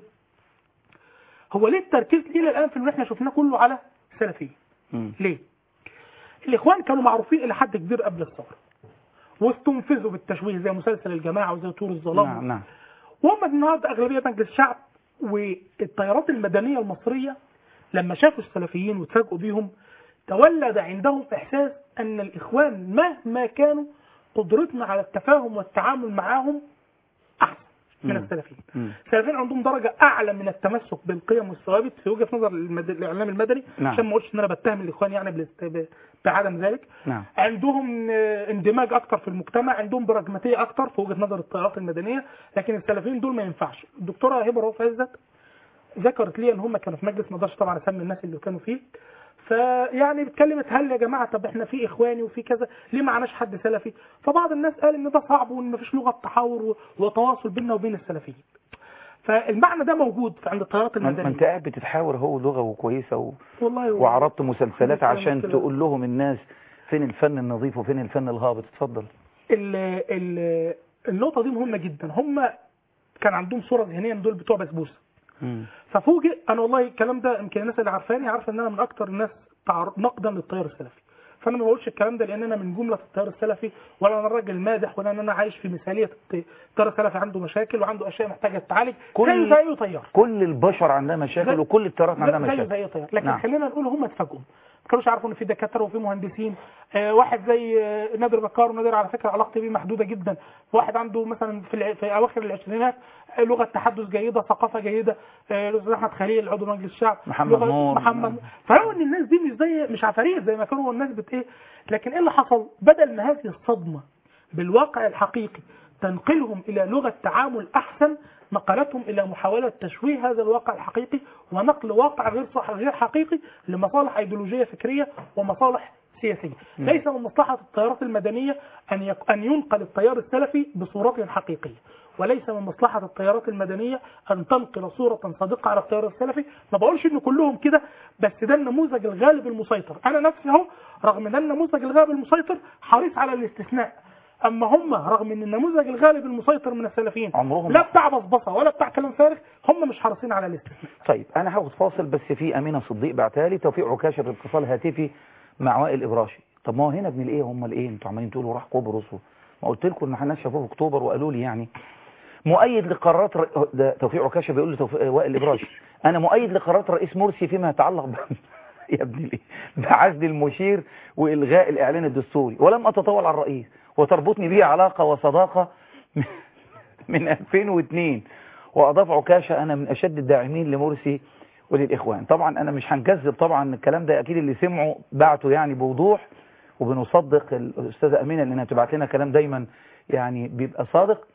هو ليه التركيز إلى الآن في اللي احنا شفناه كله على سلفية؟ ليه؟ الإخوان كانوا معروفين إلى حد كبير قبل الثورة واستنفذوا بالتشويه زي مسلسل الجماعة وزي طور الظلام. نعم نعم. وهم النهارده أغلبية مجلس الشعب والتيارات المدنية المصرية لما شافوا السلفيين وتفاجئوا بيهم تولد عندهم إحساس أن الإخوان مهما كانوا قدرتنا على التفاهم والتعامل معهم أحسن من السلفيين. السلفيين عندهم درجة أعلى من التمسك بالقيم والثوابت في وجهة نظر المد... الإعلام المدني. نعم. عشان ما أقولش إن أنا بتهم الإخوان يعني بالاست... بعدم ذلك. نعم. عندهم اندماج أكتر في المجتمع، عندهم براجماتية أكتر في وجهة نظر التيارات المدنية، لكن السلفيين دول ما ينفعش. الدكتورة هبة رؤوف عزت ذكرت لي ان هم كانوا في مجلس، ما اقدرش طبعا اسمي الناس اللي كانوا فيه، فيعني اتكلمت هل يا جماعه طب احنا في اخواني وفي كذا ليه ما معناش حد سلفي؟ فبعض الناس قال ان ده صعب وان مفيش لغه تحاور وتواصل بيننا وبين السلفيين. فالمعنى ده موجود عند التيارات المدنيه. ما انت قاعد بتتحاور هو لغه كويسه و... والله وعرضت مسلسلات عشان تقول لهم الناس فين الفن النظيف وفين الفن الهابط. اتفضل. ال ال النقطه دي مهمه جدا. هم كان عندهم صوره ذهنيه ان دول بتوع بسبوسه. ففوجئ انا والله الكلام ده يمكن الناس اللي عارفاني عارفه ان انا من اكتر الناس نقدا للتيار السلفي، فانا ما بقولش الكلام ده لان انا من جمله التيار السلفي ولا انا راجل مادح ولا انا عايش في مثاليه. التيار السلفي عنده مشاكل وعنده اشياء محتاجه تتعالج زي زي اي تيار. كل البشر عندها مشاكل وكل التيارات عندها مشاكل زي زي تيار. لكن نعم. خلينا نقول هم اتفاجئوا، ما كانوش عارفوا ان في دكاتره وفي مهندسين. آه واحد زي آه نادر بكار، ونادر على فكره علاقتي بيه محدوده جدا، واحد عنده مثلا في, الع... في اواخر العشرينات آه لغه تحدث جيده، ثقافه جيده، الاستاذ آه احمد خليل عضو مجلس الشعب، محمد نور، محمد. فهو ان الناس دي مش زي مش عفاريت زي ما كانوا الناس بت ايه. لكن ايه اللي حصل؟ بدل ما هذه الصدمه بالواقع الحقيقي تنقلهم الى لغه تعامل احسن، نقلتهم الى محاوله تشويه هذا الواقع الحقيقي ونقل واقع غير صح غير حقيقي لمصالح ايديولوجيه فكريه ومصالح سياسيه. م. ليس من مصلحه التيارات المدنيه ان يق... ان ينقل التيار السلفي بصورته الحقيقيه، وليس من مصلحه التيارات المدنيه ان تنقل صوره صادقه على التيار السلفي. ما بقولش ان كلهم كده، بس ده النموذج الغالب المسيطر. انا نفسي اهو رغم ان النموذج الغالب المسيطر حريص على الاستثناء، اما هم رغم ان النموذج الغالب المسيطر من السلفيين عمرهم لا بتاع بصبصه ولا بتاع كلام فارغ، هم مش حريصين على الاستثناء. طيب انا هاخد فاصل، بس في امينه صديق بعتها لي توفيق عكاشه باتصال هاتفي مع وائل ابراشي. طب ما هو هنا ابن الايه هم الايه؟ انتوا عمالين تقولوا راح قبرص، ما قلت لكم ان الناس شافوه في اكتوبر وقالوا لي يعني مؤيد لقرارات ر... ده توفيق عكاشه بيقول لي توفيق... وائل ابراشي انا مؤيد لقرارات رئيس مرسي فيما يتعلق ب... يا ابني ليه بعزل المشير والغاء الاعلان الدستوري، ولم اتطاول على الرئيس وتربطني به علاقه وصداقه من ألفين واثنين. واضاف عكاشه انا من اشد الداعمين لمرسي وللاخوان. طبعا انا مش هنكذب، طبعا الكلام ده اكيد اللي سمعوا بعته يعني بوضوح، وبنصدق الاستاذه امينه لانها بتبعت لنا كلام دايما يعني بيبقى صادق.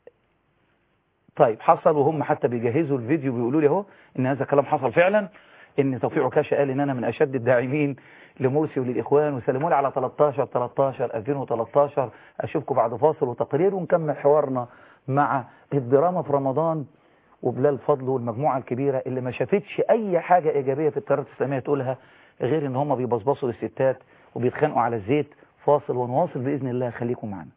طيب حصل، وهم حتى بيجهزوا الفيديو بيقولوا لي اهو ان هذا الكلام حصل فعلا، ان توفيق عكاشه قال ان انا من اشد الداعمين لمرسي وللاخوان، وسلموا لي على تلتاشر تلتاشر ألفين وتلتاشر. اشوفكم بعد فاصل وتقرير ونكمل حوارنا مع الدراما في رمضان وبلال فضل والمجموعه الكبيره اللي ما شافتش اي حاجه ايجابيه في التيارات الاسلاميه تقولها غير ان هم بيبصبصوا للستات وبيتخانقوا على الزيت. فاصل ونواصل باذن الله، خليكم معنا.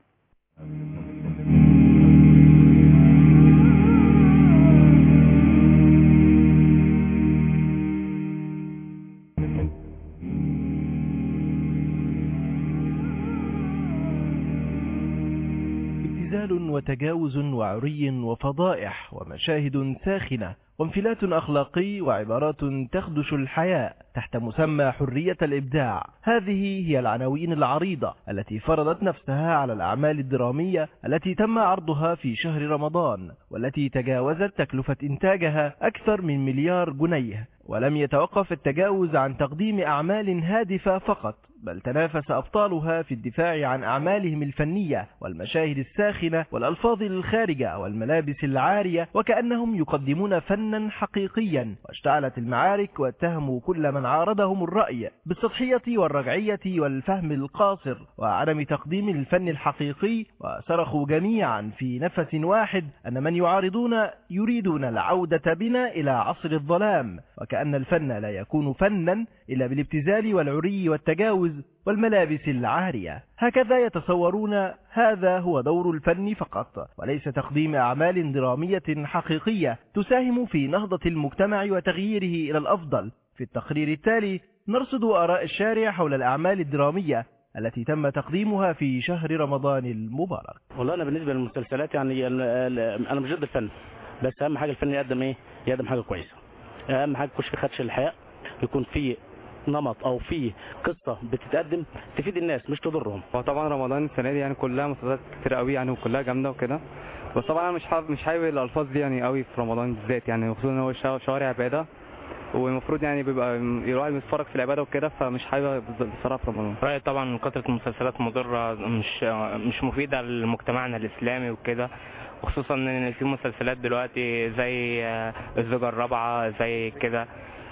وتجاوز وعري وفضائح ومشاهد ساخنة وانفلات أخلاقي وعبارات تخدش الحياء تحت مسمى حرية الإبداع. هذه هي العناوين العريضة التي فرضت نفسها على الأعمال الدرامية التي تم عرضها في شهر رمضان، والتي تجاوزت تكلفة إنتاجها أكثر من مليار جنيه. ولم يتوقف التجاوز عن تقديم أعمال هادفة فقط، بل تنافس أبطالها في الدفاع عن أعمالهم الفنية والمشاهد الساخنة والألفاظ الخارجة والملابس العارية، وكأنهم يقدمون فنا حقيقيا. واشتعلت المعارك واتهموا كل من عارضهم الرأي بالسطحية والرجعية والفهم القاصر وعدم تقديم الفن الحقيقي، وصرخوا جميعا في نفس واحد أن من يعارضون يريدون العودة بنا إلى عصر الظلام، وكأن الفن لا يكون فنا إلا بالابتذال والعري والتجاوز والملابس العارية. هكذا يتصورون هذا هو دور الفن فقط، وليس تقديم أعمال درامية حقيقية تساهم في نهضة المجتمع وتغييره إلى الأفضل. في التقرير التالي نرصد آراء الشارع حول الأعمال الدرامية التي تم تقديمها في شهر رمضان المبارك. والله أنا بالنسبة للمسلسلات يعني أنا مش ضد الفن، بس أهم حاجة الفن يقدم إيه؟ يقدم حاجة كويسة. أهم حاجة يكونش في خدش الحياء، يكون في نمط او في قصه بتتقدم تفيد الناس مش تضرهم. وطبعا رمضان السنه دي يعني كلها مسلسلات كتير قوي يعني وكلها جامده وكده، بس طبعا انا مش حابب مش حابب الالفاظ دي يعني قوي في رمضان بالذات، يعني خصوصا ان هو شوارع عباده والمفروض يعني بيبقى الواحد بيتفرج في العباده وكده، فمش حابب بصراحه في رمضان. رايي طبعا كثره المسلسلات مضره، مش مش مفيده لمجتمعنا الاسلامي وكده، وخصوصا ان في مسلسلات دلوقتي زي الزوجه الرابعه زي كده،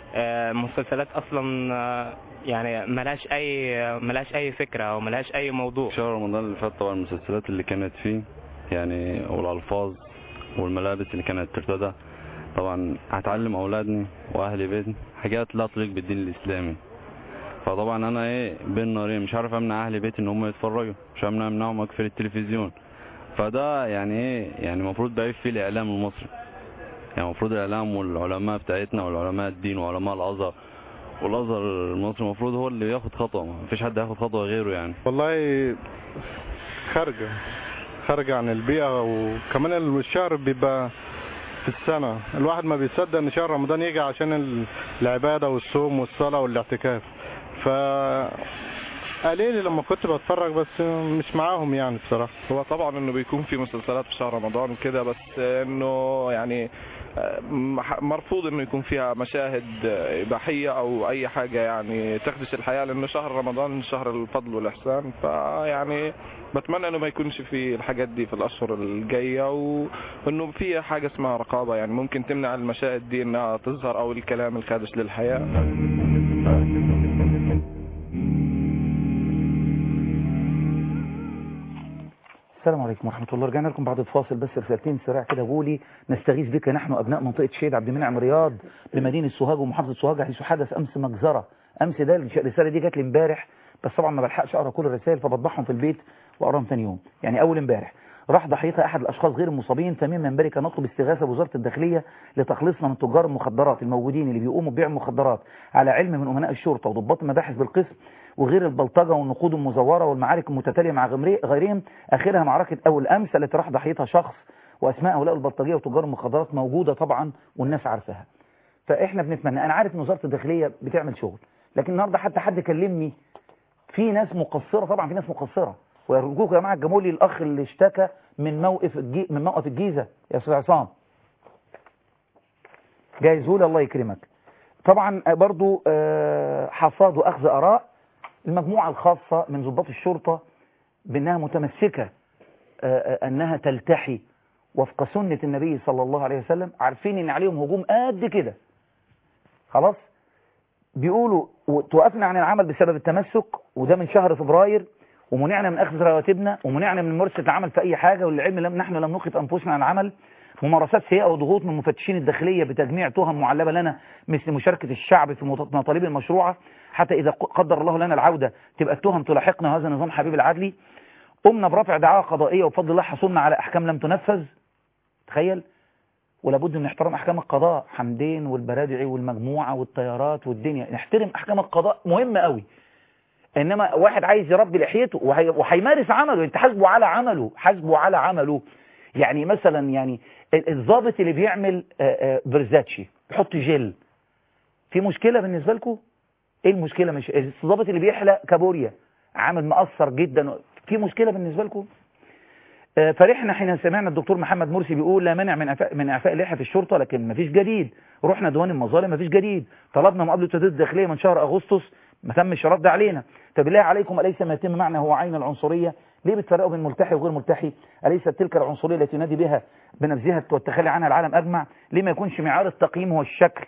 مسلسلات اصلا يعني ملهاش اي ملهاش اي فكره او ملهاش اي موضوع. شهر رمضان اللي فات طبعا المسلسلات اللي كانت فيه يعني والالفاظ والملابس اللي كانت ترتدى، طبعا هتعلم اولادني واهل بيتي حاجات لا تليق بالدين الاسلامي. فطبعا انا ايه بين نارين، مش عارف امنع اهل بيتي ان هم يتفرجوا، مش همنع امنعهم اقفل التلفزيون. فده يعني ايه يعني المفروض ده فيه الاعلام المصري، يعني المفروض الاعلام والعلماء بتاعتنا والعلماء الدين وعلماء الازهر والازهر المصري المفروض هو اللي ياخد خطوه، مفيش حد ياخد خطوه غيره. يعني والله خارجه خارجه عن البيئه، وكمان الشهر بيبقى في السنه الواحد ما بيصدق ان شهر رمضان يجي عشان العباده والصوم والصلاه والاعتكاف. ف قليل لما كنت بتفرج بس مش معاهم يعني بصراحه. هو طبعا انه بيكون في مسلسلات في شهر رمضان كده، بس انه يعني مرفوض انه يكون فيها مشاهد اباحيه او اي حاجه يعني تخدش الحياه، لانه شهر رمضان شهر الفضل والاحسان. فيعني بتمنى انه ما يكونش في الحاجات دي في الاشهر الجايه، وانه في حاجه اسمها رقابه يعني ممكن تمنع المشاهد دي انها تظهر او الكلام الخادش للحياه. السلام عليكم ورحمة الله. رجعنا لكم بعد الفاصل، بس رسالتين سريع كده بقولي نستغيث بك نحن أبناء منطقة شهيد عبد المنعم رياض بمدينة سوهاج ومحافظة سوهاج، حيث حدث أمس مجزرة. أمس ده الرسالة دي جات لي امبارح، بس طبعا ما بلحقش أقرأ كل الرسائل فبطبعهم في البيت وأقراهم ثاني يوم. يعني أول امبارح راح ضحيتها أحد الأشخاص غير المصابين، فمن منبري كان نطلب استغاثة بوزارة الداخلية لتخليصنا من تجار المخدرات الموجودين اللي بيقوموا ببيع المخدرات على علم من أمناء الشرطة وضباط المباحث بالقسم، وغير البلطجة والنقود المزورة والمعارك المتتالية مع غيرهم، آخرها معركة أول أمس التي راح ضحيتها شخص، وأسماء هؤلاء البلطجية وتجار المخدرات موجودة طبعا والناس عارفاها. فإحنا بنتمنى، أنا عارف إن وزارة الداخلية بتعمل شغل، لكن النهارده حتى حد كلمني، في ناس مقصره، طبعا في ناس مقصره، ويرجوكم يا جماعه جابوا لي الاخ اللي اشتكى من موقف الجي... من موقف الجيزه يا استاذ عصام، جايزه لي الله يكرمك. طبعا برضو حصاد واخذ اراء المجموعه الخاصه من ضباط الشرطه بانها متمسكه انها تلتحي وفق سنه النبي صلى الله عليه وسلم، عارفين ان عليهم هجوم قد كده خلاص، بيقولوا توقفنا عن العمل بسبب التمسك، وده من شهر فبراير، ومنعنا من اخذ رواتبنا، ومنعنا من ممارسه العمل في اي حاجه، والعلم لم نحن لم نوقف انفسنا عن العمل. ممارسات سيئه وضغوط من مفتشين الداخليه بتجميع تهم معلبه لنا مثل مشاركه الشعب في مطالب المشروعه، حتى اذا قدر الله لنا العوده تبقى التهم تلاحقنا، وهذا نظام حبيب العدلي. قمنا برفع دعاوى قضائيه وبفضل الله حصلنا على احكام لم تنفذ، تخيل. ولابد من احترام احكام القضاء، حمدين والبرادعي والمجموعه والطيارات والدنيا، نحترم احكام القضاء مهمه قوي. انما واحد عايز يربي لحيته وهيمارس عمله، انت حاسبه على عمله، حاسبه على عمله. يعني مثلا يعني الضابط اللي بيعمل فيرزاتشي يحط جل، في مشكله بالنسبه لكم؟ ايه المشكله؟ مش الضابط اللي بيحلق كابوريا عامل مقصر جدا، في مشكله بالنسبه لكم؟ فرحنا حين سمعنا الدكتور محمد مرسي بيقول لا مانع من اعفاء من اعفاء اللحيه في الشرطه، لكن مفيش جديد. رحنا ديوان المظالم مفيش جديد. طلبنا مقابله التدريب الداخليه من شهر اغسطس ما تمش رد علينا. فبالله عليكم اليس ما يتم معنا هو عين العنصريه؟ ليه بتفرقوا بين ملتحي وغير ملتحي؟ اليست تلك العنصريه التي ينادي بها بنبذها والتخلي عنها العالم اجمع؟ ليه ما يكونش معيار التقييم هو الشكل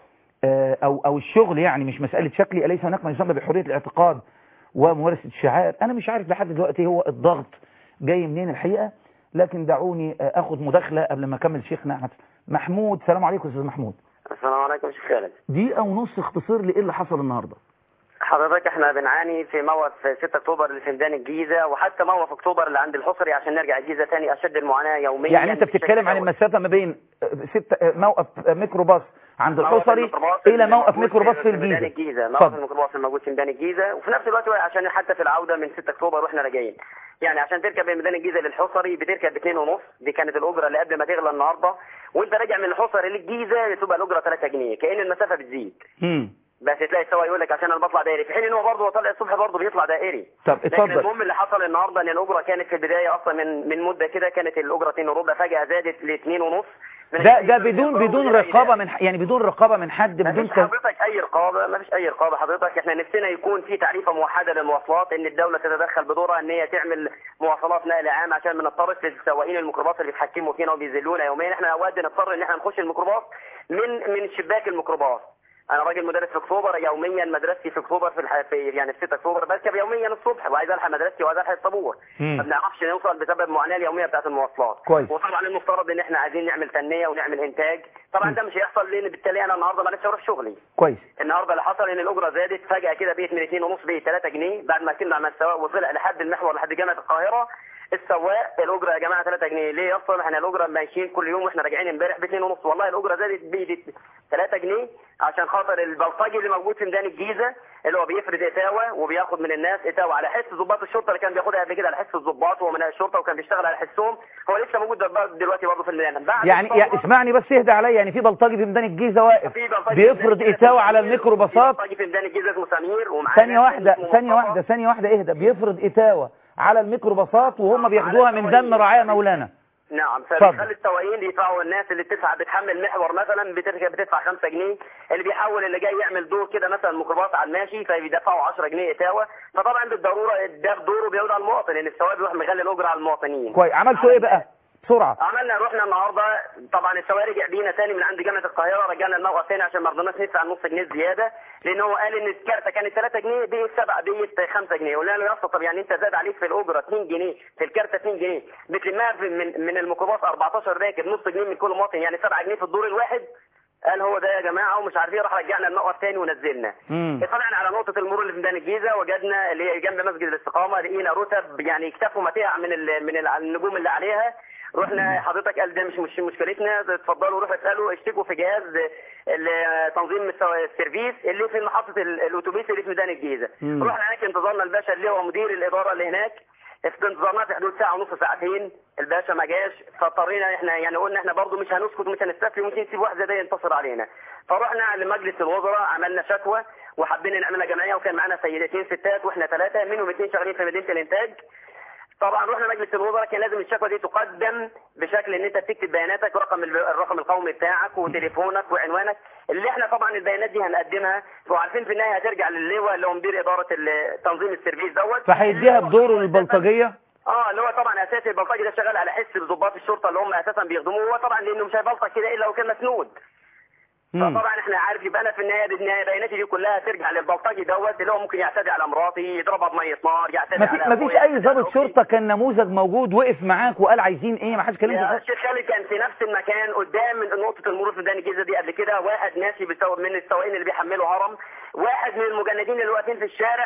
او او الشغل؟ يعني مش مساله شكلي. اليس هناك ما يسمى بحريه الاعتقاد وممارسه الشعائر؟ انا مش عارف لحد دلوقتي هو الضغط جاي منين الحقيقه، لكن دعوني اخد مداخله قبل ما اكمل شيخنا احمد محمود. السلام عليكم استاذ محمود. السلام عليكم يا شيخ خالد. دقيقه ونص اختصار لي ايه اللي حصل النهارده. حضرتك احنا بنعاني في موقف ستة اكتوبر اللي في ميدان الجيزه، وحتى موقف اكتوبر اللي عند الحصري عشان نرجع الجيزه ثاني اشد المعاناه يوميا. يعني انت بتتكلم عن المسافه ما بين ست موقف ميكروباص عند الحصري الى موقف ميكروباص في الجيزه. ميدان الجيزه موقف الميكروباص الموجود في ميدان الجيزه، وفي نفس الوقت عشان حتى في العوده من ستة اكتوبر واحنا راجعين، يعني عشان تركب من ميدان الجيزه للحصري بتركب اتنين ونص، دي كانت الاجره اللي قبل ما تغلى النهارده، وانت راجع من الحصري للجيزه تبقى الاجره ثلاثة جنيه، كأن المسافه بتزيد. امم بس تلاقي السواق يقول لك عشان انا بطلع دائري، في حين ان هو برضه طالع الصبح برضه بيطلع دائري. طب اتفضل. لكن المهم اللي حصل النهارده ان الاجره كانت في البدايه اصلا من من مده كده كانت الاجره اتنين وربع، فجاه زادت ل اتنين ونص. ده ده بدون بدون رقابه من يعني بدون رقابه من حد، بدون ك... حضرتك اي رقابه، ما فيش اي رقابه حضرتك. احنا نفسنا يكون في تعريفه موحده للمواصلات، ان الدوله تتدخل بدورها ان هي تعمل مواصلات نقل عام عشان ما نضطرش للسواقين الميكروباص اللي بيتحكموا فينا وبيذلونا يوميا. احنا اوقات نضطر ان احنا نخش الميكروباص من من شباك الميكروباص. انا راجل مدرس في اكتوبر، يوميا مدرستي في اكتوبر في, الح... في يعني في ستة اكتوبر بركب يوميا الصبح، وعايز الحق مدرستي وعايز الحق الطابور، ما بنعرفش نوصل بسبب المعاناه اليوميه بتاعه المواصلات. كويس. وطبعا المفترض ان احنا عايزين نعمل تنميه ونعمل انتاج، طبعا م. ده مش هيحصل لان بالتالي انا النهارده ما لسه اروح شغلي. كويس. النهارده اللي حصل ان الاجره زادت فجاه كده، بقت من اتنين ونص بقت ثلاثة جنيه بعد ما كنا مع السواق وطلع لحد المحور لحد جامعه القاهره. السواق الاجره يا جماعه ثلاثة جنيه، ليه يصل احنا الاجره ماشيين كل يوم واحنا راجعين امبارح ب اتنين ونص، والله الاجره زادت ب ثلاثة جنيه عشان خاطر البلطجي اللي موجود في ميدان الجيزه اللي هو بيفرد اتاوه وبياخد من الناس اتاوه على حس ضباط الشرطه اللي كان بياخدها قبل كده على حس الضباط ومناء الشرطه وكان بيشتغل على حسهم، هو لسه موجود دلوقتي برضه في الميدان. يعني, يعني اسمعني بس اهدى عليا، يعني في بلطجي في ميدان الجيزه واقف بيفرض اتاوه على الميكروباصات. بلطجي في ميدان الجيزه اسمه سمير ومعاه ثانيه واحده ثانيه واحده ثانيه واحده اهدى، بيفرض اتاوه على الميكروباصات وهم بياخدوها من دم رعايا مولانا. نعم، فبيخلي السواقين يدفعوا، الناس اللي بتدفع بتحمل محور مثلا بتركب بتدفع خمسة جنيه، اللي بيحول اللي جاي يعمل دور كده مثلا ميكروباص على الماشي فبيدفعوا عشرة جنيه اتاوه، فطبعا بالضروره ده دوره بيعود على المواطن لان السواق بيروح مغلي الاجره على المواطنين. كويس، عملتوا ايه بقى؟ بسرعه. عملنا رحنا النهارده طبعا السواق رجع بينا ثاني من عند جامعه القاهره، رجعنا الموقف ثاني عشان ما رضيناش ندفع نص جنيه زياده، لان هو قال ان الكارته كانت ثلاثة جنيه بقت سبعة بقت خمسة جنيه. قلنا له يا اسطى طب يعني انت زاد عليك في الاجره اتنين جنيه، في الكارته اتنين جنيه، بتلمها من من الميكروباص اربعتاشر راكب نص جنيه من كل مواطن، يعني سبعة جنيه في الدور الواحد. قال هو ده يا جماعه ومش عارف ايه، راح رجعنا الموقف ثاني ونزلنا. طلعنا على نقطه المرور اللي في ميدان الجيزه، وجدنا اللي هي جنب مسجد الاستقامه لقينا رتب يعني اكتفوا متاع من من النجوم اللي عليها. رحنا حضرتك قال ده مش مش مشكلتنا، اتفضلوا روحوا اسالوا اشتكوا في جهاز تنظيم السيرفيس اللي في محطه الاتوبيس اللي في ميدان الجيزه. رحنا هناك انتظرنا الباشا اللي هو مدير الاداره اللي هناك، انتظرناه في حدود ساعه ونص ساعتين، الباشا ما جاش، فاضطرينا احنا يعني قلنا احنا برضه مش هنسكت ومش هنستسلم ومش هنسيب واحد زي ده ينتصر علينا. فرحنا لمجلس الوزراء عملنا شكوى وحبينا نعملها جمعيه، وكان معانا سيدتين ستات واحنا ثلاثه، منهم اثنين شغالين في مدينه الانتاج. طبعا رحنا مجلس الوزراء، كان لازم الشكوى دي تقدم بشكل ان انت تكتب بياناتك ورقم الرقم القومي بتاعك وتليفونك وعنوانك، اللي احنا طبعا البيانات دي هنقدمها، وعارفين في النهايه هترجع للواء اللي هو مدير اداره تنظيم السيرفيس دوت، فهيديها بدور البلطجيه. اه اللي هو طبعا اساسي البلطجي ده شغال على حس بضباط الشرطه اللي هم اساسا بيخدموه، هو طبعا لانه مش هيبلطج كده الا لو كان مسنود. فطبعا احنا عارف يبقى انا في النهايه بالنهايه بياناتي دي كلها ترجع للبلطجي دوت اللي هو ممكن يعتدي على مراتي، يضربها بميه نار، يعتدي على ما فيش اي ضابط شرطه كان نموذج موجود وقف معاك وقال عايزين ايه؟ ما حدش كلمك. يا الشيخ خالد كان في نفس المكان قدام نقطه المرور في ميدان الجيزه دي قبل كده، واحد ماشي من السواقين اللي بيحملوا هرم، واحد من المجندين اللي واقفين في الشارع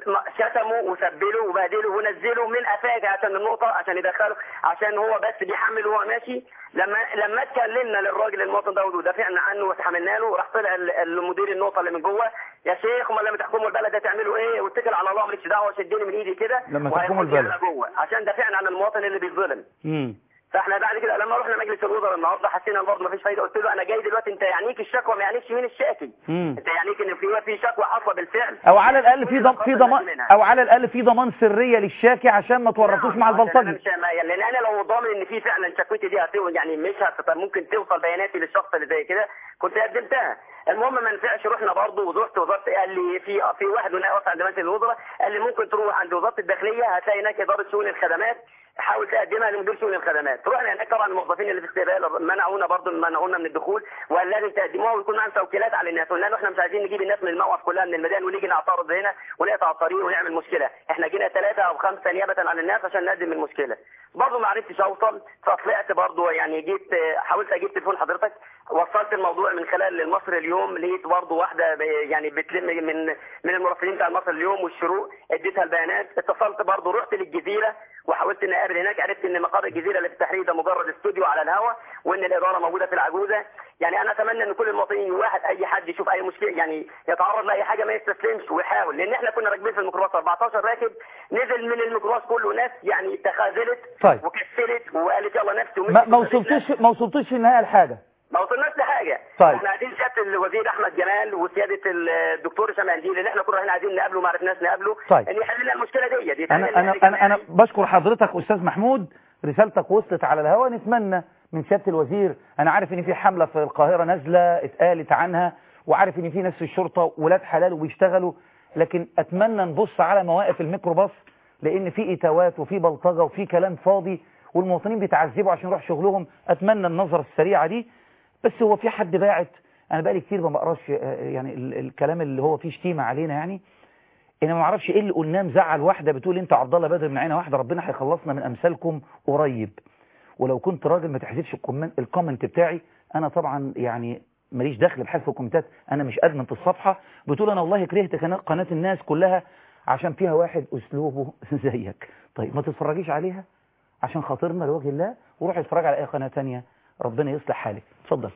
شتموا وسبلوا وبهدلوا ونزلوا من قفاك عشان النقطه عشان يدخلوا، عشان هو بس بيحمل وهو ماشي. لما لما اتكلمنا للراجل المواطن ده ودافعنا عنه واتحملنا له، راح طلع المدير النقطه اللي من جوه، يا شيخ امال لما تحكموا البلد ده تعملوا ايه؟ واتكل على الله مالكش دعوه، شدني من ايدي كده لما تحكموا البلد جوه عشان دافعنا عن المواطن اللي بيتظلم. امم فاحنا بعد كده لما رحنا مجلس الوزراء النهارده حسينا برضه مفيش فايده، قلت له انا جاي دلوقتي، انت يعنيك الشكوى ما يعنيكش مين الشاكي، مم. انت يعنيك ان في في شكوى حصل بالفعل، او على الاقل في ضم... في ضمان او على الاقل في ضمان سريه للشاكي عشان ما تورطوش مع البلطجي. لان انا لو ضامن ان في فعلا شكوتي دي هتو يعني مش هت... ممكن توصل بياناتي للشخص اللي زي كده كنت قدمتها. المهم ما نفعش، رحنا برضه ورحت وزاره، قال لي في في واحد هنا واقف عند مجلس الوزراء قال لي ممكن تروح عند وزاره الداخليه هتلاقي هناك اداره شؤون الخدمات، حاول تقدمها لمدير شؤون الخدمات. رحنا هناك طبعا الموظفين اللي في الاستقبال منعونا برضه منعونا من الدخول، وقال لازم تقدموها ويكون معانا توكيلات على الناس. قلنا له احنا مش عايزين نجيب الناس من الموقف كلها من الميدان ونيجي نعترض هنا ونقطع الطريق ونعمل مشكله، احنا جينا ثلاثه او خمسه نيابه عن الناس عشان نقدم المشكله. برضه ما عرفتش اوصل، فطلعت برضه يعني جيت حاولت اجيب تليفون حضرتك، وصلت الموضوع من خلال المصري اليوم، لقيت برضه واحده يعني بتلم من من المراسلين بتاع المصري اليوم والشروق، اديتها البيانات. اتصلت برضه رحت للجزيره وحاولت ان اقابل هناك، عرفت ان مقر الجزيره اللي في التحرير ده مجرد استوديو على الهواء، وان الاداره موجوده في العجوزه. يعني انا اتمنى ان كل المواطنين واحد اي حد يشوف اي مشكله يعني يتعرض لاي حاجه ما يستسلمش ويحاول، لان احنا كنا راكبين في الميكروباص أربعتاشر راكب، نزل من الميكروباص كله ناس يعني تخاذلت طيب. وكسلت وقالت يلا نفسي ما ما وصلتوش ما وصلتوش في النهايه لحاجه، ما وصلناش لحاجه. طيب. احنا عايزين سياده الوزير احمد جمال وسياده الدكتور هشام انديل اللي احنا كنا رايحين عايزين نقابله وما عرفناش نقابله، طيب. ان يحل لنا المشكله دي, دي انا انا انا, أنا بشكر حضرتك استاذ محمود، رسالتك وصلت على الهواء. نتمنى من سياده الوزير، انا عارف ان في حمله في القاهره نازله اتقالت عنها، وعارف ان في ناس في الشرطه ولاد حلال وبيشتغلوا، لكن اتمنى نبص على مواقف الميكروباص، لان في اتاوات وفي بلطجه وفي كلام فاضي والمواطنين بيتعذبوا عشان يروح شغلهم. اتمنى النظره السريعه دي. بس هو في حد باعت، انا بقالي كتير ما بقراش يعني الكلام اللي هو فيه شتيمه علينا، يعني انا ما اعرفش ايه اللي قلناه مزعل واحده بتقول انت عبد الله بدر من عينه واحده، ربنا هيخلصنا من امثالكم قريب. ولو كنت راجل ما تحذفش الكومنت بتاعي، انا طبعا يعني ماليش دخل بحذف الكومنتات، انا مش ادمن في الصفحه. بتقول انا والله كرهت قناه الناس كلها عشان فيها واحد اسلوبه زيك. طيب ما تتفرجيش عليها عشان خاطرنا لوجه الله، وروح اتفرج على اي قناه ثانيه، ربنا يصلح حالك. اتفضل.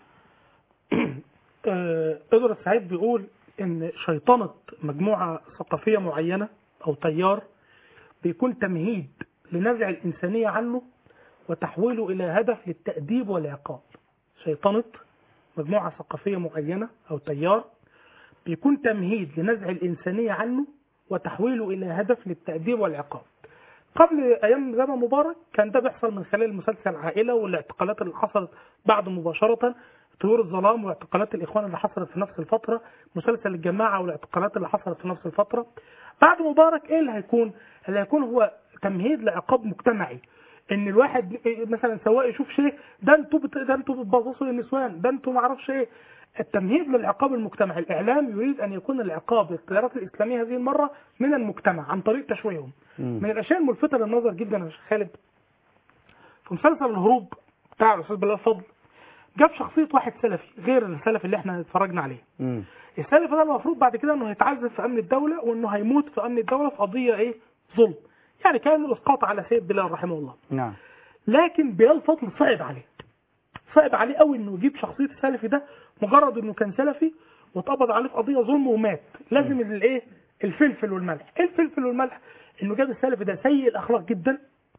إدريس سعيد بيقول ان شيطنة مجموعة ثقافية معينة او تيار بيكون تمهيد لنزع الإنسانية عنه وتحويله إلى هدف للتأديب والعقاب. شيطنة مجموعة ثقافية معينة او تيار بيكون تمهيد لنزع الإنسانية عنه وتحويله إلى هدف للتأديب والعقاب. قبل أيام زمان مبارك كان ده بيحصل من خلال مسلسل عائلة والاعتقالات اللي حصلت بعد مباشرة، طيور الظلام واعتقالات الإخوان اللي حصلت في نفس الفترة، مسلسل الجماعة والاعتقالات اللي حصلت في نفس الفترة. بعد مبارك إيه اللي هيكون؟ اللي هيكون هو تمهيد لعقاب مجتمعي، إن الواحد مثلا سواء يشوف شيء ده أنتوا بت... ده أنتوا بتبصوا للنسوان، ده أنتوا ما اعرفش إيه. التمهيد للعقاب المجتمعي، الإعلام يريد أن يكون العقاب للتيارات الإسلامية هذه المرة من المجتمع عن طريق تشويههم. من الأشياء الملفتة للنظر جدا يا شيخ خالد، في مسلسل الهروب بتاع الأستاذ بلال فضل جاب شخصية واحد سلفي غير السلفي اللي احنا اتفرجنا عليه. مم. السلفي ده المفروض بعد كده انه هيتعذب في امن الدولة وانه هيموت في امن الدولة في قضية ايه؟ ظلم. يعني كان الاسقاط على سيد بلال رحمه الله. نعم. لكن بلال فضل صعب عليه. صعب عليه قوي انه يجيب شخصية السلفي ده مجرد انه كان سلفي واتقبض عليه في قضية ظلم ومات. لازم الايه؟ الفلفل والملح. ايه الفلفل والملح؟ انه جاب السلفي ده سيء الاخلاق جدا.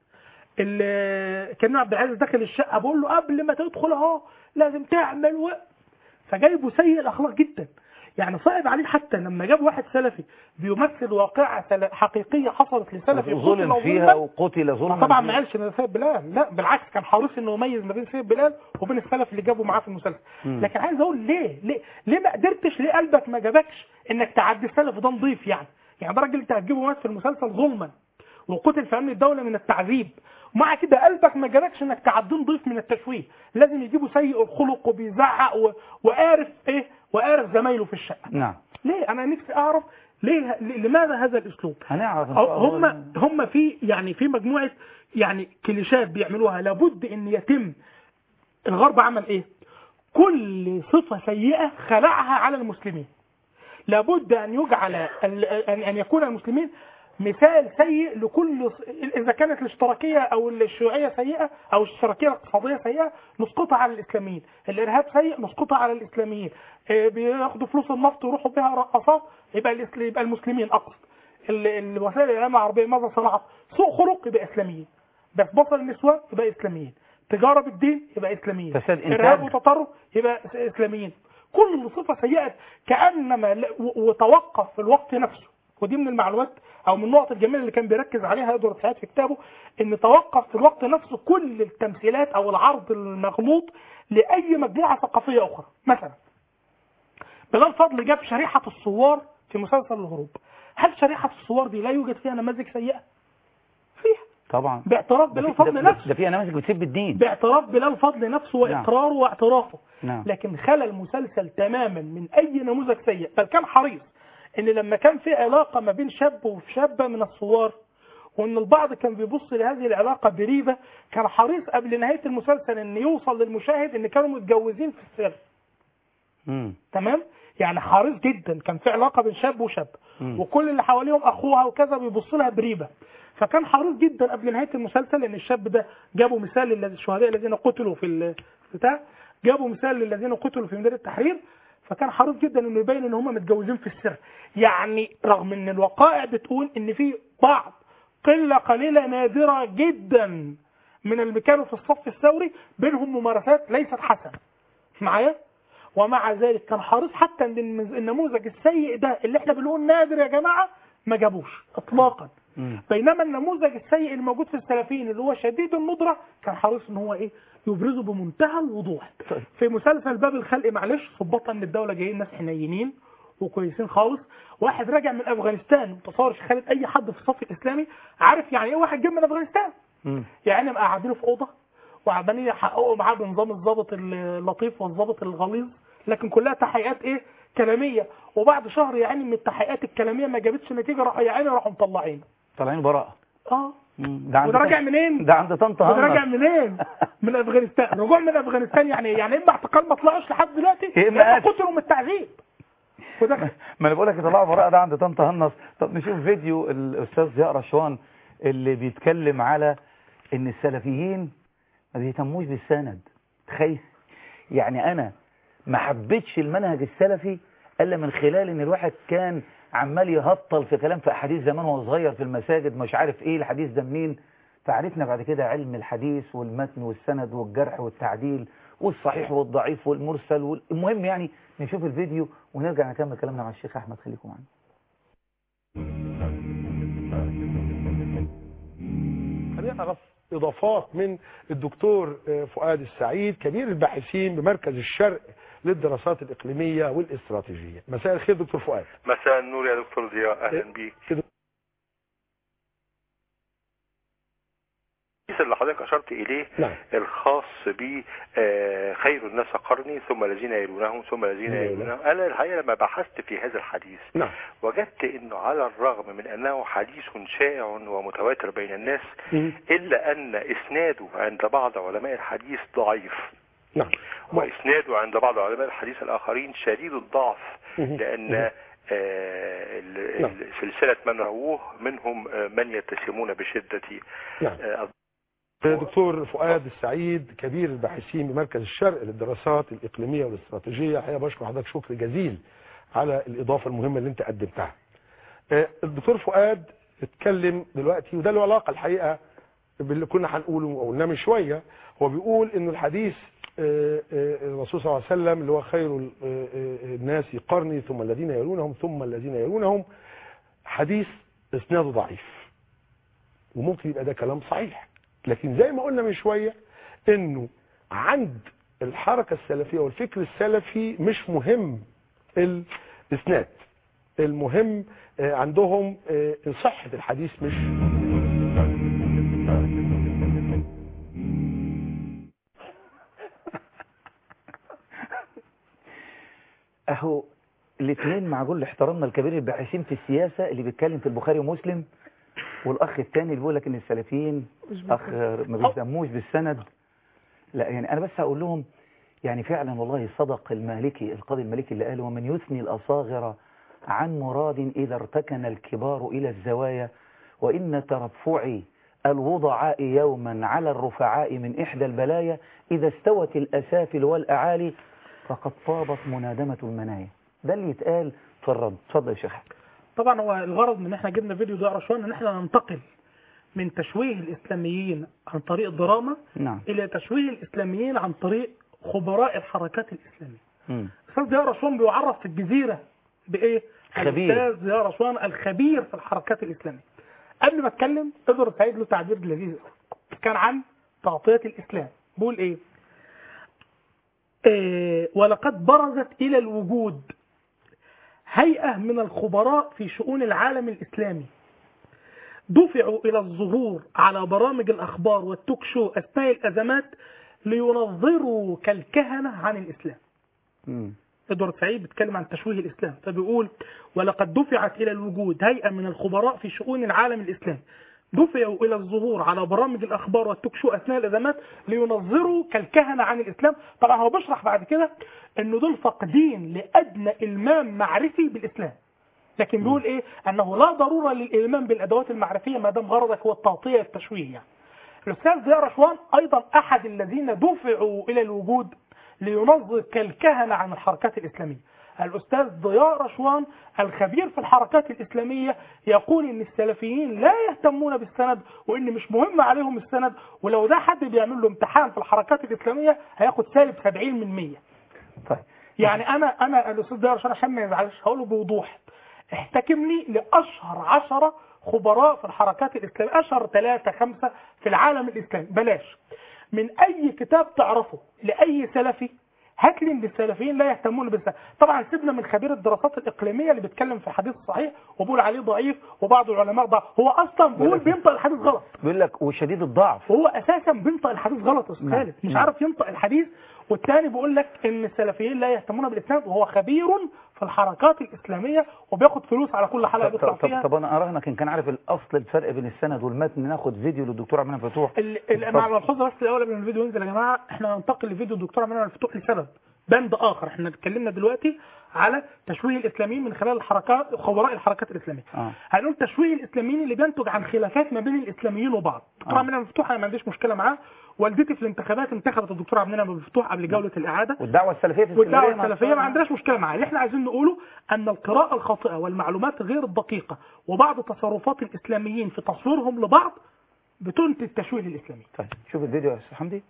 كان عبد العزيز داخل الشقه بقول له قبل ما تدخل اهو لازم تعمل و... فجايبه سيء الاخلاق جدا. يعني صعب عليه حتى لما جاب واحد سلفي بيمثل واقعة سل- حقيقية حصلت لسلفي ظلم قتل فيها ظلما. وقتل ظلما طبعا ما فيها. قالش ان سيد بلال، لا بالعكس كان حريص انه يميز ما بين سيد بلال وبين السلف اللي جابوا معاه في المسلسل. مم. لكن عايز اقول ليه ليه ليه ما قدرتش، ليه قلبك ما جابكش انك تعدي السلف ده نضيف يعني يعني ده راجل انت هتجيبه مات في المسلسل ظلما وقتل في امن الدوله من التعذيب، ومع كده قلبك ما جابكش انك تعديه نضيف من التشويه، لازم يجيبوا سيء الخلق وبيزعق و... وقارف ايه وقارف زمايله في الشقه. نعم. ليه؟ انا نفسي اعرف ليه لماذا هذا الاسلوب؟ هنعرف إن شاء الله. هم هم في يعني في مجموعه يعني كليشات بيعملوها، لابد ان يتم. الغرب عمل ايه؟ كل صفه سيئه خلعها على المسلمين. لابد ان يجعل ان ان يكون المسلمين مثال سيء لكل، اذا كانت الاشتراكيه او الشيوعيه سيئه او الاشتراكيه الاقتصاديه سيئه نسقطها على الاسلاميين، الارهاب سيء نسقطها على الاسلاميين، إيه بياخدوا فلوس النفط ويروحوا بها رقصات يبقى يبقى المسلمين اقصد، الوسائل الاعلام العربيه ماذا صنعت؟ سوء خلق يبقى اسلاميين، بس بصل النسوان يبقى اسلاميين، تجاره بالدين يبقى اسلاميين، فساد إنتاج. ارهاب وتطرف يبقى اسلاميين. كل صفه سيئه كانما وتوقف في الوقت نفسه، ودي من المعلومات او من النقط الجميله اللي كان بيركز عليها ادوارد سعيد في كتابه، ان توقف في الوقت نفسه كل التمثيلات او العرض المغلوط لاي مجموعه ثقافيه اخرى. مثلا بلال فضل جاب شريحه الصور في مسلسل الهروب، هل شريحه الصور دي لا يوجد فيها نماذج سيئه؟ فيها طبعا، باعتراف بلال فضل نفسه، ده فيها نماذج بتسب الدين، باعتراف بلال فضل نفسه واقراره نعم. واعترافه. نعم. لكن خلى المسلسل تماما من اي نموذج سيء، بل كان حريص ان لما كان في علاقه ما بين شاب وشابه من الثوار، وان البعض كان بيبص لهذه العلاقه بريبه، كان حريص قبل نهايه المسلسل ان يوصل للمشاهد ان كانوا متجوزين في السر. مم. تمام؟ يعني حريص جدا، كان في علاقه بين شاب وشاب، مم. وكل اللي حواليهم اخوها وكذا بيبص لها بريبه. فكان حريص جدا قبل نهايه المسلسل ان الشاب ده جابوا مثال للشهداء الذين قتلوا في البتاع، جابوا مثال للذين قتلوا في ميدان التحرير، فكان حريص جدا انه يبين ان هم متجوزين في السر. يعني رغم ان الوقائع بتقول ان في بعض قله قليله نادره جدا من اللي كانوا في الصف الثوري بينهم ممارسات ليست حسنه معايا، ومع ذلك كان حريص حتى ان النموذج السيء ده اللي احنا بنقول نادر يا جماعه ما جابوش اطلاقا. مم. بينما النموذج السيء الموجود في السلفيين اللي هو شديد الندره كان حريص ان هو ايه يبرزه بمنتهى الوضوح. في مسلسل باب الخلق معلش ظباط من الدوله جايين ناس حنينين وكويسين خالص، واحد راجع من افغانستان، تصور خالد اي حد في الصف الاسلامي عارف يعني ايه واحد جاي من افغانستان. مم. يعني مقعدينه في اوضه وقاعدين يحققوا معاه بنظام الضابط اللطيف والضابط الغليظ، لكن كلها تحقيقات ايه كلاميه، وبعد شهر يعني من التحقيقات الكلاميه ما جابتش نتيجه، راحوا يا عيني راحوا مطلعين طالعين براءه. اه ده عند وده راجع منين؟ ده عند طنط وده هنص. راجع منين؟ من افغانستان. رجوع من افغانستان يعني يعني اما اعتقال ما طلعوش لحد دلوقتي إما اما قتلوا من التعذيب. وده ما انا بقول لك يطلعوا براءه، ده عند طنط هنص. طب نشوف فيديو الاستاذ ضياء رشوان اللي بيتكلم على ان السلفيين ما بيهتموش بالسند. تخيل يعني انا ما حبيتش المنهج السلفي الا من خلال ان الواحد كان عمال يهطل في كلام في احاديث زمان وهو صغير في المساجد، مش عارف ايه الحديث ده منين، فعرفنا بعد كده علم الحديث والمتن والسند والجرح والتعديل والصحيح والضعيف والمرسل وال... المهم يعني نشوف الفيديو ونرجع نكمل كلامنا مع الشيخ احمد. خليكم معنا. خلينا نعرف اضافات من الدكتور فؤاد السعيد كبير الباحثين بمركز الشرق للدراسات الإقليمية والاستراتيجية. مساء الخير دكتور فؤاد. مساء النور يا دكتور ضياء، أهلا بيك. اللي حضرتك أشرت إليه نعم. الخاص ب خير الناس قرني ثم الذين يلونهم ثم الذين يلونهم، أنا الحقيقة لما بحثت في هذا الحديث نعم. وجدت أنه على الرغم من أنه حديث شائع ومتواتر بين الناس م. إلا أن إسناده عند بعض علماء الحديث ضعيف. نعم. وإسناده عند بعض علماء الحديث الآخرين شديد الضعف، لأن آه نعم. سلسلة من رووه منهم آه من يتسمون بشدة. نعم. آه دكتور فؤاد السعيد كبير الباحثين بمركز الشرق للدراسات الإقليمية والاستراتيجية، الحقيقة بشكر حضرتك شكر جزيل على الإضافة المهمة اللي أنت قدمتها. آه الدكتور فؤاد اتكلم دلوقتي وده له علاقة الحقيقة باللي كنا هنقوله وقلناه من شوية، هو بيقول إنه الحديث الرسول صلى الله عليه وسلم اللي هو خير الناس قرني ثم الذين يلونهم ثم الذين يلونهم، حديث اسناده ضعيف وممكن يبقى ده كلام صحيح، لكن زي ما قلنا من شوية انه عند الحركة السلفية والفكر السلفي مش مهم الاسناد، المهم عندهم صحة الحديث مش اهو الاثنين مع كل احترامنا الكبير الباحثين في السياسة اللي بيتكلم في البخاري ومسلم، والاخ الثاني اللي بيقول لك ان السلفيين اخ ما بيهتموش بالسند. لا يعني انا بس هقول لهم يعني فعلا والله صدق المالكي القاضي المالكي اللي قال ومن يثني الاصاغر عن مراد اذا ارتكن الكبار الى الزوايا وان ترفعي الوضعاء يوما على الرفعاء من احدى البلايا اذا استوت الاسافل والاعالي فقد طابت منادمة المنايا. ده اللي يتقال في الرد. اتفضل يا شيخ. طبعا هو الغرض من ان احنا جبنا فيديو ده رشوان ان احنا ننتقل من تشويه الاسلاميين عن طريق الدراما نعم. الى تشويه الاسلاميين عن طريق خبراء الحركات الاسلاميه. امم استاذ ضياء رشوان بيعرف في الجزيره بايه؟ خبير. الاستاذ ضياء رشوان الخبير في الحركات الاسلاميه. قبل ما اتكلم قدر سعيد له تعبير لذيذ كان عن تغطيه الاسلام. بيقول ايه؟ إيه ولقد برزت الى الوجود هيئة من الخبراء في شؤون العالم الإسلامي دفعوا إلى الظهور على برامج الأخبار والتوك شو أثناء الأزمات لينظروا كالكهنة عن الإسلام. إدوارد سعيد بيتكلم عن تشويه الإسلام فبيقول ولقد دفعت إلى الوجود هيئة من الخبراء في شؤون العالم الإسلامي دفعوا إلى الظهور على برامج الأخبار والتوك شو أثناء الأزمات لينظروا كالكهنة عن الإسلام. طبعا هو بيشرح بعد كده إنه دول فاقدين لأدنى إلمام معرفي بالإسلام، لكن بيقول إيه؟ أنه لا ضرورة للإلمام بالأدوات المعرفية ما دام غرضك هو التغطية التشويه. يعني الأستاذ ضياء رشوان أيضا أحد الذين دفعوا إلى الوجود لينظر كالكهنة عن الحركات الإسلامية. الأستاذ ضياء رشوان الخبير في الحركات الإسلامية يقول إن السلفيين لا يهتمون بالسند وإن مش مهم عليهم السند، ولو ده حد بيعمل له امتحان في الحركات الإسلامية هياخد سالب سبعين من مية. طيب يعني أنا أنا الأستاذ ضياء رشوان عشان ما يزعلش هقوله بوضوح احتكمني لأشهر عشرة خبراء في الحركات الإسلامية، أشهر ثلاثة خمسة في العالم الإسلامي، بلاش من أي كتاب تعرفه لأي سلفي هات لي ان السلفيين لا يهتمون بالسند. طبعا سيبنا من خبير الدراسات الاقليميه اللي بيتكلم في حديث صحيح وبيقول عليه ضعيف وبعض العلماء ضعف، هو اصلا بيقول بينطق الحديث غلط، بيقول لك وشديد الضعف، هو اساسا بينطق الحديث غلط يا استاذ خالد، مش نعم. عارف ينطق الحديث. والثاني بيقول لك ان السلفيين لا يهتمون بالاسناد وهو خبير في الحركات الاسلاميه وبياخد فلوس على كل حلقه بيطلع فيها. طب انا اراهنك ان كان عارف الاصل الفرق بين السند والمتن ناخد فيديو للدكتور عبد المنعم فتوح. مع الملحوظه بس الاول قبل ما الفيديو ينزل يا جماعه احنا هننتقل لفيديو الدكتور عبد المنعم فتوح لسبب بند اخر. احنا اتكلمنا دلوقتي على تشويه الاسلاميين من خلال الحركات خبراء الحركات الاسلاميه. آه. هنقول تشويه الاسلاميين اللي بينتج عن خلافات ما بين الاسلاميين وبعض. الدكتور عبد المنعم فتوح انا ما عنديش مشكله معاه، والدتي في الانتخابات انتخبت الدكتور عبد المنعم فتوح قبل جوله الاعاده، والدعوه السلفيه في والدعوه السلفيه ما عندناش مشكله معاه. اللي احنا عايزين نقوله ان القراءه الخاطئه والمعلومات غير الدقيقه وبعض تصرفات الاسلاميين في تصويرهم لبعض بتنتج تشويه الاسلاميين. طيب شوف الفيديو يا استاذ حمدي.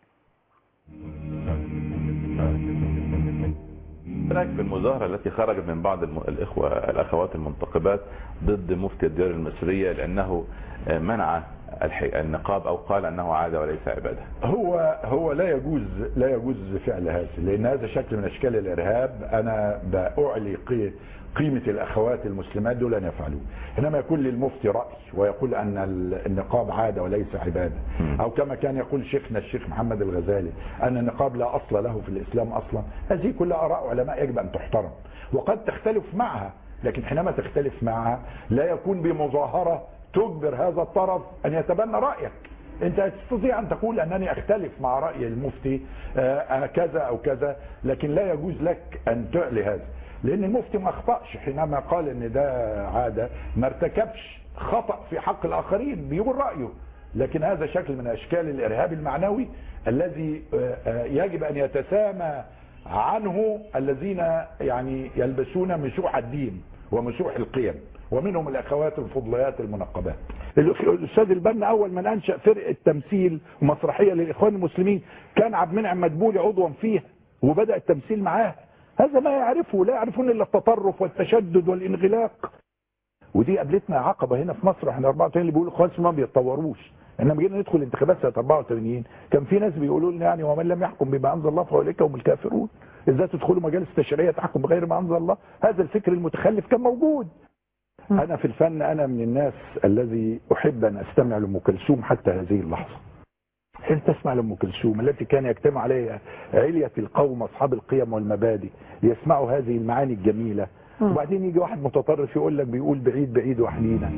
هناك في المظاهرة التي خرجت من بعض الإخوة الأخوات المنتقبات ضد مفتي الديار المصرية لأنه منع النقاب أو قال أنه عادة وليس عبادة. هو هو لا يجوز لا يجوز فعل هذا، لأن هذا شكل من أشكال الإرهاب. أنا بأعلي قيمة الأخوات المسلمات دول أن يفعلوه، إنما يكون للمفتي رأي ويقول أن النقاب عادة وليس عبادة، أو كما كان يقول شيخنا الشيخ محمد الغزالي أن النقاب لا أصل له في الإسلام أصلا. هذه كلها آراء علماء يجب أن تحترم وقد تختلف معها، لكن حينما تختلف معها لا يكون بمظاهرة تجبر هذا الطرف أن يتبنى رأيك. أنت تستطيع أن تقول أنني أختلف مع رأي المفتي أنا كذا أو كذا، لكن لا يجوز لك أن تعلي هذا، لأن المفتي ما أخطأش حينما قال أن ده عادة، ما ارتكبش خطأ في حق الآخرين، بيقول رأيه. لكن هذا شكل من أشكال الإرهاب المعنوي الذي يجب أن يتسامى عنه الذين يعني يلبسون مسوح الدين ومسوح القيم، ومنهم الاخوات الفضليات المنقبات. الاستاذ البنا اول من انشا فرقه تمثيل ومسرحيه للاخوان المسلمين كان عبد المنعم مدبولي عضوا فيها وبدا التمثيل معاه. هذا ما يعرفه، لا يعرفون الا التطرف والتشدد والانغلاق. ودي قابلتنا عقبه هنا في مصر. احنا أربعة وثمانين اللي بيقولوا الاخوان ما بيتطوروش. انما جينا ندخل انتخابات سنه أربعة وثمانين كان في ناس بيقولوا لنا يعني ومن لم يحكم بما انزل الله فاولئك هم الكافرون. ازاي تدخلوا مجالس تشريعيه تحكم بغير ما انزل الله؟ هذا الفكر المتخلف كان موجود. انا في الفن انا من الناس الذي احب ان استمع لام كلثوم حتى هذه اللحظه. حين تسمع لام كلثوم التي كان يجتمع عليها علية القوم اصحاب القيم والمبادئ ليسمعوا هذه المعاني الجميله، وبعدين يجي واحد متطرف يقول لك بيقول بعيد بعيد وحنينه.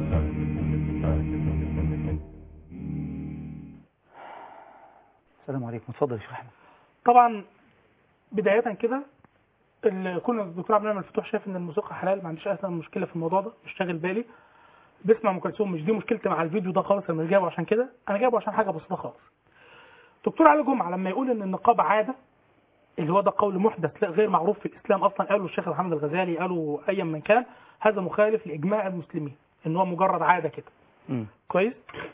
السلام عليكم، اتفضل يا شيخ احمد. طبعا بدايه كده كنا الدكتور عبد المنعم الفتوح شايف ان الموسيقى حلال، ما عنديش اصلا مشكله في الموضوع ده، مش شاغل بالي. بسمع ام كلثوم، مش دي مشكلتي مع الفيديو ده خالص. انا مش جايبه عشان كده، انا جايبه عشان حاجه بسيطه خالص. دكتور علي جمعه لما يقول ان النقاب عاده، اللي هو ده قول محدث لا غير معروف في الاسلام اصلا، قالوا الشيخ محمد الغزالي، قالوا ايا من كان، هذا مخالف لاجماع المسلمين ان هو مجرد عاده كده. امم كويس.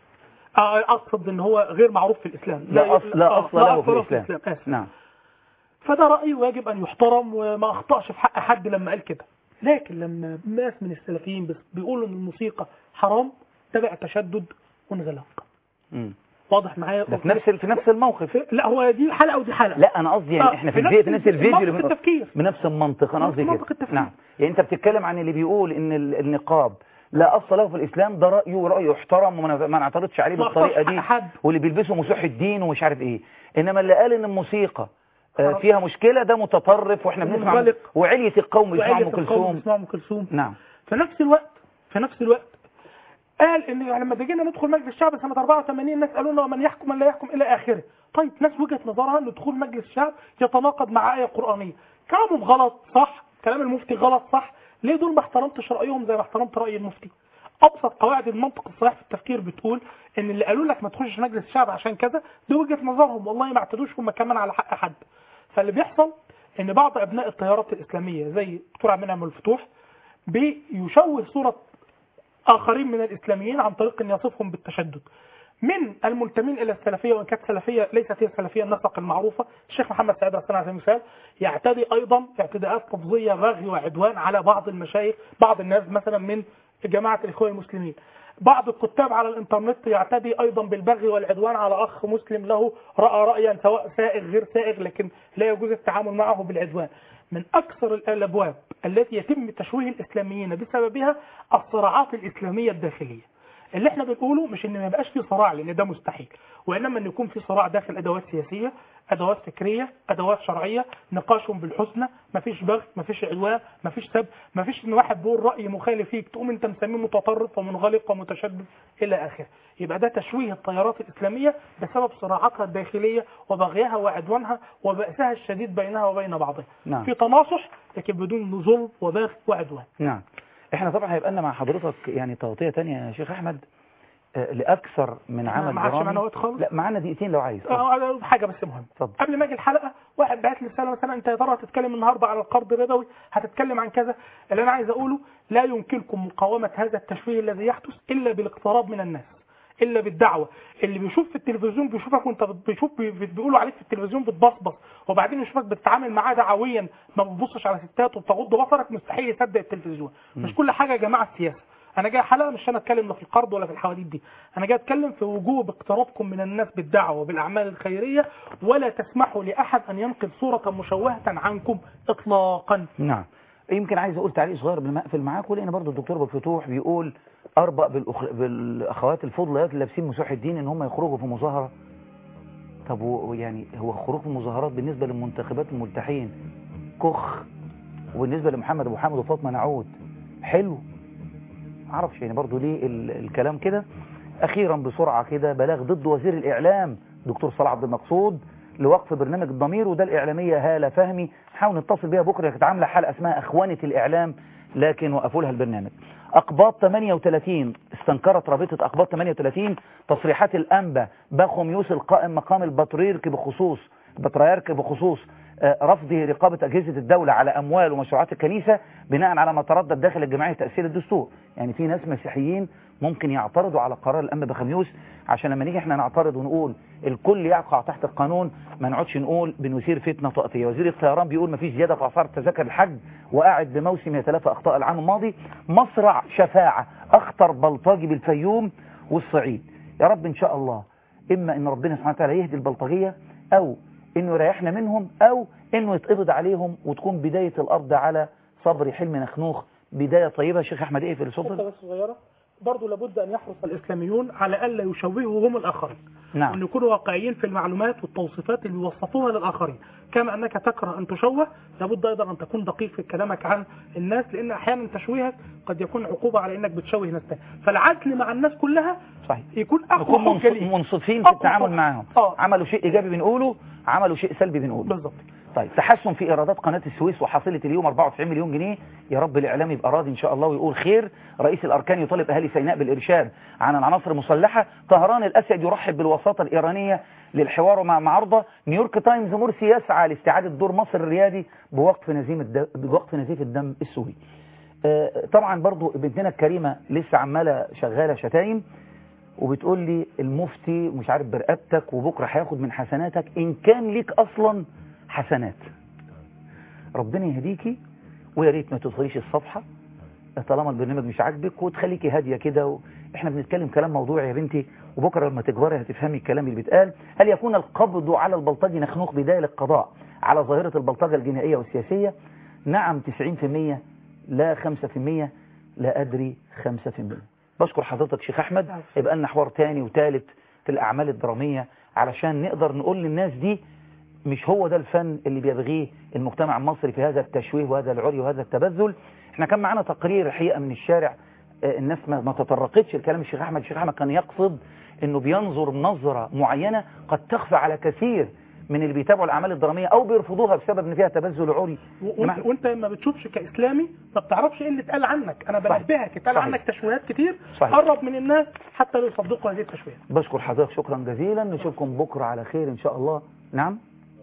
اقصد ان هو غير معروف في الاسلام، لا اصل لا اصل له في الاسلام. الإسلام. نعم. فده رأيه واجب أن يحترم وما أخطأش في حق حد لما قال كده. لكن لما ناس من السلفيين بس بيقولوا أن الموسيقى حرام، ده بقى تشدد وانغلاق. امم واضح معايا؟ في نفس في نفس الموقف. لا هو دي حلقة ودي حلقة. لا أنا قصدي يعني إحنا في الفيديو في نفس الفيديو في التفكير بنفس المنطق. أنا قصدي كده. نعم. يعني أنت بتتكلم عن اللي بيقول إن النقاب لا أصل له في الإسلام، ده رأيه ورأيه يحترم وما نعترضش عليه بالطريقة دي، واللي بيلبسوا مسوح الدين ومش عارف إيه. إنما اللي قال إن الموسيقى فيها مشكلة ده متطرف، واحنا بنسمع وعلية القوم يسمعوا ام كلثوم. يسمعوا ام كلثوم. نعم. في نفس الوقت في نفس الوقت قال ان لما جينا ندخل مجلس الشعب سنة أربعة وثمانين الناس قالوا لنا من يحكم من لا يحكم الى اخره. طيب ناس وجهة نظرها ان دخول مجلس الشعب يتناقض مع آية قرآنية. كلامهم غلط صح، كلام المفتي غلط صح. ليه دول ما احترمتش رأيهم زي ما احترمت رأي المفتي؟ ابسط قواعد المنطق الصحيح في التفكير بتقول ان اللي قالوا لك ما تخشش مجلس الشعب عشان كذا دي وجهة نظرهم، والله ما اعتدوش هم كمان على حق حد. فاللي بيحصل ان بعض ابناء التيارات الاسلاميه زي الدكتور عبد المنعم الفتوح بيشوه صوره اخرين من الاسلاميين عن طريق ان يصفهم بالتشدد. من المنتمين الى السلفيه، وان كانت سلفيه ليست هي السلفيه النسق المعروفه، الشيخ محمد سعيد رسول على سبيل المثال يعتدي ايضا اعتداءات لفظيه بغي وعدوان على بعض المشايخ، بعض الناس مثلا من جماعه الاخوان المسلمين. بعض الكتاب على الانترنت يعتدي ايضا بالبغي والعدوان على اخ مسلم له راى رايا سواء سائغ غير سائغ لكن لا يجوز التعامل معه بالعدوان. من اكثر الابواب التي يتم تشويه الاسلاميين بسببها الصراعات الاسلاميه الداخليه. اللي احنا بنقوله مش ان ما يبقاش في صراع لان ده مستحيل، وانما ان يكون في صراع داخل ادوات سياسيه، ادوات فكريه، ادوات شرعيه، نقاشهم بالحسنى، مفيش بغي، مفيش عدوان، مفيش سب، مفيش ان واحد بيقول راي مخالف فيك تقوم انت مسميه متطرف ومنغلق ومتشدد الى اخره. يبقى ده تشويه التيارات الاسلاميه بسبب صراعاتها الداخليه وبغيها وعدوانها وبأسها الشديد بينها وبين بعضها. نعم. في تناصح لكن بدون ظلم وبغي وعدوان. نعم. احنا طبعا هيبقى لنا مع حضرتك يعني تغطيه ثانيه يا شيخ احمد آه لاكثر من عمل درامي. لا معانا دقيقتين لو عايز. اه حاجه بس مهمه. اتفضل. قبل ما اجي الحلقه واحد بعت لي رساله مثلا انت يا ترى هتتكلم النهارده على القرض الربوي، هتتكلم عن كذا. اللي انا عايز اقوله لا يمكنكم مقاومه هذا التشويه الذي يحدث الا بالاقتراب من الناس، الا بالدعوه. اللي بيشوف في التلفزيون بيشوفك وانت بيشوف بيقولوا عليك في التلفزيون بتبصبص وبعدين يشوفك بتتعامل معاه دعويا ما بتبصش على ستات وبتغض بصرك، مستحيل يصدق التلفزيون. م. مش كل حاجه يا جماعه السياسه. انا جاي حلقه مش انا اتكلم لا في القرض ولا في الحواديت دي، انا جاي اتكلم في وجوب اقترابكم من الناس بالدعوه وبالاعمال الخيريه، ولا تسمحوا لاحد ان ينقل صوره مشوهه عنكم اطلاقا. نعم. يمكن عايز اقول تعليق صغير قبل ما اقفل معاكم، لان برضه الدكتور ابو الفتوح بيقول اربق بالأخ... بالاخوات الفضليات اللي لابسين مسوح الدين ان هم يخرجوا في مظاهره. طب ويعني هو خروج في المظاهرات بالنسبه للمنتخبات الملتحين كخ، وبالنسبه لمحمد ابو حامد وفاطمه نعود حلو. معرفش يعني برضه ليه ال... الكلام كده. اخيرا بسرعه كده بلاغ ضد وزير الاعلام دكتور صلاح عبد المقصود لوقف برنامج الضمير، وده الاعلاميه هاله فهمي حاول نتصل بيها بكره، كانت عامله حلقه اسمها اخوانه الاعلام لكن وقفوا لها البرنامج. اقباط ثمانية وثلاثين استنكرت رابطه اقباط ثمانية وثلاثين تصريحات الانبا بخوميوس القائم مقام البطريرك بخصوص البطريرك بخصوص رفض رقابة أجهزة الدولة على أموال ومشروعات الكنيسة بناء على ما تردد داخل الجمعية تأثير الدستور. يعني في ناس مسيحيين ممكن يعترضوا على قرار الأنبا بخميس، عشان لما نيجي احنا نعترض ونقول الكل يقع تحت القانون ما نقعدش نقول بنثير فتنة طائفية. وزير الطيران بيقول ما فيش زيادة في أسعار تذاكر الحج وقاعد بموسم يتلافى أخطاء العام الماضي. مصرع شفاعة أخطر بلطجي بالفيوم والصعيد. يا رب إن شاء الله إما إن ربنا سبحانه وتعالى يهدي البلطجية، أو إنه يريحنا منهم، أو إنه يتقبض عليهم وتكون بداية الأرض على صبري حلمي نخنوخ بداية طيبة. شيخ أحمد إيه في الصدر؟ بس صغيرة برضه لابد أن يحرص الإسلاميون على ألا يشوهوا هم الآخرين. نعم. وأن يكونوا واقعيين في المعلومات والتوصيفات اللي يوصفوها للآخرين. كما أنك تكره أن تشوه، لابد أيضا أن تكون دقيق في كلامك عن الناس، لأن أحيانا تشويهك قد يكون عقوبة على أنك بتشوه ناس تاني. فالعدل مع الناس كلها صحيح. يكون أقوى نكون منص- منصفين في التعامل معهم. آه. عملوا شيء إيجابي بنقوله، عملوا شيء سلبي بنقوله. بالظبط. طيب تحسن في إيرادات قناة السويس وحصيلة اليوم أربعة وتسعين مليون جنيه. يا رب الإعلام يبقى راضي إن شاء الله ويقول خير. رئيس الأركان يطالب أهالي سيناء بالإرشاد عن العناصر المسلحة. طهران الأسد يرحب بالوساطة الإيرانية للحوار مع معارضة. نيويورك تايمز مرسي يسعى لاستعادة دور مصر الريادي بوقف نزيم الدم بوقف نزيف الدم السوري. آه طبعا برضو بنتنا الكريمة لسه عمالة شغالة شتايم وبتقول لي المفتي مش عارف برقبتك وبكرة هياخد من حسناتك إن كان ليك أصلا حسنات. ربنا يهديكي ويا ريت ما تدخليش الصفحة طالما البرنامج مش عاجبك وتخليكي هادية كده و... احنا بنتكلم كلام موضوعي يا بنتي، وبكرة لما تكبري هتفهمي الكلام اللي بيتقال. هل يكون القبض على البلطجي نخنوخ بداية للقضاء على ظاهرة البلطجة الجنائية والسياسية؟ نعم تسعين في المية، لا خمسة في المية، لا أدري خمسة في المية. بشكر حضرتك شيخ أحمد. يبقى لنا حوار تاني وتالت في الأعمال الدرامية علشان نقدر نقول للناس دي مش هو ده الفن اللي بيبغيه المجتمع المصري في هذا التشويه وهذا العري وهذا التبذل. احنا كان معانا تقرير الحقيقة من الشارع، الناس ما تطرقتش الكلام الشيخ أحمد. الشيخ أحمد كان يقصد انه بينظر نظرة معينة قد تخفى على كثير من اللي بيتابعوا الأعمال الدرامية أو بيرفضوها بسبب ان فيها تبذل عري. وانت, وانت ما بتشوفش كإسلامي ما بتعرفش ايه اللي اتقال عنك. انا بنبهك اتقال عنك تشويهات كتير. صحيح. قرب من الناس حتى لو يصدقوا هذه التشويهات. بشكر حضرتك شكرا جزيلا. نشوفكم بكرة على خير ان شاء الله. نعم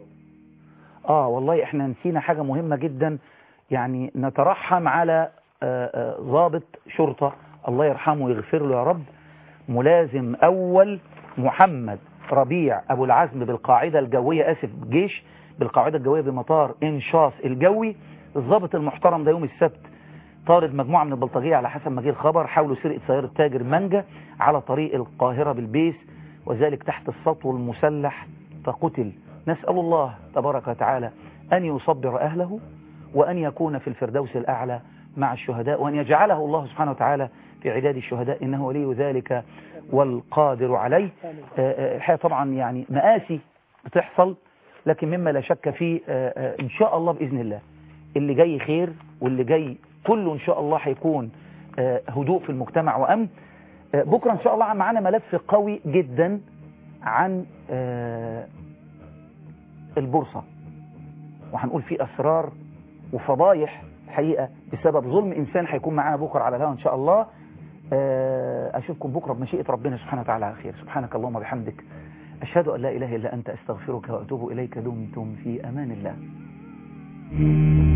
اه والله احنا نسينا حاجة مهمة جدا، يعني نترحم على ضابط شرطة الله يرحمه ويغفر له يا رب، ملازم أول محمد ربيع أبو العزم بالقاعدة الجوية آسف جيش بالقاعدة الجوية بمطار إنشاص الجوي. الضابط المحترم ده يوم السبت طارد مجموعة من البلطجية على حسب ما جه الخبر، حاولوا سرقة سيارة تاجر مانجا على طريق القاهرة بالبيس وذلك تحت السطو المسلح فقتل. نسأل الله تبارك وتعالى أن يصبر أهله وأن يكون في الفردوس الأعلى مع الشهداء وأن يجعله الله سبحانه وتعالى في عداد الشهداء إنه ولي ذلك والقادر عليه. الحقيقة طبعا يعني مآسي بتحصل، لكن مما لا شك فيه إن شاء الله بإذن الله اللي جاي خير واللي جاي كله إن شاء الله هيكون هدوء في المجتمع وأمن. بكرة إن شاء الله معنا ملف قوي جدا عن البورصة وهنقول فيه أسرار وفضايح حقيقة بسبب ظلم إنسان. هيكون معانا بكرة على الهواء إن شاء الله. أشوفكم بكرة بمشيئة ربنا سبحانه وتعالى على خير. سبحانك اللهم وبحمدك أشهد أن لا إله إلا أنت أستغفرك وأتوب إليك. دمتم في أمان الله.